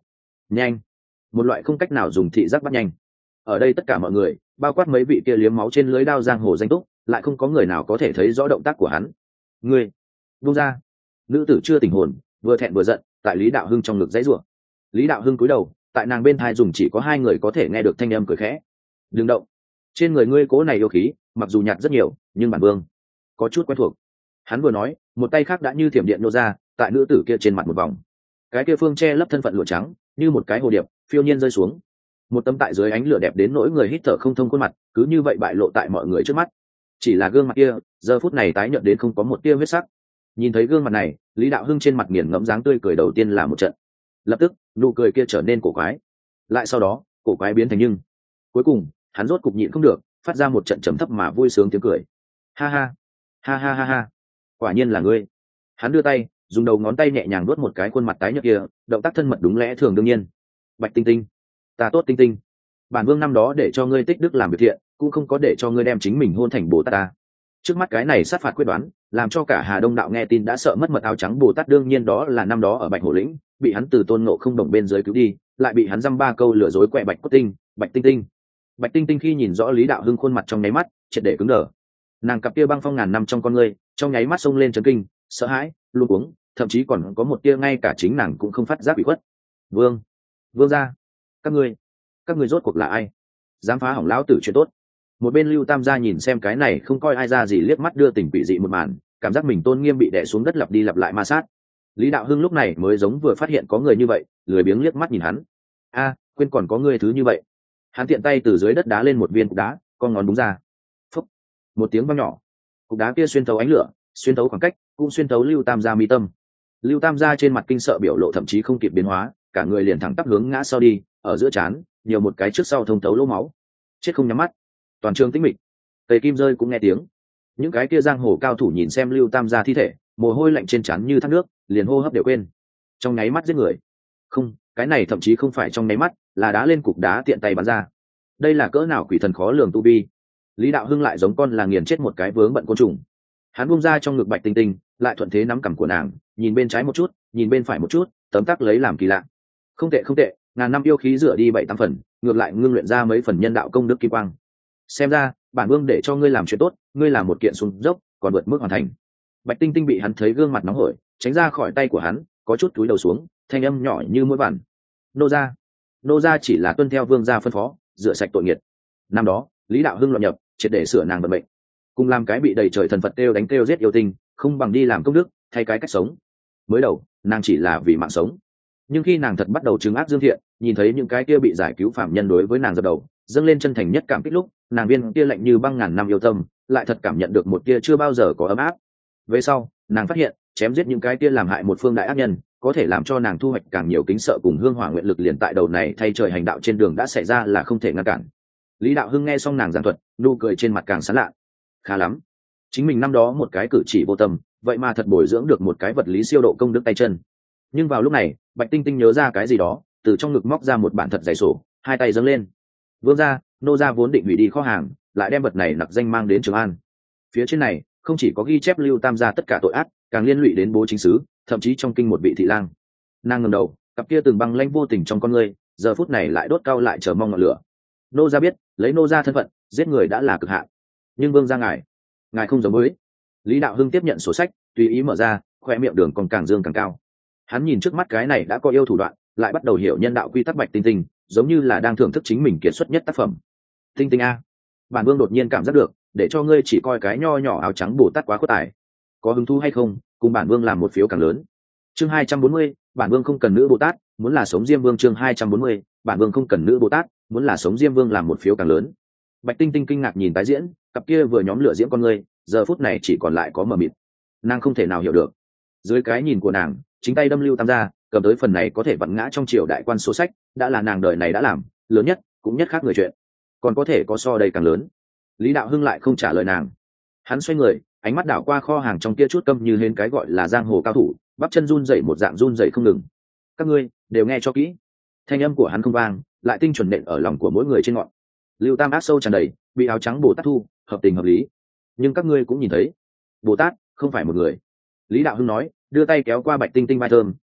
nhanh, một loại không cách nào dùng thị giác bắt nhanh. Ở đây tất cả mọi người, bao quát mấy vị kia liếm máu trên lưới đao giang hồ danh túc, lại không có người nào có thể thấy rõ động tác của hắn. Ngươi buông ra. Nữ tử chưa tỉnh hồn, vừa thẹn vừa giận, tại Lý Đạo Hưng trong ngực dãy rủa. Lý Đạo Hưng cúi đầu, tại nàng bên thai dùng chỉ có hai người có thể nghe được thanh âm cười khẽ. Đừng động. Trên người ngươi cố này yêu khí, mặc dù nhạt rất nhiều, nhưng bản vương có chút quen thuộc. Hắn vừa nói, một tay khác đã như thiểm điện nô ra, tại nữ tử kia trên mặt một vòng. Cái kia phương che lấp thân phận lụa trắng, như một cái hồ điệp, phiêu nhiên rơi xuống. Một tấm tại dưới ánh lửa đẹp đến nỗi người hít thở không thông khuôn mặt, cứ như vậy bại lộ tại mọi người trước mắt. Chỉ là gương mặt kia, giờ phút này tái nhợt đến không có một tia huyết sắc. Nhìn thấy gương mặt này, Lý Đạo Hưng trên mặt nghiền ngẫm dáng tươi cười đầu tiên là một trận. Lập tức, nụ cười kia trở nên cổ quái. Lại sau đó, cổ quái biến thành nhưng. Cuối cùng, hắn rốt cục nhịn không được, phát ra một trận trầm thấp mà vui sướng tiếng cười. Ha ha, ha ha ha ha, quả nhiên là ngươi. Hắn đưa tay, dùng đầu ngón tay nhẹ nhàng đuốt một cái khuôn mặt tái nhợt kia, động tác thân mật đúng lẽ thường đương nhiên. Bạch Tinh Tinh, ta tốt Tinh Tinh, bản vương năm đó để cho ngươi tích đức làm việc thiện, cũng không có để cho ngươi đem chính mình hôn thành Bồ Tát ta. Trước mắt cái này sát phạt quyết đoán, làm cho cả Hà Đông đạo nghe tin đã sợ mất mật. Áo trắng Bồ Tát đương nhiên đó là năm đó ở Bạch Hổ lĩnh, bị hắn từ Tôn Ngộ Không đồng bên dưới cứu đi, lại bị hắn dăm ba câu lừa dối quẹ Bạch Cốt Tinh, Bạch Tinh Tinh. Bạch Tinh Tinh khi nhìn rõ Lý Đạo Hưng khuôn mặt trong nháy mắt, triệt để cứng đờ. Nàng cặp kia băng phong ngàn năm trong con ngươi, trong nháy mắt xông lên chấn kinh, sợ hãi, luống cuống, thậm chí còn có một tia ngay cả chính nàng cũng không phát giác bị khuất. Vương, vương gia, các ngươi, các ngươi rốt cuộc là ai? Dám phá hỏng lão tử chuyện tốt? Một bên Lưu Tam gia nhìn xem cái này không coi ai ra gì, liếc mắt đưa tình quỷ dị một màn, cảm giác mình tôn nghiêm bị đè xuống đất lặp đi lặp lại ma sát. Lý Đạo Hưng lúc này mới giống vừa phát hiện có người như vậy, lười biếng liếc mắt nhìn hắn. A, quên còn có người thứ như vậy. Hắn tiện tay từ dưới đất đá lên một viên cục đá, con ngón đúng ra. Phúc, một tiếng vang nhỏ, cục đá kia xuyên thấu ánh lửa, xuyên thấu khoảng cách, cũng xuyên thấu Lưu Tam gia mi tâm. Lưu Tam gia trên mặt kinh sợ biểu lộ thậm chí không kịp biến hóa, cả người liền thẳng tắp hướng ngã sau đi, ở giữa trán nhiều một cái trước sau thông thấu lỗ máu. Chết không nhắm mắt. Toàn trường tĩnh mịch, tề kim rơi cũng nghe tiếng. Những cái kia giang hồ cao thủ nhìn xem Lưu Tam gia thi thể, mồ hôi lạnh trên trán như thác nước, liền hô hấp đều quên. Trong nháy mắt giết người. Không, cái này thậm chí không phải trong nháy mắt, là đá lên cục đá tiện tay bắn ra. Đây là cỡ nào quỷ thần khó lường tu vi. Lý Đạo Hưng lại giống con là nghiền chết một cái vướng bận côn trùng. Hắn buông ra trong ngực Bạch Tinh Tinh, lại thuận thế nắm cằm của nàng, nhìn bên trái một chút, nhìn bên phải một chút, tấm tắc lấy làm kỳ lạ. Không tệ không tệ, ngàn năm yêu khí rửa đi bảy tám phần, ngược lại ngưng luyện ra mấy phần nhân đạo công đức kim quang. Xem ra bản vương để cho ngươi làm chuyện tốt, ngươi làm một kiện xuống dốc còn vượt mức hoàn thành. Bạch Tinh Tinh bị hắn thấy gương mặt nóng hổi, tránh ra khỏi tay của hắn, có chút cúi đầu xuống, thanh âm nhỏ như mũi vằn. Nô gia, nô gia chỉ là tuân theo vương gia phân phó, rửa sạch tội nghiệp. Năm đó Lý Đạo Hưng loạn nhập, triệt để sửa nàng vận mệnh, cùng làm cái bị đầy trời thần Phật kêu đánh kêu giết yêu tinh, không bằng đi làm công đức, thay cái cách sống. Mới đầu nàng chỉ là vì mạng sống, nhưng khi nàng thật bắt đầu chứng ác dương thiện, nhìn thấy những cái kia bị giải cứu phạm nhân đối với nàng dập đầu, dâng lên chân thành nhất cảm kích lúc, nàng viên kia lạnh như băng ngàn năm yêu tâm lại thật cảm nhận được một kia chưa bao giờ có ấm áp. Về sau nàng phát hiện, chém giết những cái kia làm hại một phương đại ác nhân, có thể làm cho nàng thu hoạch càng nhiều kính sợ cùng hương hỏa nguyện lực, liền tại đầu này thay trời hành đạo trên đường đã xảy ra là không thể ngăn cản. Lý Đạo Hưng nghe xong nàng giảng thuật, nụ cười trên mặt càng sán lạ. Khá lắm, chính mình năm đó một cái cử chỉ vô tâm, vậy mà thật bồi dưỡng được một cái vật lý siêu độ công đức tay chân. Nhưng vào lúc này Bạch Tinh Tinh nhớ ra cái gì đó, từ trong ngực móc ra một bản thật dày sổ, hai tay dâng lên. Vương gia, nô gia vốn định hủy đi kho hàng, lại đem vật này nặc danh mang đến Trường An. Phía trên này không chỉ có ghi chép Lưu Tam gia tất cả tội ác, càng liên lụy đến bố chính sứ, thậm chí trong kinh một vị thị lang. Nàng ngẩng đầu, cặp kia từng băng lãnh vô tình trong con ngươi, giờ phút này lại đốt cao lại chờ mong ngọn lửa. Nô gia biết, lấy nô gia thân phận, giết người đã là cực hạn. Nhưng vương gia ngài, ngài không giống với. Lý Đạo Hưng tiếp nhận sổ sách, tùy ý mở ra, khoe miệng đường còn càng dương càng cao. Hắn nhìn trước mắt cái này đã có yêu thủ đoạn, lại bắt đầu hiểu nhân đạo quy tắc Bạch Tinh Tinh, giống như là đang thưởng thức chính mình kiệt xuất nhất tác phẩm. Tinh Tinh a, bản vương đột nhiên cảm giác được, để cho ngươi chỉ coi cái nho nhỏ áo trắng Bồ Tát quá khuất tài. Có hứng thú hay không, cùng bản vương làm một phiếu càng lớn. Chương hai trăm bốn mươi, bản vương không cần nữ Bồ Tát, muốn là sống Diêm Vương. Chương hai trăm bốn mươi, bản vương không cần nữ Bồ Tát, muốn là sống Diêm Vương, làm một phiếu càng lớn. Bạch Tinh Tinh kinh ngạc nhìn tái diễn, cặp kia vừa nhóm lửa diễm con ngươi, giờ phút này chỉ còn lại có mờ mịt. Nàng không thể nào hiểu được, dưới cái nhìn của nàng, chính tay đâm Lưu Tam gia, cầm tới phần này có thể vặn ngã trong triều đại quan số sách, đã là nàng đời này đã làm lớn nhất, cũng nhất khác người chuyện. Còn có thể có so đây càng lớn. Lý Đạo Hưng lại không trả lời nàng. Hắn xoay người, ánh mắt đảo qua kho hàng trong kia chút câm như hến cái gọi là giang hồ cao thủ, bắp chân run rẩy một dạng run rẩy không ngừng. Các ngươi đều nghe cho kỹ. Thanh âm của hắn không vang, lại tinh chuẩn nện ở lòng của mỗi người trên ngọn. Lưu Tam ác sâu tràn đầy, bị áo trắng Bồ Tát thu, hợp tình hợp lý. Nhưng các ngươi cũng nhìn thấy, Bồ Tát không phải một người. Lý Đạo Hưng nói, đưa tay kéo qua Bạch Tinh Tinh vai thơm,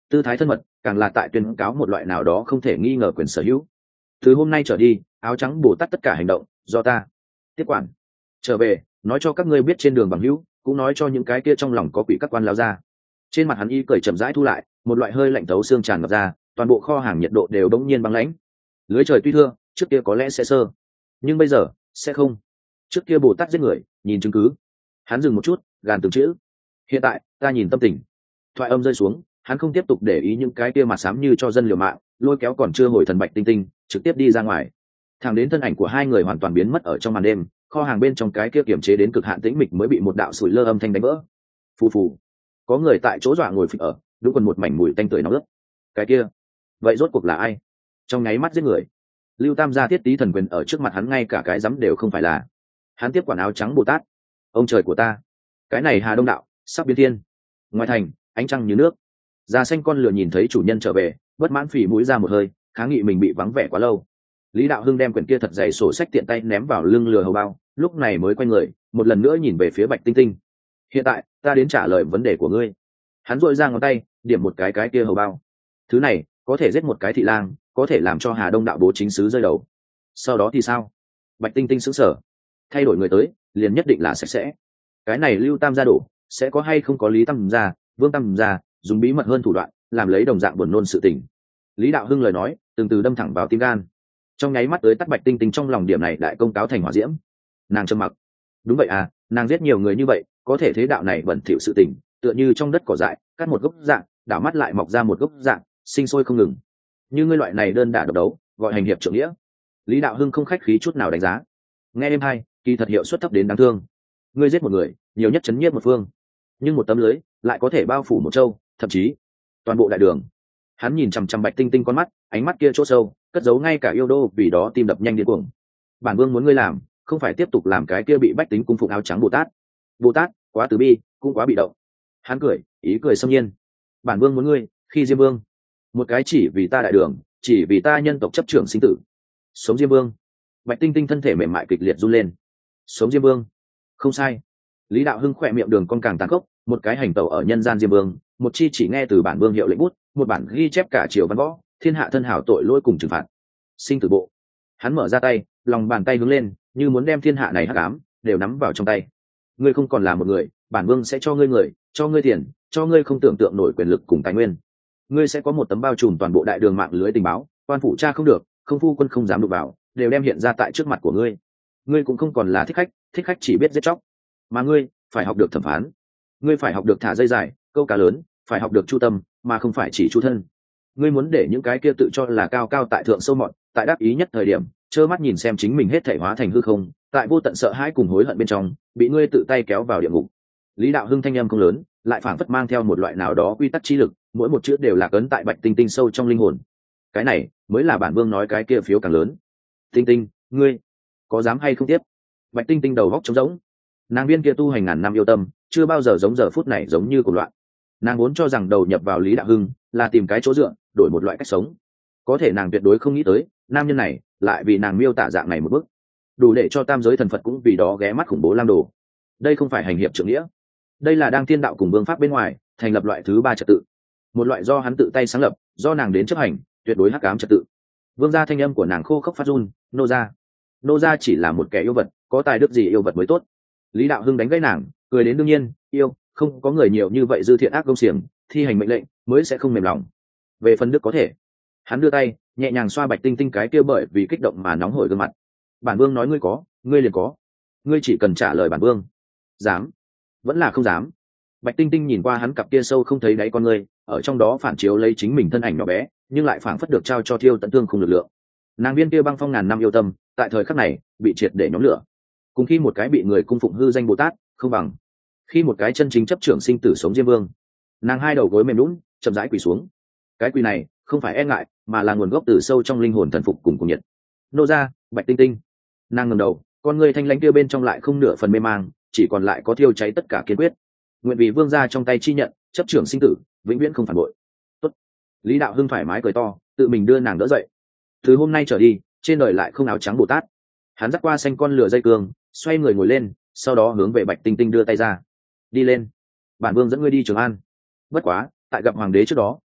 tư thái thân mật càng là tại tuyên cáo một loại nào đó không thể nghi ngờ quyền sở hữu. Từ hôm nay trở đi, áo trắng bồ tát tất cả hành động do ta tiếp quản. Trở về nói cho các ngươi biết trên đường bằng hữu, cũng nói cho những cái kia trong lòng có quỷ các quan lao ra. Trên mặt hắn y cười chậm rãi thu lại, một loại hơi lạnh thấu xương tràn ngập ra, toàn bộ kho hàng nhiệt độ đều đống nhiên băng lãnh. Lưới trời tuy thưa, trước kia có lẽ sẽ sơ, nhưng bây giờ sẽ không. Trước kia bồ tát giết người, nhìn chứng cứ. Hắn dừng một chút, gàn từng chữ. Hiện tại ta nhìn tâm tình. Thoại âm rơi xuống, hắn không tiếp tục để ý những cái kia mặt xám như cho dân liều mạng, lôi kéo còn chưa hồi thần Bạch Tinh Tinh, trực tiếp đi ra ngoài. Thẳng đến thân ảnh của hai người hoàn toàn biến mất ở trong màn đêm, kho hàng bên trong cái kia kiềm chế đến cực hạn tĩnh mịch mới bị một đạo sủi lơ âm thanh đánh vỡ. Phù phù, có người tại chỗ dọa ngồi phịch ở, đúng còn một mảnh mùi tanh tưởi nóng ướt. Cái kia, vậy rốt cuộc là ai? Trong nháy mắt giết người. Lưu Tam gia thiết tí thần quyền ở trước mặt hắn ngay cả cái dám đều không phải là. Hắn tiếp quản áo trắng Bồ Tát. Ông trời của ta, cái này Hà Đông đạo sắp biến thiên. Ngoài thành, ánh trăng như nước. Da xanh con lừa nhìn thấy chủ nhân trở về, bất mãn phì mũi ra một hơi, kháng nghị mình bị vắng vẻ quá lâu. Lý Đạo Hưng đem quyển kia thật dày sổ sách tiện tay ném vào lưng lừa hầu bao, lúc này mới quay người, một lần nữa nhìn về phía Bạch Tinh Tinh. Hiện tại, ta đến trả lời vấn đề của ngươi. Hắn duỗi ra ngón tay, điểm một cái cái kia hầu bao. Thứ này, có thể giết một cái thị lang, có thể làm cho Hà Đông đạo bố chính sứ rơi đầu. Sau đó thì sao? Bạch Tinh Tinh sững sờ. Thay đổi người tới, liền nhất định là sạch sẽ. Cái này Lưu Tam gia đổ, sẽ có hay không có Lý Tam gia, Vương Tam gia, dùng bí mật hơn thủ đoạn, làm lấy đồng dạng buồn nôn sự tình. Lý Đạo Hưng lời nói, từng từ đâm thẳng vào tim gan. Trong nháy mắt tới tắt Bạch Tinh Tinh trong lòng điểm này đại công cáo thành hỏa diễm. Nàng trầm mặc. Đúng vậy à, nàng giết nhiều người như vậy, có thể thế đạo này bẩn thỉu sự tình, tựa như trong đất cỏ dại, cắt một gốc dạng, đảo mắt lại mọc ra một gốc dạng, sinh sôi không ngừng. Như ngươi loại này đơn đả độc đấu, gọi hành hiệp trưởng nghĩa. Lý Đạo Hưng không khách khí chút nào đánh giá. Nghe em hay, kỳ thật hiệu suất thấp đến đáng thương. Ngươi giết một người, nhiều nhất chấn nhiếp một phương, nhưng một tấm lưới lại có thể bao phủ một châu, thậm chí toàn bộ đại đường. Hắn nhìn chằm chằm Bạch Tinh Tinh con mắt, ánh mắt kia chỗ sâu, cất giấu ngay cả yêu đô, vì đó tim đập nhanh điên cuồng. Bản vương muốn ngươi làm, không phải tiếp tục làm cái kia bị bách tính cung phụng áo trắng Bồ Tát. Bồ Tát, quá từ bi, cũng quá bị động. Hắn cười, ý cười xâm nhiên. Bản vương muốn ngươi, khi Diêm Vương, một cái chỉ vì ta đại đường, chỉ vì ta nhân tộc chấp trưởng sinh tử. Sống Diêm Vương. Bạch Tinh Tinh thân thể mềm mại kịch liệt run lên. Sống Diêm Vương. Không sai. Lý Đạo Hưng khỏe miệng đường con càng tàn khốc, một cái hành tẩu ở nhân gian Diêm Vương, một chi chỉ nghe từ bản vương hiệu lệnh bút, một bản ghi chép cả triều văn võ, thiên hạ thân hảo tội lỗi cùng trừng phạt. Sinh tử bộ. Hắn mở ra tay, lòng bàn tay hướng lên, như muốn đem thiên hạ này hắc ám đều nắm vào trong tay. Ngươi không còn là một người, bản vương sẽ cho ngươi người, cho ngươi tiền, cho ngươi không tưởng tượng nổi quyền lực cùng tài nguyên. Ngươi sẽ có một tấm bao trùm toàn bộ đại đường mạng lưới tình báo, quan phủ tra không được, không phu quân không dám đụng vào, đều đem hiện ra tại trước mặt của ngươi. Ngươi cũng không còn là thích khách, thích khách chỉ biết giết chóc, mà ngươi phải học được thẩm phán. Ngươi phải học được thả dây dài, câu cá lớn, phải học được chu tâm, mà không phải chỉ chu thân. Ngươi muốn để những cái kia tự cho là cao cao tại thượng sâu mọt, tại đáp ý nhất thời điểm, trơ mắt nhìn xem chính mình hết thể hóa thành hư không, tại vô tận sợ hãi cùng hối hận bên trong, bị ngươi tự tay kéo vào địa ngục. Lý Đạo Hưng thanh âm không lớn, lại phảng phất mang theo một loại nào đó quy tắc trí lực, mỗi một chữ đều là cấn tại Bạch Tinh Tinh sâu trong linh hồn. Cái này mới là bản vương nói cái kia phiếu càng lớn. Tinh Tinh, ngươi có dám hay không tiếp? Bạch Tinh Tinh đầu góc trống rỗng. Nàng viên kia tu hành ngàn năm yêu tâm, chưa bao giờ giống giờ phút này giống như cuộc loạn. Nàng vốn cho rằng đầu nhập vào Lý Đạo Hưng là tìm cái chỗ dựa, đổi một loại cách sống. Có thể nàng tuyệt đối không nghĩ tới, nam nhân này lại vì nàng miêu tả dạng này một bước, đủ để cho tam giới thần Phật cũng vì đó ghé mắt khủng bố lang đồ. Đây không phải hành hiệp trưởng nghĩa, đây là đang thiên đạo cùng vương pháp bên ngoài thành lập loại thứ ba trật tự, một loại do hắn tự tay sáng lập, do nàng đến chấp hành, tuyệt đối hắc ám trật tự. Vương gia thanh âm của nàng khô khốc phát run, nô gia, nô gia chỉ là một kẻ yêu vật, có tài đức gì yêu vật mới tốt. Lý Đạo Hưng đánh gãy nàng, cười đến đương nhiên, yêu không có người nhiều như vậy dư thiện ác công xiềng, thi hành mệnh lệnh mới sẽ không mềm lòng. Về phần đức có thể. Hắn đưa tay nhẹ nhàng xoa Bạch Tinh Tinh cái kia bởi vì kích động mà nóng hổi gương mặt. Bản vương nói ngươi có, ngươi liền có, ngươi chỉ cần trả lời bản vương. Dám? Vẫn là không dám. Bạch Tinh Tinh nhìn qua hắn cặp kia sâu không thấy đáy con ngươi, ở trong đó phản chiếu lấy chính mình thân ảnh nhỏ bé, nhưng lại phảng phất được trao cho thiêu tận tương không lực lượng. Nàng viên kia băng phong ngàn năm yêu tâm, tại thời khắc này bị triệt để nhóm lửa. Cùng khi một cái bị người cung phụng hư danh Bồ Tát không bằng khi một cái chân chính chấp trưởng sinh tử sống Diêm Vương. Nàng hai đầu gối mềm lún, chậm rãi quỳ xuống. Cái quỳ này không phải e ngại, mà là nguồn gốc từ sâu trong linh hồn thần phục cùng cùng nhiệt. Nô gia, Bạch Tinh Tinh. Nàng ngẩng đầu, con người thanh lãnh kia bên trong lại không nửa phần mê mang, chỉ còn lại có thiêu cháy tất cả kiên quyết. Nguyện vì vương gia trong tay chi nhận, chấp trưởng sinh tử, vĩnh viễn không phản bội. Tốt. Lý Đạo Hưng thoải mái cười to, tự mình đưa nàng đỡ dậy. Từ hôm nay trở đi, trên đời lại không áo trắng Bồ Tát. Hắn dắt qua xanh con lửa dây cương, xoay người ngồi lên, sau đó hướng về Bạch Tinh Tinh đưa tay ra. Đi lên, bản vương dẫn ngươi đi Trường An. Bất quá, tại gặp hoàng đế trước đó,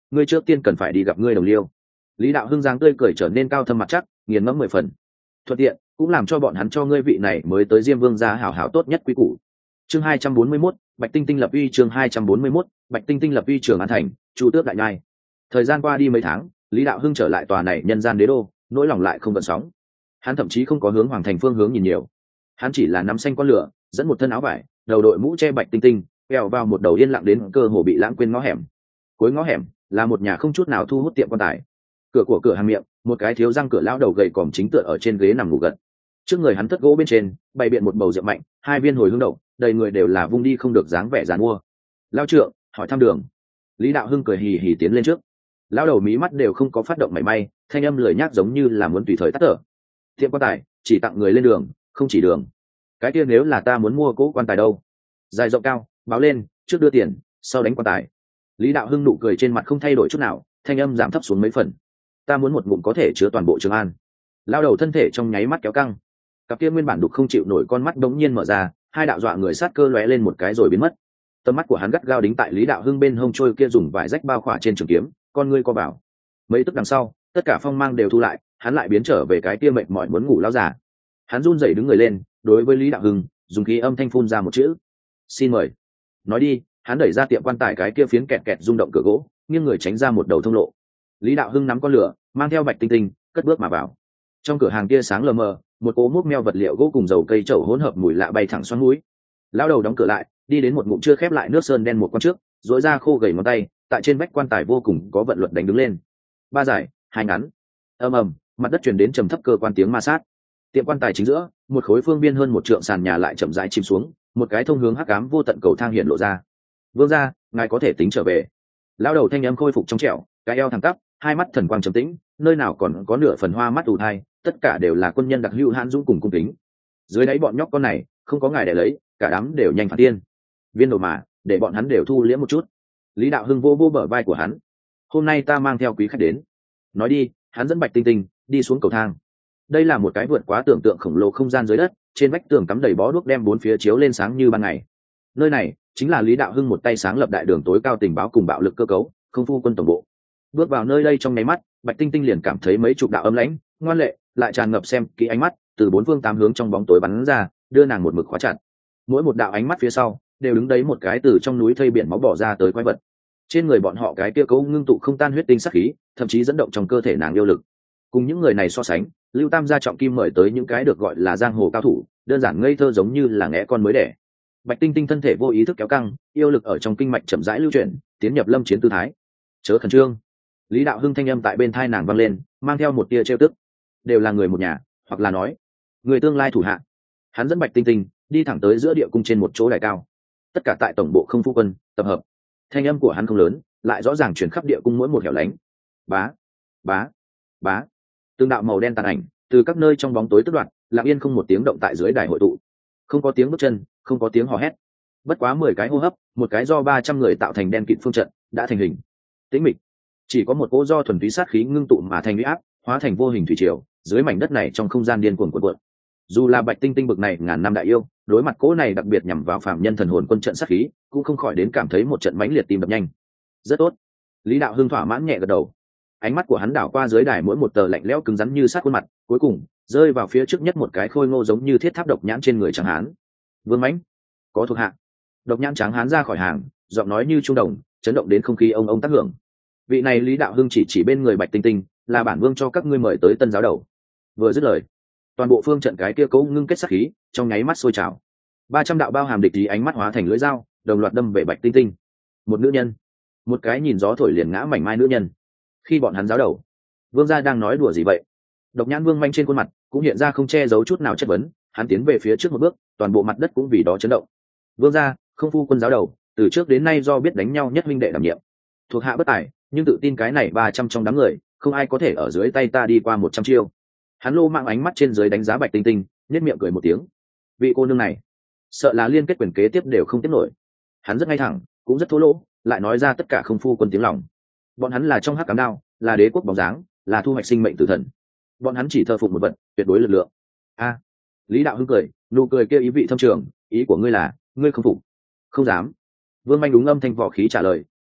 ngươi trước tiên cần phải đi gặp ngươi đồng liêu. Lý đạo hưng dáng tươi cười trở nên cao thâm mặt chắc, nghiền ngẫm mười phần. Thuận tiện cũng làm cho bọn hắn cho ngươi vị này mới tới Diêm Vương gia hảo hảo tốt nhất quý củ. Chương hai trăm bốn mươi mốt, Bạch Tinh Tinh lập uy. Chương hai trăm bốn mươi mốt, Bạch Tinh Tinh lập uy. Trường An thành, Chu Tước đại nhai. Thời gian qua đi mấy tháng, Lý đạo hưng trở lại tòa này nhân gian đế đô, nỗi lòng lại không gợn sóng. Hắn thậm chí không có hướng hoàng thành phương hướng nhìn nhiều, hắn chỉ là nắm xanh con lửa, dẫn một thân áo vải, đầu đội mũ che Bạch Tinh Tinh, quẹo vào một đầu yên lặng đến cơ hồ bị lãng quên ngõ hẻm. Cuối ngõ hẻm là một nhà không chút nào thu hút tiệm quan tài. Cửa của cửa hàng miệng, một cái thiếu răng cửa lão đầu gầy còm chính tựa ở trên ghế nằm ngủ gật. Trước người hắn thất gỗ bên trên bày biện một bầu rượu mạnh, hai viên hồi hương đậu, đầy người đều là vung đi không được dáng vẻ giàn mua. Lão trượng, hỏi thăm đường. Lý đạo hưng cười hì hì tiến lên trước. Lão đầu mí mắt đều không có phát động mảy may, thanh âm lười nhác giống như là muốn tùy thời tắt thở. Tiệm quan tài chỉ tặng người lên đường, không chỉ đường. Cái kia nếu là ta muốn mua cỗ quan tài đâu? Dài rộng cao, báo lên, trước đưa tiền, sau đánh quan tài. Lý đạo hưng nụ cười trên mặt không thay đổi chút nào, thanh âm giảm thấp xuống mấy phần. Ta muốn một ngụm có thể chứa toàn bộ Trường An. Lao đầu thân thể trong nháy mắt kéo căng, cặp kia nguyên bản đục không chịu nổi con mắt đống nhiên mở ra, hai đạo dọa người sát cơ lóe lên một cái rồi biến mất. Tầm mắt của hắn gắt gao đính tại Lý đạo hưng bên hông trôi kia dùng vải rách bao khỏa trên trường kiếm, con ngươi co vào. Mấy tức đằng sau, tất cả phong mang đều thu lại, hắn lại biến trở về cái kia mệt mỏi muốn ngủ lão già. Hắn run rẩy đứng người lên, đối với Lý đạo hưng dùng khí âm thanh phun ra một chữ: xin mời. Nói đi, hắn đẩy ra tiệm quan tài cái kia phiến kẹt kẹt rung động cửa gỗ, nghiêng người tránh ra một đầu thông lộ. Lý đạo hưng nắm con lửa, mang theo Bạch Tinh Tinh, cất bước mà vào. Trong cửa hàng kia sáng lờ mờ, một cỗ múc meo vật liệu gỗ cùng dầu cây trầu hỗn hợp mùi lạ bay thẳng xoắn mũi. Lão đầu đóng cửa lại, đi đến một ngụm chưa khép lại nước sơn đen một con trước, duỗi ra khô gầy ngón tay, tại trên vách quan tài vô cùng có vận luật đánh đứng lên. Ba giải, hai ngắn. Ầm ầm, mặt đất truyền đến trầm thấp cơ quan tiếng ma sát. Tiệm quan tài chính giữa, một khối phương biên hơn một trượng sàn nhà lại chậm rãi chìm xuống, một cái thông hướng hắc ám vô tận cầu thang hiện lộ ra. Vương gia, ngài có thể tính trở về. Lão đầu thanh âm khôi phục trong trẻo, cái eo thẳng tắp, hai mắt thần quang trầm tĩnh, nơi nào còn có nửa phần hoa mắt ù thai, tất cả đều là quân nhân đặc hữu hãn dũng cùng cung kính. Dưới đáy bọn nhóc con này, không có ngài để lấy, cả đám đều nhanh phản tiên. Viên đồ mà, để bọn hắn đều thu liễm một chút. Lý đạo hưng vô vô bờ vai của hắn. Hôm nay ta mang theo quý khách đến. Nói đi, hắn dẫn Bạch Tinh Tinh đi xuống cầu thang. Đây là một cái vượt quá tưởng tượng khổng lồ không gian dưới đất, trên vách tường cắm đầy bó đuốc đem bốn phía chiếu lên sáng như ban ngày. Nơi này chính là Lý đạo hưng một tay sáng lập đại đường tối cao tình báo cùng bạo lực cơ cấu, không phu quân tổng bộ. Bước vào nơi đây trong nháy mắt, Bạch Tinh Tinh liền cảm thấy mấy chục đạo âm lãnh, ngoan lệ, lại tràn ngập xem kỹ ánh mắt từ bốn phương tám hướng trong bóng tối bắn ra, đưa nàng một mực khóa chặt. Mỗi một đạo ánh mắt phía sau đều đứng đấy một cái từ trong núi thây biển máu bỏ ra tới quái vật. Trên người bọn họ cái kia cấu ngưng tụ không tan huyết tinh sắc khí, thậm chí dẫn động trong cơ thể nàng yêu lực. Cùng những người này so sánh, Lưu Tam gia trọng kim mời tới những cái được gọi là giang hồ cao thủ, đơn giản ngây thơ giống như là ngẽ con mới đẻ. Bạch Tinh Tinh thân thể vô ý thức kéo căng, yêu lực ở trong kinh mạch chậm rãi lưu chuyển, tiến nhập lâm chiến tư thái. Chớ khẩn trương. Lý đạo hưng thanh âm tại bên thai nàng vang lên, mang theo một tia trêu tức. Đều là người một nhà, hoặc là nói người tương lai thủ hạ. Hắn dẫn Bạch Tinh Tinh đi thẳng tới giữa địa cung trên một chỗ đài cao. Tất cả tại tổng bộ không phu quân tập hợp. Thanh âm của hắn không lớn, lại rõ ràng truyền khắp địa cung mỗi một hẻo lánh. Bá, bá, bá. Từng đạo màu đen tàn ảnh từ các nơi trong bóng tối tức đoạn, lặng yên không một tiếng động tại dưới đài hội tụ. Không có tiếng bước chân, không có tiếng hò hét. Bất quá mười cái hô hấp, một cái do ba trăm người tạo thành đen kịt phương trận đã thành hình. Tĩnh mịch, chỉ có một cỗ do thuần túy sát khí ngưng tụ mà thành uy áp, hóa thành vô hình thủy triều, dưới mảnh đất này trong không gian điên cuồng cuộn cuộn. Dù là Bạch Tinh Tinh bực này ngàn năm đại yêu, đối mặt cỗ này đặc biệt nhằm vào phạm nhân thần hồn quân trận sát khí, cũng không khỏi đến cảm thấy một trận mãnh liệt tim đập nhanh. Rất tốt. Lý đạo hưng thỏa mãn nhẹ gật đầu. Ánh mắt của hắn đảo qua dưới đài mỗi một tờ lạnh lẽo cứng rắn như sát khuôn mặt, cuối cùng rơi vào phía trước nhất một cái khôi ngô giống như thiết tháp độc nhãn trên người Tráng Hán. Vương Mãnh, có thuộc hạ. Độc nhãn Tráng Hán ra khỏi hàng, giọng nói như trung đồng, chấn động đến không khí ông ông tác hưởng. Vị này Lý đạo hưng chỉ chỉ bên người Bạch Tinh Tinh, là bản vương cho các ngươi mời tới tân giáo đầu. Vừa dứt lời, toàn bộ phương trận cái kia cố ngưng kết sát khí, trong nháy mắt sôi trào. Ba trăm đạo bao hàm địch ý ánh mắt hóa thành lưỡi dao, đồng loạt đâm về Bạch Tinh Tinh. Một nữ nhân, một cái nhìn gió thổi liền ngã mảnh mai nữ nhân. Khi bọn hắn giáo đầu, vương gia đang nói đùa gì vậy? Độc nhãn Vương Manh trên khuôn mặt cũng hiện ra không che giấu chút nào chất vấn, hắn tiến về phía trước một bước, toàn bộ mặt đất cũng vì đó chấn động. Vương gia, không phu quân giáo đầu, từ trước đến nay do biết đánh nhau nhất huynh đệ đảm nhiệm, thuộc hạ bất tài, nhưng tự tin cái này ba trăm trong đám người, không ai có thể ở dưới tay ta đi qua một trăm chiêu. Hắn lô mạng ánh mắt trên dưới đánh giá Bạch Tinh Tinh, nhếch miệng cười một tiếng. Vị cô nương này, sợ là liên kết quyền kế tiếp đều không tiếp nổi. Hắn rất ngay thẳng, cũng rất thô lỗ, lại nói ra tất cả không phu quân tiếng lòng. Bọn hắn là trong hắc cám đao, là đế quốc bóng dáng, là thu hoạch sinh mệnh tử thần. Bọn hắn chỉ thờ phụng một vật, tuyệt đối lực lượng. A, Lý đạo hưng cười, nụ cười kia ý vị thâm trường, ý của ngươi là, ngươi không phục? Không dám. Vương Manh đúng âm thanh vỏ khí trả lời,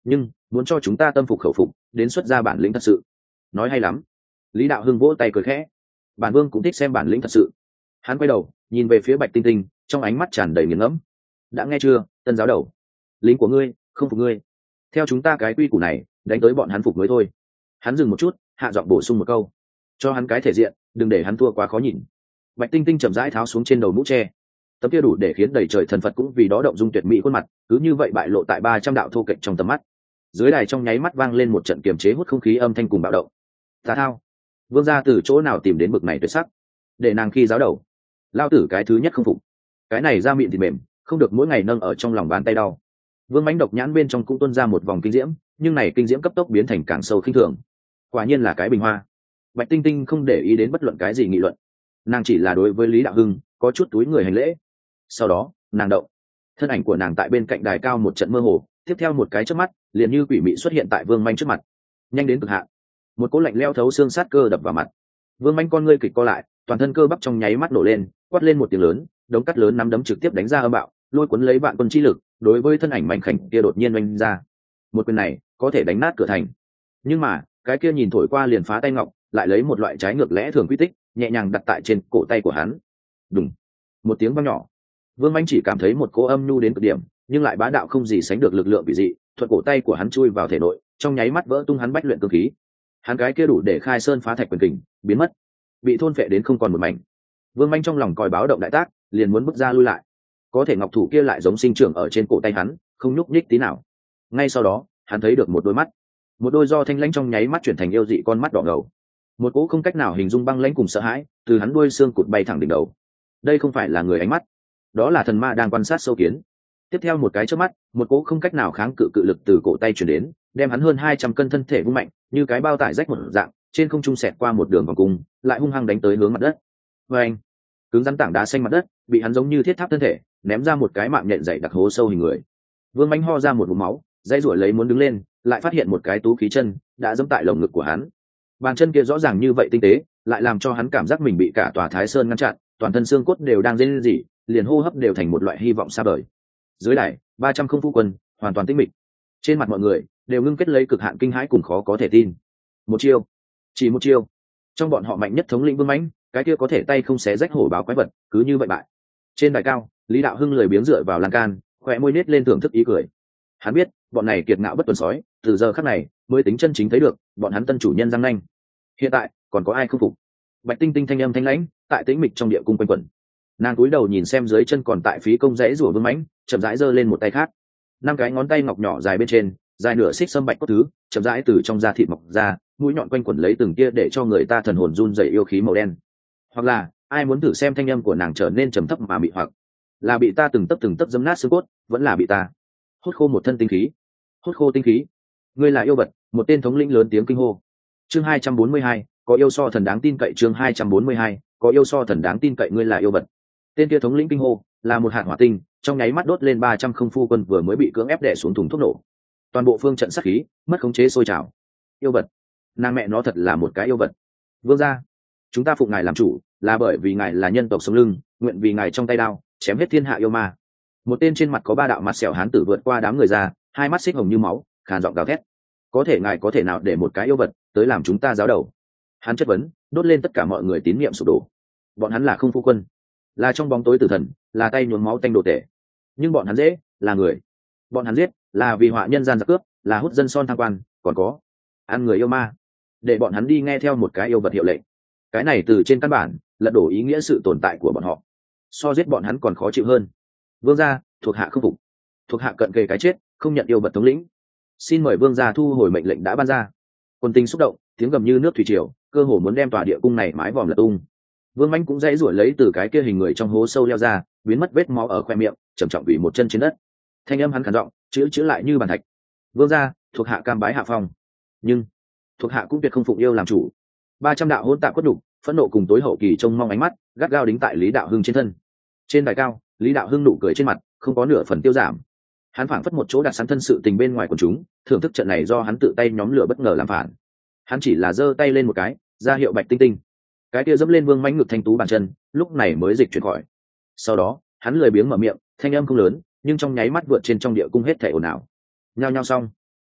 nhưng muốn cho chúng ta tâm phục khẩu phục đến xuất ra bản lĩnh thật sự. Nói hay lắm. Lý Đạo Hưng vỗ tay cười khẽ. Bản vương cũng thích xem bản lĩnh thật sự. Hắn quay đầu nhìn về phía Bạch Tinh Tinh, trong ánh mắt tràn đầy nghiền ngẫm. Đã nghe chưa, tân giáo đầu, lính của ngươi không phục ngươi, theo chúng ta cái quy củ này đánh tới bọn hắn phục mới thôi. Hắn dừng một chút, hạ giọng bổ sung một câu, cho hắn cái thể diện, đừng để hắn thua quá khó nhìn. Bạch Tinh Tinh chậm rãi tháo xuống trên đầu mũ tre, tấm kia đủ để khiến đầy trời thần Phật cũng vì đó động dung tuyệt mỹ khuôn mặt cứ như vậy bại lộ tại ba trăm đạo thô kệch trong tầm mắt. Dưới đài trong nháy mắt vang lên một trận kiềm chế hút không khí âm thanh cùng bạo động. Tà thao, vương gia từ chỗ nào tìm đến bực này tuyệt sắc, để nàng khi giáo đầu. Lao tử cái thứ nhất không phục, cái này ra miệng thì mềm, không được mỗi ngày nâng ở trong lòng bàn tay đau. Vương mãnh độc nhãn bên trong cũng tuôn ra một vòng kinh diễm, nhưng này kinh diễm cấp tốc biến thành càng sâu khinh thường. Quả nhiên là cái bình hoa. Bạch Tinh Tinh không để ý đến bất luận cái gì nghị luận, nàng chỉ là đối với Lý Đạo Hưng có chút túi người hành lễ. Sau đó nàng động, thân ảnh của nàng tại bên cạnh đài cao một trận mơ hồ, tiếp theo một cái chớp mắt liền như quỷ mị xuất hiện tại Vương mãnh trước mặt, nhanh đến cực hạn. Một cỗ lạnh lẽo thấu xương sát cơ đập vào mặt. Vương mãnh con ngươi kịch co lại, toàn thân cơ bắp trong nháy mắt nổ lên, quát lên một tiếng lớn, đống cắt lớn nắm đấm trực tiếp đánh ra âm bạo, lôi cuốn lấy vạn quân chi lực đối với thân ảnh mảnh khảnh kia đột nhiên oanh ra. Một quyền này có thể đánh nát cửa thành, nhưng mà cái kia nhìn thổi qua liền phá tay ngọc lại lấy một loại trái ngược lẽ thường quy tích nhẹ nhàng đặt tại trên cổ tay của hắn. Đùng, một tiếng vang nhỏ. Vương mãnh chỉ cảm thấy một cỗ âm nhu đến cực điểm nhưng lại bá đạo không gì sánh được lực lượng bị dị thuận cổ tay của hắn chui vào thể nội, trong nháy mắt vỡ tung hắn bách luyện cơ khí. Hắn cái kia đủ để khai sơn phá thạch quyền kình biến mất, bị thôn phệ đến không còn một mảnh. Vương mãnh trong lòng còi báo động đại tác, liền muốn bước ra lui lại, có thể ngọc thủ kia lại giống sinh trưởng ở trên cổ tay hắn, không nhúc nhích tí nào. Ngay sau đó hắn thấy được một đôi mắt, một đôi do thanh lãnh trong nháy mắt chuyển thành yêu dị con mắt đỏ ngầu. Một cỗ không cách nào hình dung băng lãnh cùng sợ hãi từ hắn đuôi xương cụt bay thẳng đỉnh đầu. Đây không phải là người ánh mắt, đó là thần ma đang quan sát sâu kiến. Tiếp theo một cái chớp mắt, một cỗ không cách nào kháng cự cự lực từ cổ tay truyền đến, đem hắn hơn hai trăm cân thân thể vung mạnh, như cái bao tải rách một dạng, trên không trung xẹt qua một đường vòng cung, lại hung hăng đánh tới hướng mặt đất. Oeng! Cứng rắn tảng đá xanh mặt đất, bị hắn giống như thiết tháp thân thể, ném ra một cái mạng nhện dày đặc hố sâu hình người. Vương mãnh ho ra một ngụm máu, dãy rủa lấy muốn đứng lên, lại phát hiện một cái tú khí chân đã giẫm tại lồng ngực của hắn. Bàn chân kia rõ ràng như vậy tinh tế, lại làm cho hắn cảm giác mình bị cả tòa Thái Sơn ngăn chặn, toàn thân xương cốt đều đang rên rỉ, liền hô hấp đều thành một loại hy vọng xa vời. Dưới đài, ba trăm không phu quân hoàn toàn tĩnh mịch. Trên mặt mọi người đều ngưng kết lấy cực hạn kinh hãi cùng khó có thể tin. Một chiêu, chỉ một chiêu, trong bọn họ mạnh nhất thống lĩnh Vương mãnh, cái kia có thể tay không xé rách hổ báo quái vật, cứ như vậy bại. Trên đài cao, Lý Đạo Hưng lười biếng dựa vào lan can, khóe môi nết lên thưởng thức ý cười. Hắn biết, bọn này kiệt ngạo bất tuần sói, từ giờ khắc này mới tính chân chính thấy được bọn hắn tân chủ nhân răng nanh. Hiện tại còn có ai không phục? Bạch Tinh Tinh thanh âm thanh lãnh tại tĩnh mịch trong địa cung quanh quẩn. Nàng cúi đầu nhìn xem dưới chân còn tại phí công rẽ rủa Vương mãnh, chậm rãi giơ lên một tay khác. Năm cái ngón tay ngọc nhỏ dài bên trên, dài nửa xích sâm bạch cốt thứ, chậm rãi từ trong da thịt mọc ra, mũi nhọn quanh quẩn lấy từng tia để cho người ta thần hồn run rẩy yêu khí màu đen. Hoặc là ai muốn thử xem thanh âm của nàng trở nên trầm thấp mà bị hoặc là bị ta từng tấc từng tấc dấm nát xương cốt, vẫn là bị ta hút khô một thân tinh khí. Hút khô tinh khí, ngươi là yêu vật. Một tên thống lĩnh lớn tiếng kinh hô. Chương hai trăm bốn mươi hai, có yêu so thần đáng tin cậy. Chương hai trăm bốn mươi hai, có yêu so thần đáng tin cậy. Ngươi là yêu vật. Tên kia thống lĩnh kinh hô là một hạt hỏa tinh, trong nháy mắt đốt lên ba trăm không phu quân vừa mới bị cưỡng ép đè xuống thùng thuốc nổ. Toàn bộ phương trận sát khí mất khống chế sôi trào. Yêu vật, nàng mẹ nó thật là một cái yêu vật. Vương gia, chúng ta phụng ngài làm chủ là bởi vì ngài là nhân tộc sống lưng, nguyện vì ngài trong tay đao chém hết thiên hạ yêu ma. Một tên trên mặt có ba đạo mặt sẹo hán tử vượt qua đám người ra, hai mắt xích hồng như máu, khàn giọng gào thét. Có thể ngài có thể nào để một cái yêu vật tới làm chúng ta giáo đầu? Hắn chất vấn, đốt lên tất cả mọi người tín niệm sụp đổ. Bọn hắn là không phu quân, là trong bóng tối tử thần, là tay nhuốm máu tanh đồ tể. Nhưng bọn hắn dễ là người. Bọn hắn giết là vì họa nhân gian giặc cướp, là hút dân son thăng quan, còn có ăn người yêu ma, để bọn hắn đi nghe theo một cái yêu vật hiệu lệnh. Cái này từ trên căn bản lật đổ ý nghĩa sự tồn tại của bọn họ, so giết bọn hắn còn khó chịu hơn. Vương gia, thuộc hạ không phục, thuộc hạ cận kề cái chết, không nhận yêu vật thống lĩnh. Xin mời vương gia thu hồi mệnh lệnh đã ban ra. Quân tinh xúc động, tiếng gầm như nước thủy triều, cơ hồ muốn đem tòa địa cung này mái vòm lật tung. Vương mãnh cũng dãy rủi lấy từ cái kia hình người trong hố sâu leo ra, biến mất vết máu ở khoe miệng, trầm trọng bị một chân trên đất. Thanh âm hắn khàn giọng, chữ chữ lại như bàn thạch. Vương gia, thuộc hạ cam bái hạ phong, nhưng thuộc hạ cũng tuyệt không phụng yêu làm chủ. Ba trăm đạo hỗn tạp cốt đục, phẫn nộ cùng tối hậu kỳ trông mong ánh mắt gắt gao đính tại Lý Đạo Hưng trên thân. Trên đài cao, Lý Đạo Hưng nụ cười trên mặt không có nửa phần tiêu giảm. Hắn phảng phất một chỗ đặt sẵn thân sự tình bên ngoài quần chúng, thưởng thức trận này do hắn tự tay nhóm lửa bất ngờ làm phản. Hắn chỉ là giơ tay lên một cái, ra hiệu Bạch Tinh Tinh. Cái kia dẫm lên Vương mãnh ngực thanh tú bàn chân, lúc này mới dịch chuyển khỏi. Sau đó, hắn lười biếng mở miệng, thanh âm không lớn, nhưng trong nháy mắt vượt trên trong địa cung hết thảy ồn ào. Nhao nhao xong,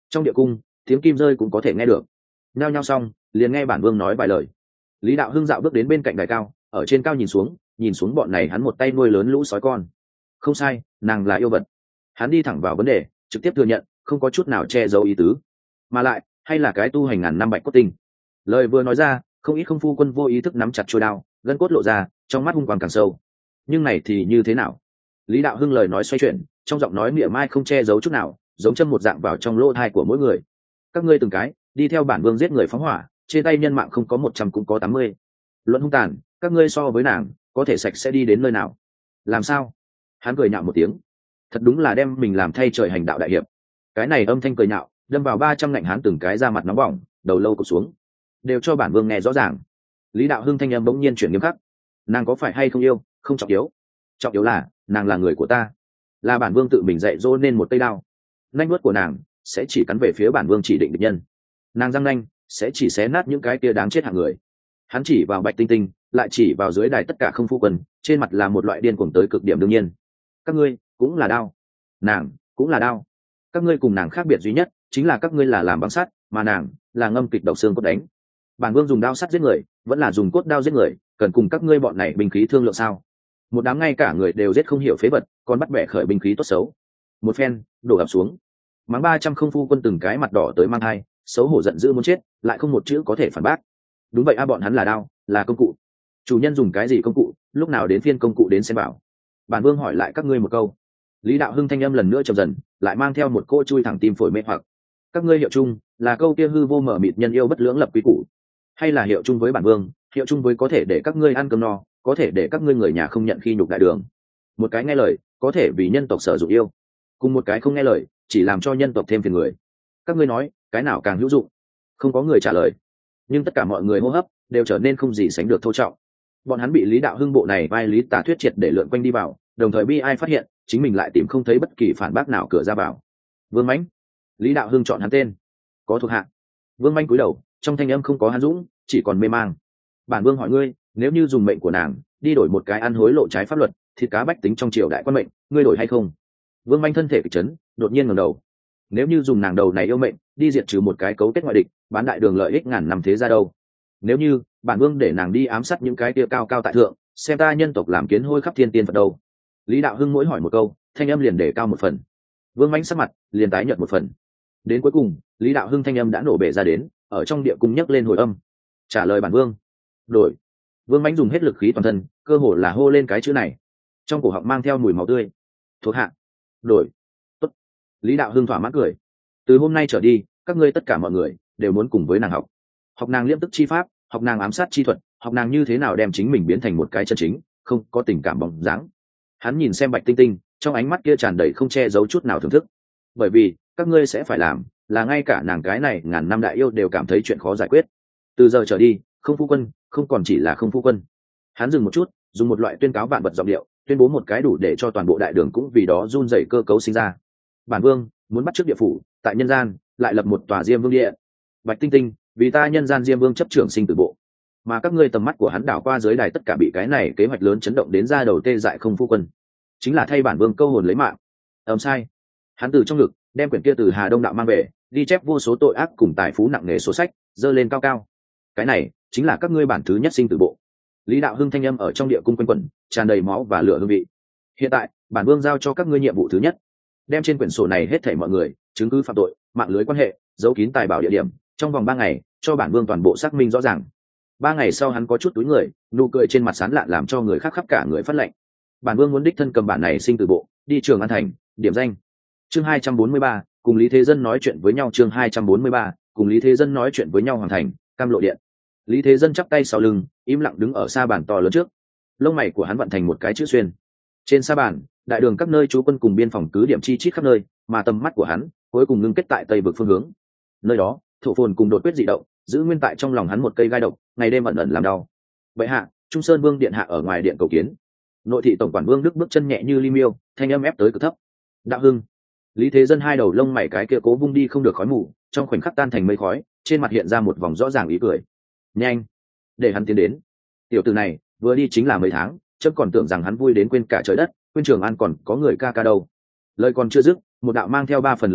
Trong địa cung tiếng kim rơi cũng có thể nghe được. Nhao nhao xong liền nghe bản vương nói vài lời. Lý đạo hưng dạo bước đến bên cạnh đài cao, ở trên cao nhìn xuống, nhìn xuống bọn này hắn một tay nuôi lớn lũ sói con. Không sai, nàng là yêu vật. Hắn đi thẳng vào vấn đề, trực tiếp thừa nhận, không có chút nào che giấu ý tứ. Mà lại hay là cái tu hành ngàn năm bạch cốt tinh. Lời vừa nói ra, không ít không phu quân vô ý thức nắm chặt chuôi đao, gân cốt lộ ra, trong mắt hung quang càng sâu. Nhưng này thì như thế nào? Lý đạo hưng lời nói xoay chuyển, trong giọng nói mỉa mai không che giấu chút nào, giống châm một dạng vào trong lỗ tai của mỗi người. Các ngươi từng cái đi theo bản vương giết người phóng hỏa, trên tay nhân mạng không có một trăm cũng có tám mươi. Luận hung tàn, các ngươi so với nàng có thể sạch sẽ đi đến nơi nào? Làm sao? Hắn cười nhạo một tiếng, thật đúng là đem mình làm thay trời hành đạo đại hiệp. Cái này âm thanh cười nhạo đâm vào ba trăm ngạnh hắn từng cái ra mặt nóng bỏng, đầu lâu cụp xuống. Đều cho bản vương nghe rõ ràng. Lý đạo hưng thanh âm bỗng nhiên chuyển nghiêm khắc. Nàng có phải hay không yêu, không trọng yếu. Trọng yếu là nàng là người của ta, là bản vương tự mình dạy dỗ nên một cây đao. Nanh vuốt của nàng sẽ chỉ cắn về phía bản vương chỉ định địch nhân, nàng răng nanh sẽ chỉ xé nát những cái kia đáng chết hạng người. Hắn chỉ vào Bạch Tinh Tinh, lại chỉ vào dưới đài tất cả không phu quân, trên mặt là một loại điên cuồng tới cực điểm. Đương nhiên các ngươi cũng là đao, nàng cũng là đao. Các ngươi cùng nàng khác biệt duy nhất chính là các ngươi là làm băng sắt, mà nàng là ngâm kịch độc xương cốt đánh. Bản vương dùng đao sắt giết người, vẫn là dùng cốt đao giết người, cần cùng các ngươi bọn này binh khí thương lượng sao? Một đám ngay cả người đều giết không hiểu phế vật, còn bắt bẻ khởi binh khí tốt xấu. Một phen đổ ập xuống, mắng ba trăm không phu quân từng cái mặt đỏ tới mang hai, xấu hổ giận dữ muốn chết, lại không một chữ có thể phản bác. Đúng vậy a, bọn hắn là đao, là công cụ. Chủ nhân dùng cái gì công cụ, lúc nào đến phiên công cụ đến xem bảo. Bản vương hỏi lại các ngươi một câu. Lý đạo hưng thanh âm lần nữa trầm dần, lại mang theo một cô chui thẳng tim phổi mê hoặc. Các ngươi hiệu chung là câu kia hư vô mở mịt nhân yêu bất lưỡng lập quý củ, hay là hiệu chung với bản vương, hiệu chung với có thể để các ngươi ăn cơm no, có thể để các ngươi người nhà không nhận khi nhục đại đường? Một cái nghe lời có thể vì nhân tộc sở dụng yêu, cùng một cái không nghe lời chỉ làm cho nhân tộc thêm phiền người. Các ngươi nói cái nào càng hữu dụng? Không có người trả lời, nhưng tất cả mọi người hô hấp đều trở nên không gì sánh được thô trọng. Bọn hắn bị Lý đạo hưng bộ này vai lý tà thuyết triệt để lượn quanh đi vào, đồng thời bi ai phát hiện chính mình lại tìm không thấy bất kỳ phản bác nào cửa ra vào. Vương Mãnh. Lý đạo hưng chọn hắn tên. Có thuộc hạ. Vương Mãnh cúi đầu, trong thanh âm không có hắn dũng, chỉ còn mê mang. Bản vương hỏi ngươi, nếu như dùng mệnh của nàng đi đổi một cái ăn hối lộ trái pháp luật, thịt cá bách tính trong triều đại quan mệnh, ngươi đổi hay không? Vương Mãnh thân thể kịch chấn, đột nhiên ngẩng đầu. Nếu như dùng nàng đầu này yêu mệnh đi diệt trừ một cái cấu kết ngoại địch, bán đại đường lợi ích ngàn năm thế ra đâu? Nếu như bản vương để nàng đi ám sát những cái kia cao cao tại thượng, xem ta nhân tộc làm kiến hôi khắp thiên tiên Phật đâu? Lý đạo hưng mỗi hỏi một câu, thanh âm liền để cao một phần. Vương Mãnh sắc mặt liền tái nhợt một phần. Đến cuối cùng, Lý đạo hưng thanh âm đã nổ bể ra đến, ở trong địa cung nhấc lên hồi âm. Trả lời bản vương. Đổi. Vương Mãnh dùng hết lực khí toàn thân, cơ hồ là hô lên cái chữ này, trong cổ họng mang theo mùi máu tươi. Thuộc hạ. Đổi. Tốt. Lý đạo hưng thỏa mãn cười. Từ hôm nay trở đi, các ngươi tất cả mọi người đều muốn cùng với nàng học, học nàng liêm tức chi pháp, học nàng ám sát chi thuật, học nàng như thế nào đem chính mình biến thành một cái chân chính không có tình cảm bóng dáng. Hắn nhìn xem Bạch Tinh Tinh, trong ánh mắt kia tràn đầy không che giấu chút nào thưởng thức. Bởi vì các ngươi sẽ phải làm là ngay cả nàng cái này ngàn năm đại yêu đều cảm thấy chuyện khó giải quyết. Từ giờ trở đi, không phu quân không còn chỉ là không phu quân. Hắn dừng một chút, dùng một loại tuyên cáo vạn vật giọng điệu, tuyên bố một cái đủ để cho toàn bộ đại đường cũng vì đó run rẩy cơ cấu sinh ra. Bản vương muốn bắt trước địa phủ, tại nhân gian lại lập một tòa Diêm Vương địa. Bạch Tinh Tinh vì ta nhân gian Diêm Vương chấp trưởng sinh tử bộ. Mà các ngươi tầm mắt của hắn đảo qua dưới đài tất cả bị cái này kế hoạch lớn chấn động đến ra đầu tê dại không phu quân, chính là thay bản vương câu hồn lấy mạng. Ầm sai. Hắn từ trong ngực đem quyển kia từ Hà Đông đạo mang về, ghi chép vô số tội ác cùng tài phú nặng nề số sách, dơ lên cao cao. Cái này chính là các ngươi bản thứ nhất sinh tử bộ. Lý đạo hưng thanh âm ở trong địa cung quanh quẩn, tràn đầy máu và lửa hương vị. Hiện tại bản vương giao cho các ngươi nhiệm vụ thứ nhất, đem trên quyển sổ này hết thảy mọi người chứng cứ phạm tội, mạng lưới quan hệ, giấu kín tài bảo địa điểm, trong vòng ba ngày cho bản vương toàn bộ xác minh rõ ràng. Ba ngày sau hắn có chút túi người, nụ cười trên mặt sán lạn làm cho người khác khắp cả người phát lệnh. Bản vương muốn đích thân cầm bản này sinh tử bộ đi Trường An thành, điểm danh. Chương hai trăm bốn mươi ba, cùng Lý Thế Dân nói chuyện với nhau. Chương hai trăm bốn mươi ba, cùng Lý Thế Dân nói chuyện với nhau. Hoàng thành, Cam Lộ điện. Lý Thế Dân chắp tay sau lưng, im lặng đứng ở sa bàn to lớn trước. Lông mày của hắn vận thành một cái chữ xuyên. Trên sa bàn, đại đường các nơi trú quân cùng biên phòng cứ điểm chi chít khắp nơi, mà tầm mắt của hắn cuối cùng ngưng kết tại tây vực phương hướng. Nơi đó, thổ phồn cùng đột quyết dị động, giữ nguyên tại trong lòng hắn một cây gai độc, ngày đêm ẩn ẩn làm đau. Bệ hạ, Trung Sơn Vương điện hạ ở ngoài điện cầu kiến. Nội thị tổng quản Vương Đức bước chân nhẹ như li miêu, thanh âm ép tới cực thấp. Đạo hưng. Lý Thế Dân hai đầu lông mày cái kia cố vung đi không được khói mù, trong khoảnh khắc tan thành mây khói, trên mặt hiện ra một vòng rõ ràng ý cười. Nhanh, để hắn tiến đến. Tiểu tử này vừa đi chính là mấy tháng, chấm còn tưởng rằng hắn vui đến quên cả trời đất, quên Trường An còn có người ca ca đâu. Lời còn chưa dứt, một đạo mang theo ba phần lửa nhác,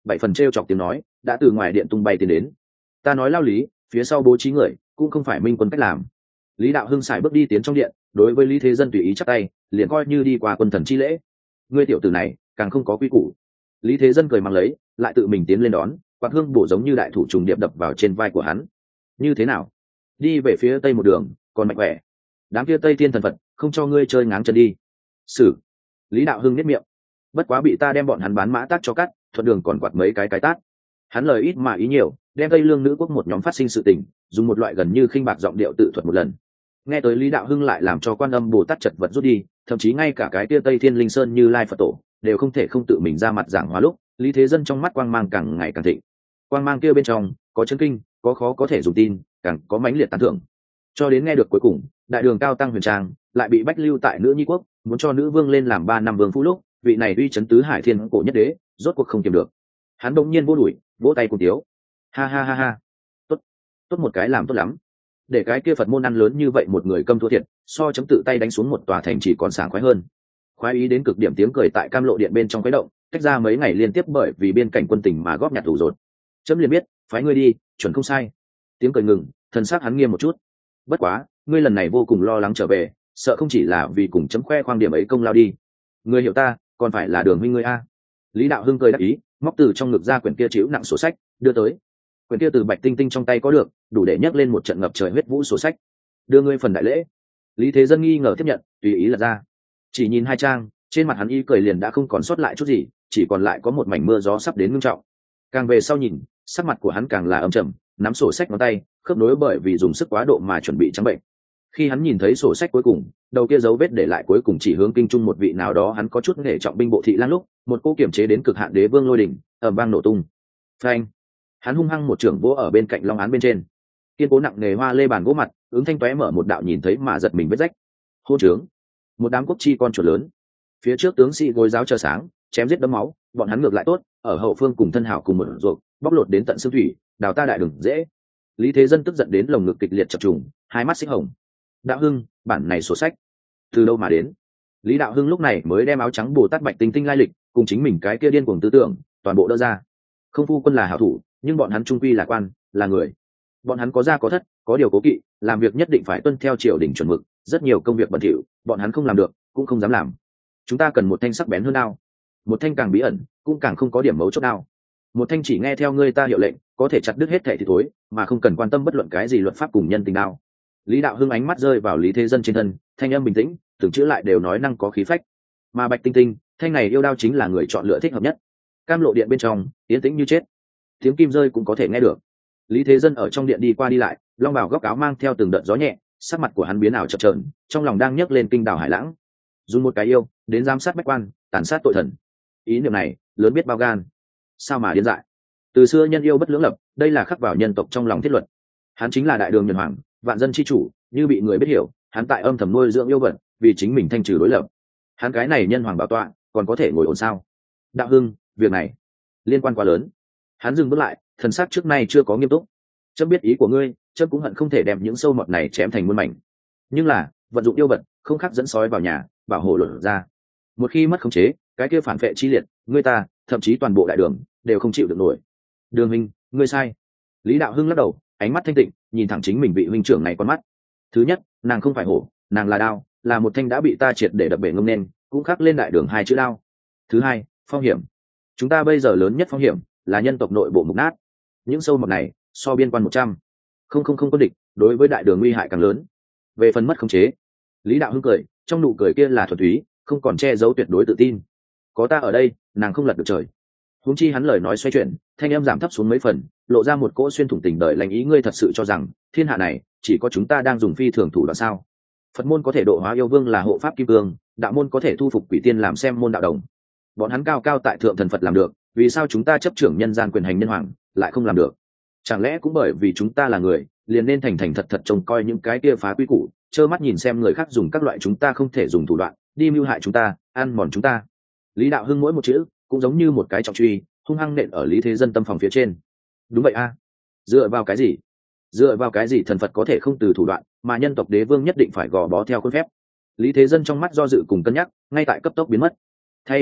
bảy phần t chọc tiếng nói đã từ ngoài điện tung bay tiến đến. Ta nói lao lý, phía sau bố trí người cũng không phải minh quân cách làm. Lý Đạo Hưng xài bước đi tiến trong điện, đối với Lý Thế Dân tùy ý chắp tay, liền coi như đi qua quân thần chi lễ. Ngươi tiểu tử này càng không có quy củ. Lý Thế Dân cười mắng lấy, lại tự mình tiến lên đón, quạt hương bổ giống như đại thủ trùng điệp đập vào trên vai của hắn. Như thế nào? Đi về phía tây một đường, còn mạnh khỏe. Đám kia Tây Thiên thần Phật không cho ngươi chơi ngáng chân đi. Sử. Lý Đạo Hưng nhếch miệng. Bất quá bị ta đem bọn hắn bán mã tác cho cắt, thuận đường còn quạt mấy cái cái tát. Hắn lời ít mà ý nhiều, đem Tây Lương nữ quốc một nhóm phát sinh sự tình, dùng một loại gần như khinh bạc giọng điệu tự thuật một lần. Nghe tới Lý Đạo Hưng lại làm cho Quan Âm Bồ Tát chật vật rút đi, thậm chí ngay cả cái kia Tây Thiên Linh Sơn Như Lai Phật Tổ đều không thể không tự mình ra mặt giảng hóa lúc, Lý Thế Dân trong mắt quang mang càng ngày càng thịnh. Quang mang kia bên trong có chấn kinh, có khó có thể dùng tin, càng có mãnh liệt tán thưởng. Cho đến nghe được cuối cùng, đại đường cao tăng huyền trang lại bị bách lưu tại nữ nhi quốc, muốn cho nữ vương lên làm ba năm vương phu lúc, vị này uy chấn tứ hải thiên cổ nhất đế, rốt cuộc không kiềm được. Hắn bỗng nhiên vô đuổi, vỗ tay cùng tiếu. Ha ha ha ha. Tốt, tốt một cái làm tốt lắm. Để cái kia Phật môn ăn lớn như vậy một người câm thua thiệt, so chấm tự tay đánh xuống một tòa thành chỉ còn sảng khoái hơn. Khoái ý đến cực điểm tiếng cười tại Cam Lộ điện bên trong khuấy động, cách ra mấy ngày liên tiếp bởi vì biên cảnh quân tình mà góp nhặt thủ rột. Chấm liền biết, phái ngươi đi, chuẩn không sai. Tiếng cười ngừng, thần sắc hắn nghiêm một chút. Bất quá, ngươi lần này vô cùng lo lắng trở về, sợ không chỉ là vì cùng chấm khoe khoang điểm ấy công lao đi. Ngươi hiểu ta, còn phải là Đường huynh ngươi a. Lý Đạo Hưng cười đáp ý, móc từ trong ngực ra quyển kia chịu nặng sổ sách, đưa tới. Quyển kia từ Bạch Tinh Tinh trong tay có được, đủ để nhấc lên một trận ngập trời huyết vũ sổ sách. Đưa ngươi phần đại lễ. Lý Thế Dân nghi ngờ tiếp nhận, tùy ý lật ra. Chỉ nhìn hai trang, trên mặt hắn y cười liền đã không còn sót lại chút gì, chỉ còn lại có một mảnh mưa gió sắp đến ngưng trọng. Càng về sau nhìn, sắc mặt của hắn càng là âm trầm, nắm sổ sách ngón tay, khớp nối bởi vì dùng sức quá độ mà chuẩn bị trắng bệnh. Khi hắn nhìn thấy sổ sách cuối cùng, đầu kia dấu vết để lại cuối cùng chỉ hướng kinh trung một vị nào đó hắn có chút nể trọng binh bộ thị lan lúc, một cô kiểm chế đến cực hạn đế vương lôi đỉnh, ầm vang nổ tung. Phanh! Hắn hung hăng một trưởng vỗ ở bên cạnh long án bên trên. Kiên cố nặng nề hoa lê bàn gỗ mặt, ứng thanh tóe mở một đạo nhìn thấy mà giật mình vết rách. Hôn trướng! Một đám quốc chi con chuột lớn. Phía trước tướng sĩ gối giáo chờ sáng, chém giết đấm máu, bọn hắn ngược lại tốt, ở hậu phương cùng thân hảo cùng một ruột, bóc lột đến tận xương thủy, đào ta đại đường dễ. Lý Thế Dân tức giận đến lồng ngực kịch liệt chập trùng, hai mắt xích hồng. Đạo Hưng, bản này sổ sách từ đâu mà đến? Lý Đạo Hưng lúc này mới đem áo trắng Bồ Tát Bạch Tinh Tinh lai lịch cùng chính mình cái kia điên cuồng tư tưởng toàn bộ đỡ ra. Không phu quân là hảo thủ, nhưng bọn hắn trung quy là quan, là người. Bọn hắn có gia có thất, có điều cố kỵ, làm việc nhất định phải tuân theo triều đình chuẩn mực, rất nhiều công việc bẩn thỉu, bọn hắn không làm được, cũng không dám làm. Chúng ta cần một thanh sắc bén hơn đao, một thanh càng bí ẩn, cũng càng không có điểm mấu chốt đao. Một thanh chỉ nghe theo ngươi ta hiệu lệnh, có thể chặt đứt hết thảy thì thối, mà không cần quan tâm bất luận cái gì luật pháp cùng nhân tình đao. Lý Đạo Hưng ánh mắt rơi vào Lý Thế Dân trên thân, thanh âm bình tĩnh, từng chữ lại đều nói năng có khí phách. Mà Bạch Tinh Tinh, thanh này yêu đao chính là người chọn lựa thích hợp nhất. Cam Lộ điện bên trong, yên tĩnh như chết. Tiếng kim rơi cũng có thể nghe được. Lý Thế Dân ở trong điện đi qua đi lại, long bào góc áo mang theo từng đợt gió nhẹ, sắc mặt của hắn biến ảo chập chờn, trong lòng đang nhấc lên kinh đảo hải lãng. Dùng một cái yêu đến giám sát bách quan, tàn sát tội thần. Ý niệm này, lớn biết bao gan. Sao mà điên dại? Từ xưa nhân yêu bất lưỡng lập, đây là khắc vào nhân tộc trong lòng thiết luật. Hắn chính là đại đường nhân hoàng, vạn dân chi chủ, như bị người biết hiểu, hắn tại âm thầm nuôi dưỡng yêu vật, vì chính mình thanh trừ đối lập. Hắn cái này nhân hoàng bảo tọa, còn có thể ngồi ổn sao? Đạo Hưng, việc này liên quan quá lớn. Hắn dừng bước lại, thần sắc trước nay chưa có nghiêm túc. Chấm biết ý của ngươi, chấm cũng hận không thể đem những sâu mọt này chém thành muôn mảnh. Nhưng là, vận dụng yêu vật, không khác dẫn sói vào nhà, bảo hộ luận ra. Một khi mất khống chế, cái kia phản vệ chi liệt, ngươi ta, thậm chí toàn bộ đại đường đều không chịu được nổi. Đường huynh, ngươi sai. Lý Đạo Hưng lắc đầu, ánh mắt thanh tịnh, nhìn thẳng chính mình vị huynh trưởng này con mắt. Thứ nhất, nàng không phải hổ, nàng là đao, là một thanh đã bị ta triệt để đập bể ngông nên, cũng khắc lên đại đường hai chữ đao. Thứ hai, phong hiểm. Chúng ta bây giờ lớn nhất phong hiểm là nhân tộc nội bộ mục nát. Những sâu mọt này, so biên quan một trăm không không không có địch, đối với đại đường nguy hại càng lớn. Về phần mất khống chế, Lý Đạo Hưng cười, trong nụ cười kia là thuần túy, không còn che giấu tuyệt đối tự tin. Có ta ở đây, nàng không lật được trời. Huống chi hắn lời nói xoay chuyển, thanh âm giảm thấp xuống mấy phần, lộ ra một cỗ xuyên thủng tình đời lành ý. Ngươi thật sự cho rằng thiên hạ này chỉ có chúng ta đang dùng phi thường thủ đoạn sao? Phật môn có thể độ hóa yêu vương là hộ pháp kim cương, đạo môn có thể thu phục quỷ tiên làm xem môn đạo đồng. Bọn hắn cao cao tại thượng thần Phật làm được, vì sao chúng ta chấp trưởng nhân gian quyền hành nhân hoàng lại không làm được? Chẳng lẽ cũng bởi vì chúng ta là người, liền nên thành thành thật thật trông coi những cái kia phá quy củ, trơ mắt nhìn xem người khác dùng các loại chúng ta không thể dùng thủ đoạn đi mưu hại chúng ta, ăn mòn chúng ta? Lý Đạo Hưng mỗi một chữ cũng giống như một cái trọng truy, hung hăng nện ở Lý Thế Dân tâm phòng phía trên. Đúng vậy a, dựa vào cái gì? Dựa vào cái gì thần Phật có thể không từ thủ đoạn, mà nhân tộc đế vương nhất định phải gò bó theo khuôn phép? Lý Thế Dân trong mắt do dự cùng cân nhắc, ngay tại cấp tốc biến mất. Thay vào đó,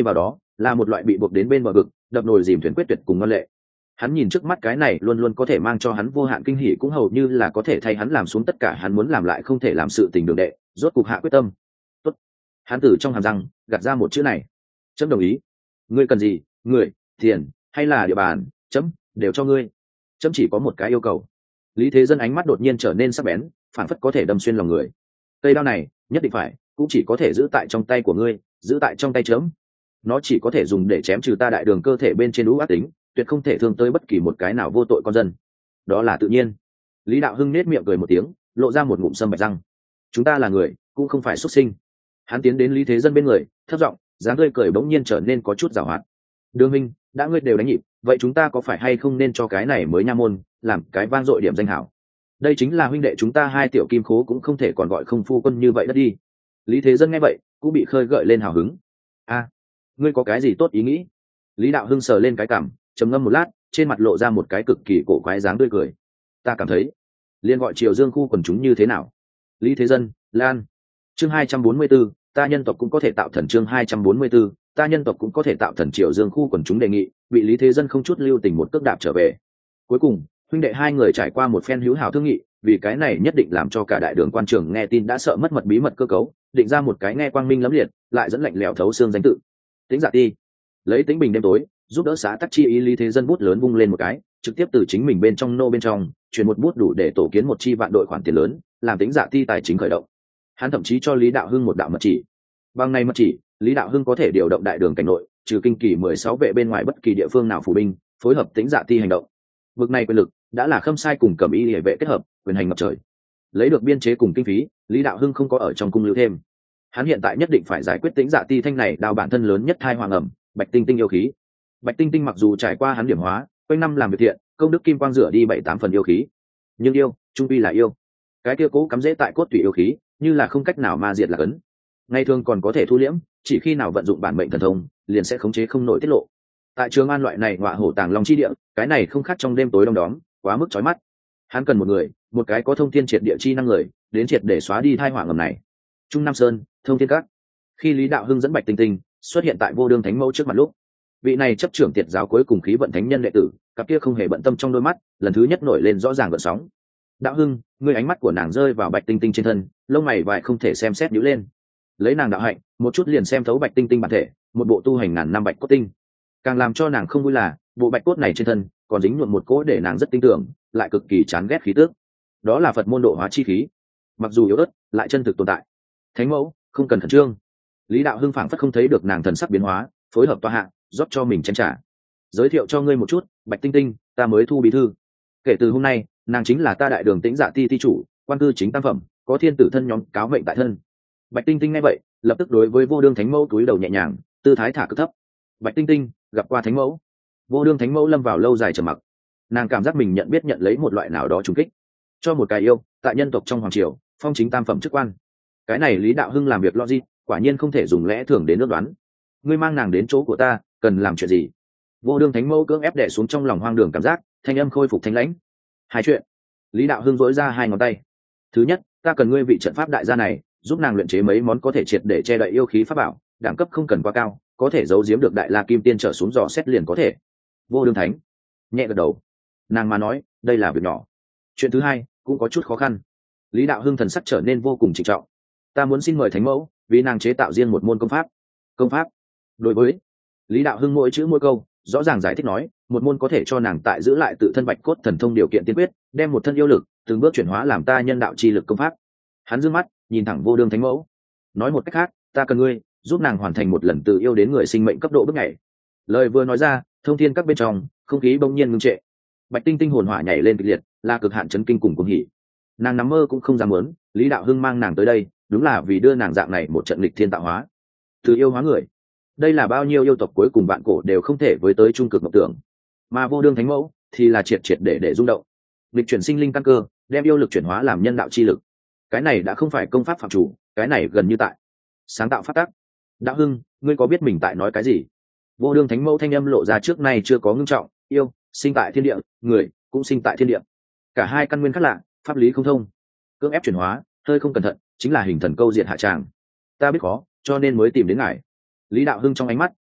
là một loại bị buộc đến bên bờ vực đập nồi dìm thuyền quyết tuyệt cùng ngân lệ. Hắn nhìn trước mắt cái này luôn luôn có thể mang cho hắn vô hạn kinh hỉ, cũng hầu như là có thể thay hắn làm xuống tất cả hắn muốn làm lại không thể làm sự tình đường đệ, rốt cục hạ quyết tâm. Tốt. Hắn từ trong hàm răng gạt ra một chữ này. Chấm đồng ý. Ngươi cần gì, người, tiền hay là địa bàn, chấm đều cho ngươi. Chấm chỉ có một cái yêu cầu. Lý Thế Dân ánh mắt đột nhiên trở nên sắc bén, phản phất có thể đâm xuyên lòng người. Cây đao này nhất định phải cũng chỉ có thể giữ tại trong tay của ngươi, giữ tại trong tay chấm. Nó chỉ có thể dùng để chém trừ ta đại đường cơ thể bên trên ú ác tính, tuyệt không thể thương tới bất kỳ một cái nào vô tội con dân. Đó là tự nhiên. Lý Đạo Hưng nết miệng cười một tiếng, lộ ra một ngụm sâm bạch răng. Chúng ta là người, cũng không phải xuất sinh. Hắn tiến đến Lý Thế Dân bên người, thấp giọng, dáng tươi cười bỗng nhiên trở nên có chút giảo hoạt. Đường minh, đã ngươi đều đánh nhịp, vậy chúng ta có phải hay không nên cho cái này mới nha môn làm cái vang dội điểm danh hảo? Đây chính là huynh đệ chúng ta hai tiểu kim khố, cũng không thể còn gọi không phu quân như vậy đất đi. Lý Thế Dân nghe vậy cũng bị khơi gợi lên hào hứng. A, ngươi có cái gì tốt ý nghĩ? Lý Đạo Hưng sờ lên cái cằm, trầm ngâm một lát, trên mặt lộ ra một cái cực kỳ cổ quái dáng tươi cười. Ta cảm thấy liên gọi Triều Dương khu quần chúng như thế nào? Lý Thế Dân, Lan. Chương hai trăm bốn mươi 4, ta nhân tộc cũng có thể tạo thần. Chương hai trăm bốn mươi 4, ta nhân tộc cũng có thể tạo thần. Triều Dương khu quần chúng đề nghị, bị Lý Thế Dân không chút lưu tình một cước đạp trở về. Cuối cùng, huynh đệ hai người trải qua một phen hữu hảo thương nghị, vì cái này nhất định làm cho cả đại đường quan trường nghe tin đã sợ mất mật bí mật cơ cấu, định ra một cái nghe quang minh lẫm liệt, lại dẫn lạnh lẽo thấu xương danh tự. Tĩnh Dạ Ti. Lấy Tĩnh Bình đêm tối, giúp đỡ xã tắc chi ý, Lý Thế Dân bút lớn vung lên một cái, trực tiếp từ chính mình bên trong nô bên trong chuyển một bút đủ để tổ kiến một chi vạn đội khoản tiền lớn, làm Tĩnh Dạ Ti tài chính khởi động. Hắn thậm chí cho Lý Đạo Hưng một đạo mật chỉ. Bằng này mật chỉ, Lý Đạo Hưng có thể điều động đại đường cảnh nội, trừ kinh kỳ mười sáu vệ bên ngoài bất kỳ địa phương nào phủ binh, phối hợp Tĩnh Dạ Ti hành động. Vực này quyền lực đã là Khâm Sai cùng Cẩm Y Liễu vệ kết hợp, quyền hành ngập trời. Lấy được biên chế cùng kinh phí, Lý Đạo Hưng không có ở trong cung lưu thêm. Hắn hiện tại nhất định phải giải quyết Tĩnh Dạ Ti thanh này đào bản thân lớn nhất thai hoàng ẩm, Bạch Tinh Tinh yêu khí. Bạch Tinh Tinh mặc dù trải qua hắn điểm hóa, quanh năm làm việc thiện, công đức kim quang rửa đi bảy tám phần yêu khí, nhưng yêu trung quy là yêu. Cái kia cố cắm rễ tại cốt tủy yêu khí, như là không cách nào ma diệt là cấn. Ngày thường còn có thể thu liễm, chỉ khi nào vận dụng bản mệnh thần thông, liền sẽ khống chế không nổi tiết lộ. Tại Trường An loại này ngọa hổ tàng long chi địa, cái này không khác trong đêm tối đông đóm, quá mức chói mắt. Hắn cần một người, một cái có thông thiên triệt địa chi năng người, đến triệt để xóa đi thai họa ngầm này. Trung Nam Sơn, Thông Thiên Các. Khi Lý Đạo Hưng dẫn Bạch Tinh Tinh xuất hiện tại Vô Đương Thánh Mẫu trước mặt lúc, vị này chấp trưởng tiệt giáo cuối cùng khí vận thánh nhân đệ tử, cặp kia không hề bận tâm trong đôi mắt lần thứ nhất nổi lên rõ ràng gợn sóng. Đạo Hưng, ngươi ánh mắt của nàng rơi vào Bạch Tinh Tinh trên thân, lông mày vài không thể xem xét nhíu lên. Lấy nàng đạo hạnh, một chút liền xem thấu Bạch Tinh Tinh bản thể, một bộ tu hành ngàn năm bạch cốt tinh. Càng làm cho nàng không vui là, bộ bạch cốt này trên thân còn dính nhuộm một cỗ để nàng rất tin tưởng, lại cực kỳ chán ghét khí tước. Đó là Phật môn độ hóa chi khí, mặc dù yếu ớt, lại chân thực tồn tại. Thánh mẫu, không cần khẩn trương. Lý Đạo Hưng phảng phất không thấy được nàng thần sắc biến hóa, phối hợp tọa hạ, rót cho mình chén trà. Giới thiệu cho ngươi một chút, Bạch Tinh Tinh, ta mới thu bí thư. Kể từ hôm nay, nàng chính là ta đại đường Tĩnh Dạ Ti ti chủ, quan cư chính tam phẩm, có thiên tử thân nhóm cáo mệnh tại thân. Bạch Tinh Tinh nghe vậy, lập tức đối với Vô Đương Thánh Mẫu túi đầu nhẹ nhàng, tư thái thả cực thấp. Bạch Tinh Tinh gặp qua Thánh Mẫu. Vô Đương Thánh Mẫu lâm vào lâu dài trầm mặc. Nàng cảm giác mình nhận biết nhận lấy một loại nào đó trùng kích. Cho một cái yêu, tại nhân tộc trong hoàng triều, phong chính tam phẩm chức quan. Cái này Lý Đạo Hưng làm việc logic, quả nhiên không thể dùng lẽ thường đến ước đoán. Ngươi mang nàng đến chỗ của ta, cần làm chuyện gì? Vô Đương Thánh Mẫu cưỡng ép đè xuống trong lòng hoang đường cảm giác, thanh âm khôi phục thanh lãnh. Hai chuyện. Lý Đạo Hưng dỗi ra hai ngón tay. Thứ nhất, ta cần ngươi vị trận pháp đại gia này, giúp nàng luyện chế mấy món có thể triệt để che đậy yêu khí pháp bảo, đẳng cấp không cần quá cao, có thể giấu giếm được đại la kim tiên trở xuống dò xét liền có thể. Vô Đương Thánh nhẹ gật đầu. Nàng mà nói, đây là việc nhỏ. Chuyện thứ hai cũng có chút khó khăn. Lý Đạo Hưng thần sắc trở nên vô cùng trịnh trọng. Ta muốn xin mời Thánh Mẫu vì nàng chế tạo riêng một môn công pháp. Công pháp? Đối với Lý Đạo Hưng mỗi chữ mỗi câu rõ ràng giải thích nói, một môn có thể cho nàng tại giữ lại tự thân bạch cốt thần thông điều kiện tiên quyết, đem một thân yêu lực từng bước chuyển hóa làm ta nhân đạo chi lực công pháp. Hắn dương mắt nhìn thẳng Vô Đương Thánh Mẫu, nói một cách khác, ta cần ngươi giúp nàng hoàn thành một lần từ yêu đến người sinh mệnh cấp độ bước nhảy. Lời vừa nói ra, thông thiên các bên trong không khí bỗng nhiên ngưng trệ. Bạch Tinh Tinh hồn hỏa nhảy lên kịch liệt, là cực hạn chấn kinh cùng cuồng hỉ. Nàng nằm mơ cũng không dám muốn, Lý Đạo Hưng mang nàng tới đây, đúng là vì đưa nàng dạng này một trận lịch thiên tạo hóa, từ yêu hóa người. Đây là bao nhiêu yêu tộc cuối cùng vạn cổ đều không thể với tới trung cực mộng tưởng, mà Vô Đương Thánh Mẫu thì là triệt triệt để để rung động, lịch chuyển sinh linh căn cơ, đem yêu lực chuyển hóa làm nhân đạo chi lực. Cái này đã không phải công pháp phạm chủ, cái này gần như tại sáng tạo phát tác. Đạo Hưng, ngươi có biết mình tại nói cái gì? Vô Đương Thánh Mẫu thanh âm lộ ra trước nay chưa có ngưng trọng. Yêu sinh tại thiên địa, người cũng sinh tại thiên địa, cả hai căn nguyên khác lạ, pháp lý không thông, cưỡng ép chuyển hóa hơi không cẩn thận chính là hình thần câu diện hạ tràng. Ta biết khó, cho nên mới tìm đến ngài. Lý Đạo Hưng trong ánh mắt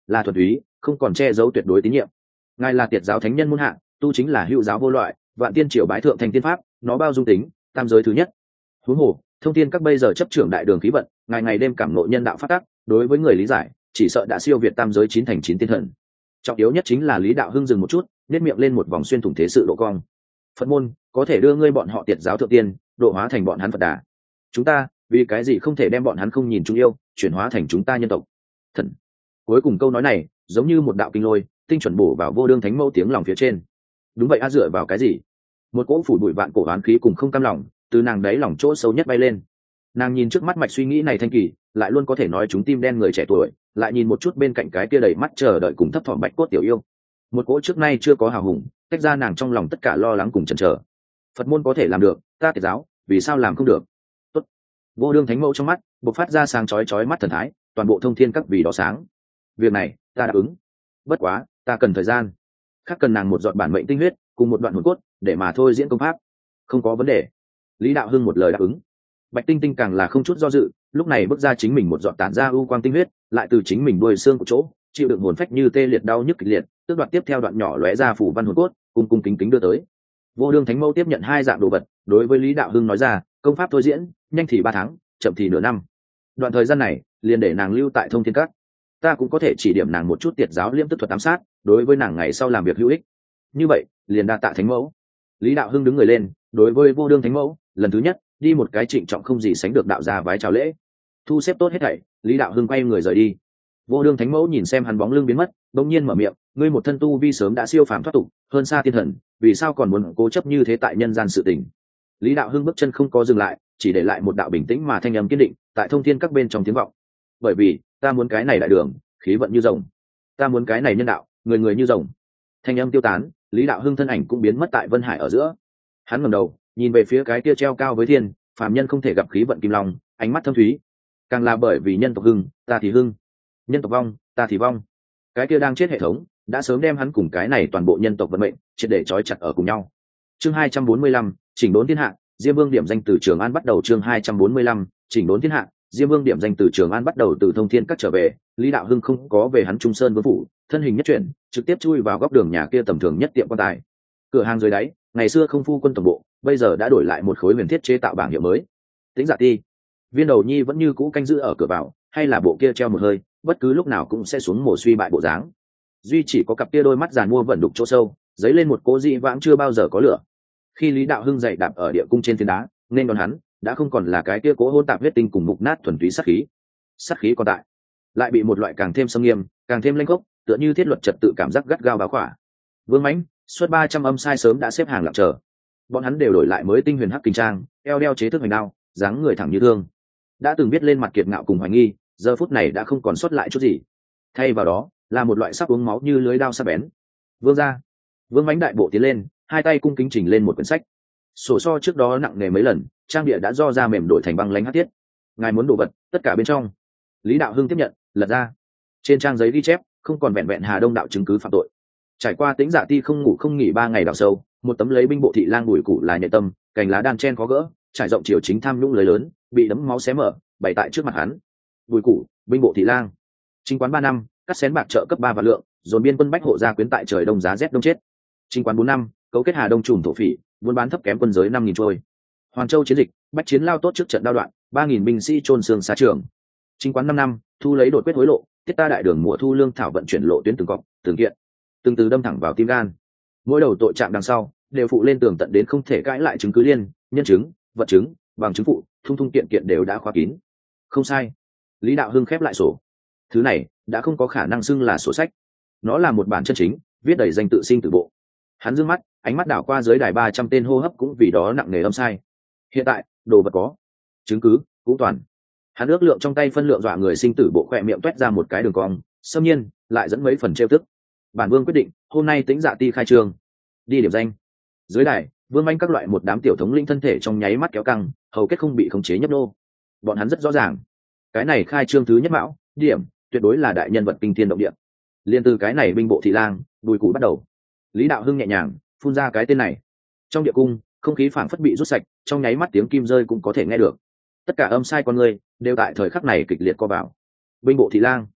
là thuần túy, không còn che giấu tuyệt đối tín nhiệm. Ngài là tiệt giáo thánh nhân muôn hạ, tu chính là hữu giáo vô loại, vạn tiên triều bái thượng thành tiên pháp, nó bao dung tính tam giới thứ nhất. Huống hồ thông thiên các bây giờ chấp trưởng đại đường khí vận, ngày ngày đêm cảm ngộ nhân đạo phát tác, đối với người lý giải chỉ sợ đã siêu việt tam giới chín thành chín tiên thần. Trọng yếu nhất chính là Lý Đạo Hưng dừng một chút, nét miệng lên một vòng xuyên thủng thế sự độ cong. Phật môn có thể đưa ngươi bọn họ tiệt giáo thượng tiên độ hóa thành bọn hắn Phật đà, chúng ta vì cái gì không thể đem bọn hắn không nhìn chúng yêu chuyển hóa thành chúng ta nhân tộc thần. Cuối cùng câu nói này giống như một đạo kinh lôi tinh chuẩn bổ vào Vô Đương Thánh Mẫu tiếng lòng phía trên. Đúng vậy, a dựa vào cái gì? Một cỗ phủ bụi vạn cổ oán khí cùng không cam lòng từ nàng đáy lòng chỗ sâu nhất bay lên. Nàng nhìn trước mắt mạch suy nghĩ này thanh kỳ, lại luôn có thể nói chúng tim đen người trẻ tuổi, lại nhìn một chút bên cạnh cái kia đầy mắt chờ đợi cùng thấp thỏm bạch cốt tiểu yêu, một cỗ trước nay chưa có hào hùng tách ra nàng trong lòng tất cả lo lắng cùng chần chờ. Phật môn có thể làm được, ta tiệt giáo vì sao làm không được? Tốt. Vô Đương Thánh Mẫu trong mắt bộc phát ra sáng chói chói mắt thần thái, toàn bộ thông thiên các vì đó sáng. Việc này ta đáp ứng, bất quá ta cần thời gian, khác cần nàng một giọt bản mệnh tinh huyết cùng một đoạn hồn cốt để mà thôi diễn công pháp. Không có vấn đề. Lý Đạo Hưng một lời đáp ứng. Bạch Tinh Tinh càng là không chút do dự, lúc này bước ra chính mình một giọt tản ra ưu quang tinh huyết, lại từ chính mình đuôi xương của chỗ chịu đựng hồn phách như tê liệt đau nhức kịch liệt, tức đoạn tiếp theo đoạn nhỏ lóe ra phủ văn hồn cốt, cùng cung kính kính đưa tới. Vô Đương Thánh Mẫu tiếp nhận hai dạng đồ vật, đối với Lý Đạo Hưng nói ra, công pháp thôi diễn, nhanh thì ba tháng, chậm thì nửa năm. Đoạn thời gian này, liền để nàng lưu tại Thông Thiên Các. Ta cũng có thể chỉ điểm nàng một chút tiệt giáo liêm tức thuật ám sát, đối với nàng ngày sau làm việc hữu ích. Như vậy, liền đa tạ Thánh Mẫu. Lý Đạo Hưng đứng người lên, đối với Vô Đương Thánh Mẫu, lần thứ nhất, đi một cái trịnh trọng không gì sánh được đạo gia vái chào lễ. Thu xếp tốt hết thảy, Lý Đạo Hưng quay người rời đi. Vô Đương Thánh Mẫu nhìn xem hắn bóng lưng biến mất, bỗng nhiên mở miệng, ngươi một thân tu vi sớm đã siêu phàm thoát tục, hơn xa thiên thần, vì sao còn muốn cố chấp như thế tại nhân gian sự tình? Lý Đạo Hưng bước chân không có dừng lại, chỉ để lại một đạo bình tĩnh mà thanh âm kiên định tại Thông Thiên các bên trong tiếng vọng. Bởi vì ta muốn cái này đại đường khí vận như rồng, ta muốn cái này nhân đạo người người như rồng. Thanh âm tiêu tán, Lý Đạo Hưng thân ảnh cũng biến mất tại Vân Hải ở giữa. Hắn ngẩng đầu nhìn về phía cái kia treo cao với thiên, phàm nhân không thể gặp khí vận kim long, ánh mắt thâm thúy. Càng là bởi vì nhân tộc hưng, ta thì hưng, nhân tộc vong, ta thì vong. Cái kia đang chết hệ thống đã sớm đem hắn cùng cái này toàn bộ nhân tộc vận mệnh triệt để trói chặt ở cùng nhau. Chương hai trăm bốn mươi lăm, chỉnh đốn thiên hạ, Diêm Vương điểm danh từ Trường An bắt đầu. Chương hai trăm bốn mươi lăm, chỉnh đốn thiên hạ, Diêm Vương điểm danh từ Trường An bắt đầu. Từ Thông Thiên Các trở về, Lý Đạo Hưng không có về hắn Trung Sơn Vương phủ, thân hình nhất chuyển, trực tiếp chui vào góc đường nhà kia tầm thường nhất tiệm quan tài. Cửa hàng dưới đáy, ngày xưa không phu quân tổng bộ, bây giờ đã đổi lại một khối huyền thiết chế tạo bảng hiệu mới. Tĩnh Dạ Ti, Viên Đầu Nhi vẫn như cũ canh giữ ở cửa vào, hay là bộ kia treo một hơi, bất cứ lúc nào cũng sẽ xuống mồ suy bại bộ dáng. Duy chỉ có cặp kia đôi mắt giàn mua vẫn đục chỗ sâu, dấy lên một cố dị vãng chưa bao giờ có lửa. Khi Lý Đạo Hưng dậy đạp ở địa cung trên phiến đá, nên đón hắn đã không còn là cái kia cố hỗn tạp huyết tinh cùng mục nát thuần túy sát khí. Sát khí còn tại, lại bị một loại càng thêm sâm nghiêm, càng thêm lanh khốc, tựa như thiết luật trật tự cảm giác gắt gao bao khỏa. Vương Mãnh, suốt ba trăm âm sai sớm đã xếp hàng lặng chờ. Bọn hắn đều đổi lại mới tinh huyền hắc kinh trang, eo đeo chế thức hoành đao, dáng người thẳng như thương. Đã từng biết lên mặt kiệt ngạo cùng hoài nghi, giờ phút này đã không còn sót lại chút gì. Thay vào đó là một loại sắc uống máu như lưới đao sắc bén. Vương gia. Vương Mãnh đại bộ tiến lên, hai tay cung kính chỉnh lên một quyển sách. Sổ so trước đó nặng nề mấy lần, trang địa đã do ra mềm đổi thành băng lánh hắc thiết. Ngài muốn đồ vật, tất cả bên trong. Lý Đạo Hưng tiếp nhận, lật ra. Trên trang giấy ghi chép, không còn vẹn vẹn Hà Đông đạo chứng cứ phạm tội. Trải qua Tĩnh Dạ Ti không ngủ không nghỉ ba ngày đào sâu, một tấm lấy binh bộ thị lang bùi củ là nhạy tâm, cành lá đan chen khó gỡ, trải rộng chiều chính tham nhũng lưới lớn, bị đấm máu xé mở, bày tại trước mặt hắn. Bùi củ, binh bộ thị lang. Chính quán ba năm, cắt xén bạc trợ cấp ba vạn lượng, dồn biên quân bách hộ gia quyến tại trời đông giá rét đông chết. Chính quán bốn năm, cấu kết Hà Đông trùm thổ phỉ, buôn bán thấp kém quân giới năm nghìn trôi. Hoàng Châu chiến dịch, bách chiến lao tốt trước trận đao đoạn, ba nghìn binh sĩ chôn xương xa trường. Chính quán năm năm, thu lấy đột quyết hối lộ, tiết ta đại đường mùa thu lương thảo vận chuyển lộ tuyến từng cọc, từng kiện, từng từ đâm thẳng vào tim gan. Mỗi đầu tội trạng đằng sau đều phụ lên tường tận đến không thể cãi lại chứng cứ liên, nhân chứng, vật chứng, bằng chứng phụ, thung thung kiện kiện đều đã khóa kín. Không sai. Lý Đạo Hưng khép lại sổ. Thứ này đã không có khả năng xưng là sổ sách, nó là một bản chân chính viết đầy danh tự sinh tử bộ. Hắn dương mắt, ánh mắt đảo qua dưới đài ba trăm tên hô hấp cũng vì đó nặng nề âm sai. Hiện tại đồ vật có, chứng cứ cũng toàn. Hắn ước lượng trong tay phân lượng dọa người sinh tử bộ, khỏe miệng toét ra một cái đường cong, xâm nhiên lại dẫn mấy phần trêu tức. Bản Vương quyết định hôm nay Tĩnh Dạ Ti khai trương, đi điểm danh. Dưới đài, Vương Manh các loại một đám tiểu thống linh thân thể trong nháy mắt kéo căng, hầu kết không bị khống chế nhấp nô. Bọn hắn rất rõ ràng, cái này khai trương thứ nhất mão điểm tuyệt đối là đại nhân vật kinh thiên động địa. Liên từ cái này binh bộ thị lang Bùi Củ bắt đầu. Lý Đạo Hưng nhẹ nhàng phun ra cái tên này. Trong địa cung, không khí phảng phất bị rút sạch, trong nháy mắt tiếng kim rơi cũng có thể nghe được. Tất cả âm sai con người đều tại thời khắc này kịch liệt co vào. Binh bộ thị lang,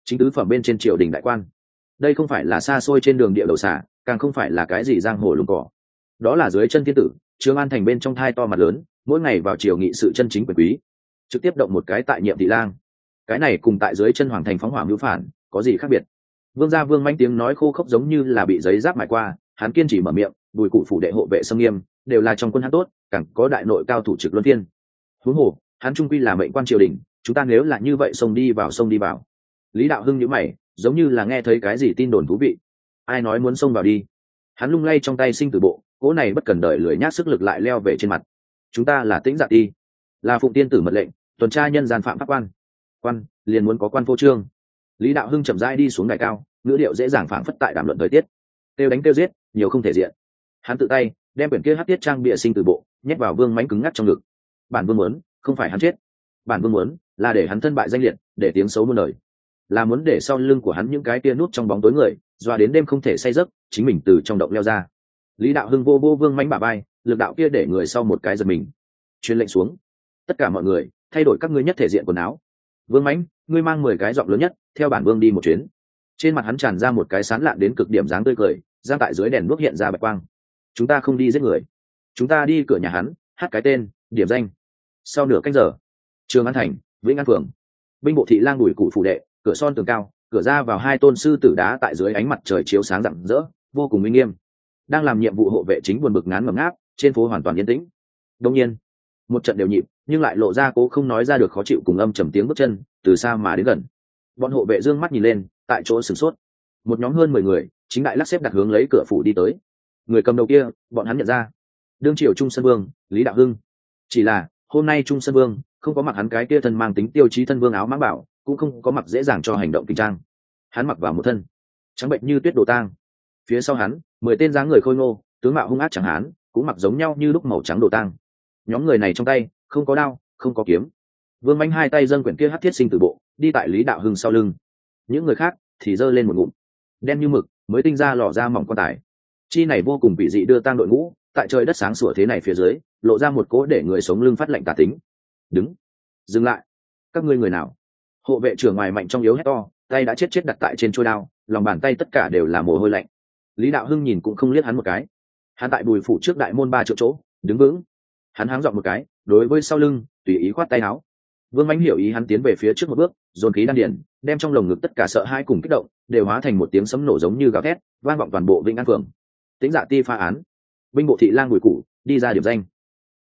chính tứ phẩm bên trên triều đình đại quan. Đây không phải là xa xôi trên đường địa đầu xả, càng không phải là cái gì giang hồ lùng cỏ, đó là dưới chân thiên tử Trường An thành bên trong thai to mặt lớn, mỗi ngày vào triều nghị sự chân chính quyền quý, trực tiếp động một cái tại nhiệm thị lang. Cái này cùng tại dưới chân hoàng thành phóng hỏa mưu phản có gì khác biệt? Vương gia Vương Manh tiếng nói khô khốc giống như là bị giấy giáp mài qua, hắn kiên trì mở miệng, Bùi cụ phủ đệ hộ vệ sâm nghiêm, đều là trong quân hắn tốt, càng có đại nội cao thủ trực luân phiên. Huống hồ, hắn trung quy là mệnh quan triều đình, chúng ta nếu là như vậy xông đi vào xông đi vào. Lý Đạo Hưng nhíu mày, giống như là nghe thấy cái gì tin đồn thú vị. Ai nói muốn xông vào đi? Hắn lung lay trong tay sinh tử bộ, cỗ này bất cần đợi lười nhác sức lực lại leo về trên mặt. Chúng ta là Tĩnh Dạ Ti, là Phụng Tiên tử mật lệnh, tuần tra nhân gian phạm pháp quan. Quan, liền muốn có quan vô trương. Lý Đạo Hưng chậm rãi đi xuống đài cao, ngữ điệu dễ dàng phảng phất tại đàm luận thời tiết. Tiêu đánh tiêu giết, nhiều không thể diện. Hắn tự tay đem quyển kia hắc tiết trang bịa sinh tử bộ nhét vào Vương Mãnh cứng ngắc trong ngực. Bản Vương muốn, không phải hắn chết. Bản Vương muốn là để hắn thân bại danh liệt, để tiếng xấu muôn đời. Là muốn để sau lưng của hắn những cái tia nút trong bóng tối người, doa đến đêm không thể say giấc, chính mình từ trong động leo ra. Lý Đạo Hưng vô vô Vương Mãnh bả vai, lực đạo kia để người sau một cái giật mình. Truyền lệnh xuống, tất cả mọi người thay đổi các ngươi nhất thể diện quần áo. Vương Mãnh, ngươi mang mười cái giọng lớn nhất, theo bản Vương đi một chuyến. Trên mặt hắn tràn ra một cái sán lạn đến cực điểm dáng tươi cười, giang tại dưới đèn đuốc hiện ra bạch quang. Chúng ta không đi giết người, chúng ta đi cửa nhà hắn, hát cái tên, điểm danh. Sau nửa canh giờ, Trường An thành, Vĩnh An phường, binh bộ thị lang Bùi cụ phủ đệ, cửa son tường cao, cửa ra vào hai tôn sư tử đá tại dưới ánh mặt trời chiếu sáng rạng rỡ, vô cùng uy nghiêm. Đang làm nhiệm vụ hộ vệ chính buồn bực ngán ngẩm ngáp, trên phố hoàn toàn yên tĩnh. Đương nhiên, một trận đều nhịp, nhưng lại lộ ra cố không nói ra được khó chịu cùng âm trầm tiếng bước chân từ xa mà đến gần. Bọn hộ vệ dương mắt nhìn lên, tại chỗ sửng sốt. Một nhóm hơn mười người, chính đại lắc xếp đặt hướng lấy cửa phủ đi tới. Người cầm đầu kia, bọn hắn nhận ra, đương triều Trung Sơn Vương, Lý Đạo Hưng. Chỉ là, hôm nay Trung Sơn Vương không có mặc hắn cái kia thân mang tính tiêu chí thân vương áo mãng bảo, cũng không có mặc dễ dàng cho hành động kinh trang. Hắn mặc vào một thân trắng bệnh như tuyết đồ tang. Phía sau hắn, mười tên dáng người khôi ngô, tướng mạo hung ác chẳng hán, cũng mặc giống nhau như lúc màu trắng đồ tang. Nhóm người này trong tay không có đao, không có kiếm. Vương Mãnh hai tay dâng quyển kia hắc thiết sinh tử bộ, đi tại Lý Đạo Hưng sau lưng. Những người khác thì giơ lên một ngụm đen như mực mới tinh ra lò ra mỏng quan tài. Chi này vô cùng vị dị đưa tang đội ngũ, tại trời đất sáng sủa thế này phía dưới, lộ ra một cỗ để người sống lưng phát lạnh tà tính. Đứng, dừng lại, các ngươi người nào? Hộ vệ trưởng ngoài mạnh trong yếu hét to, tay đã chết chết đặt tại trên chuôi đao, lòng bàn tay tất cả đều là mồ hôi lạnh. Lý Đạo Hưng nhìn cũng không liếc hắn một cái. Hắn tại Bùi phủ trước đại môn ba triệu chỗ đứng vững. Hắn háng giọng một cái, đối với sau lưng tùy ý khoát tay áo. Vương Mãnh hiểu ý, hắn tiến về phía trước một bước, dồn khí đan điền, đem trong lồng ngực tất cả sợ hãi cùng kích động đều hóa thành một tiếng sấm nổ giống như gào thét, vang vọng toàn bộ Vĩnh An phường. Tĩnh Dạ Ti phá án, binh bộ thị lang Bùi cụ đi ra điểm danh.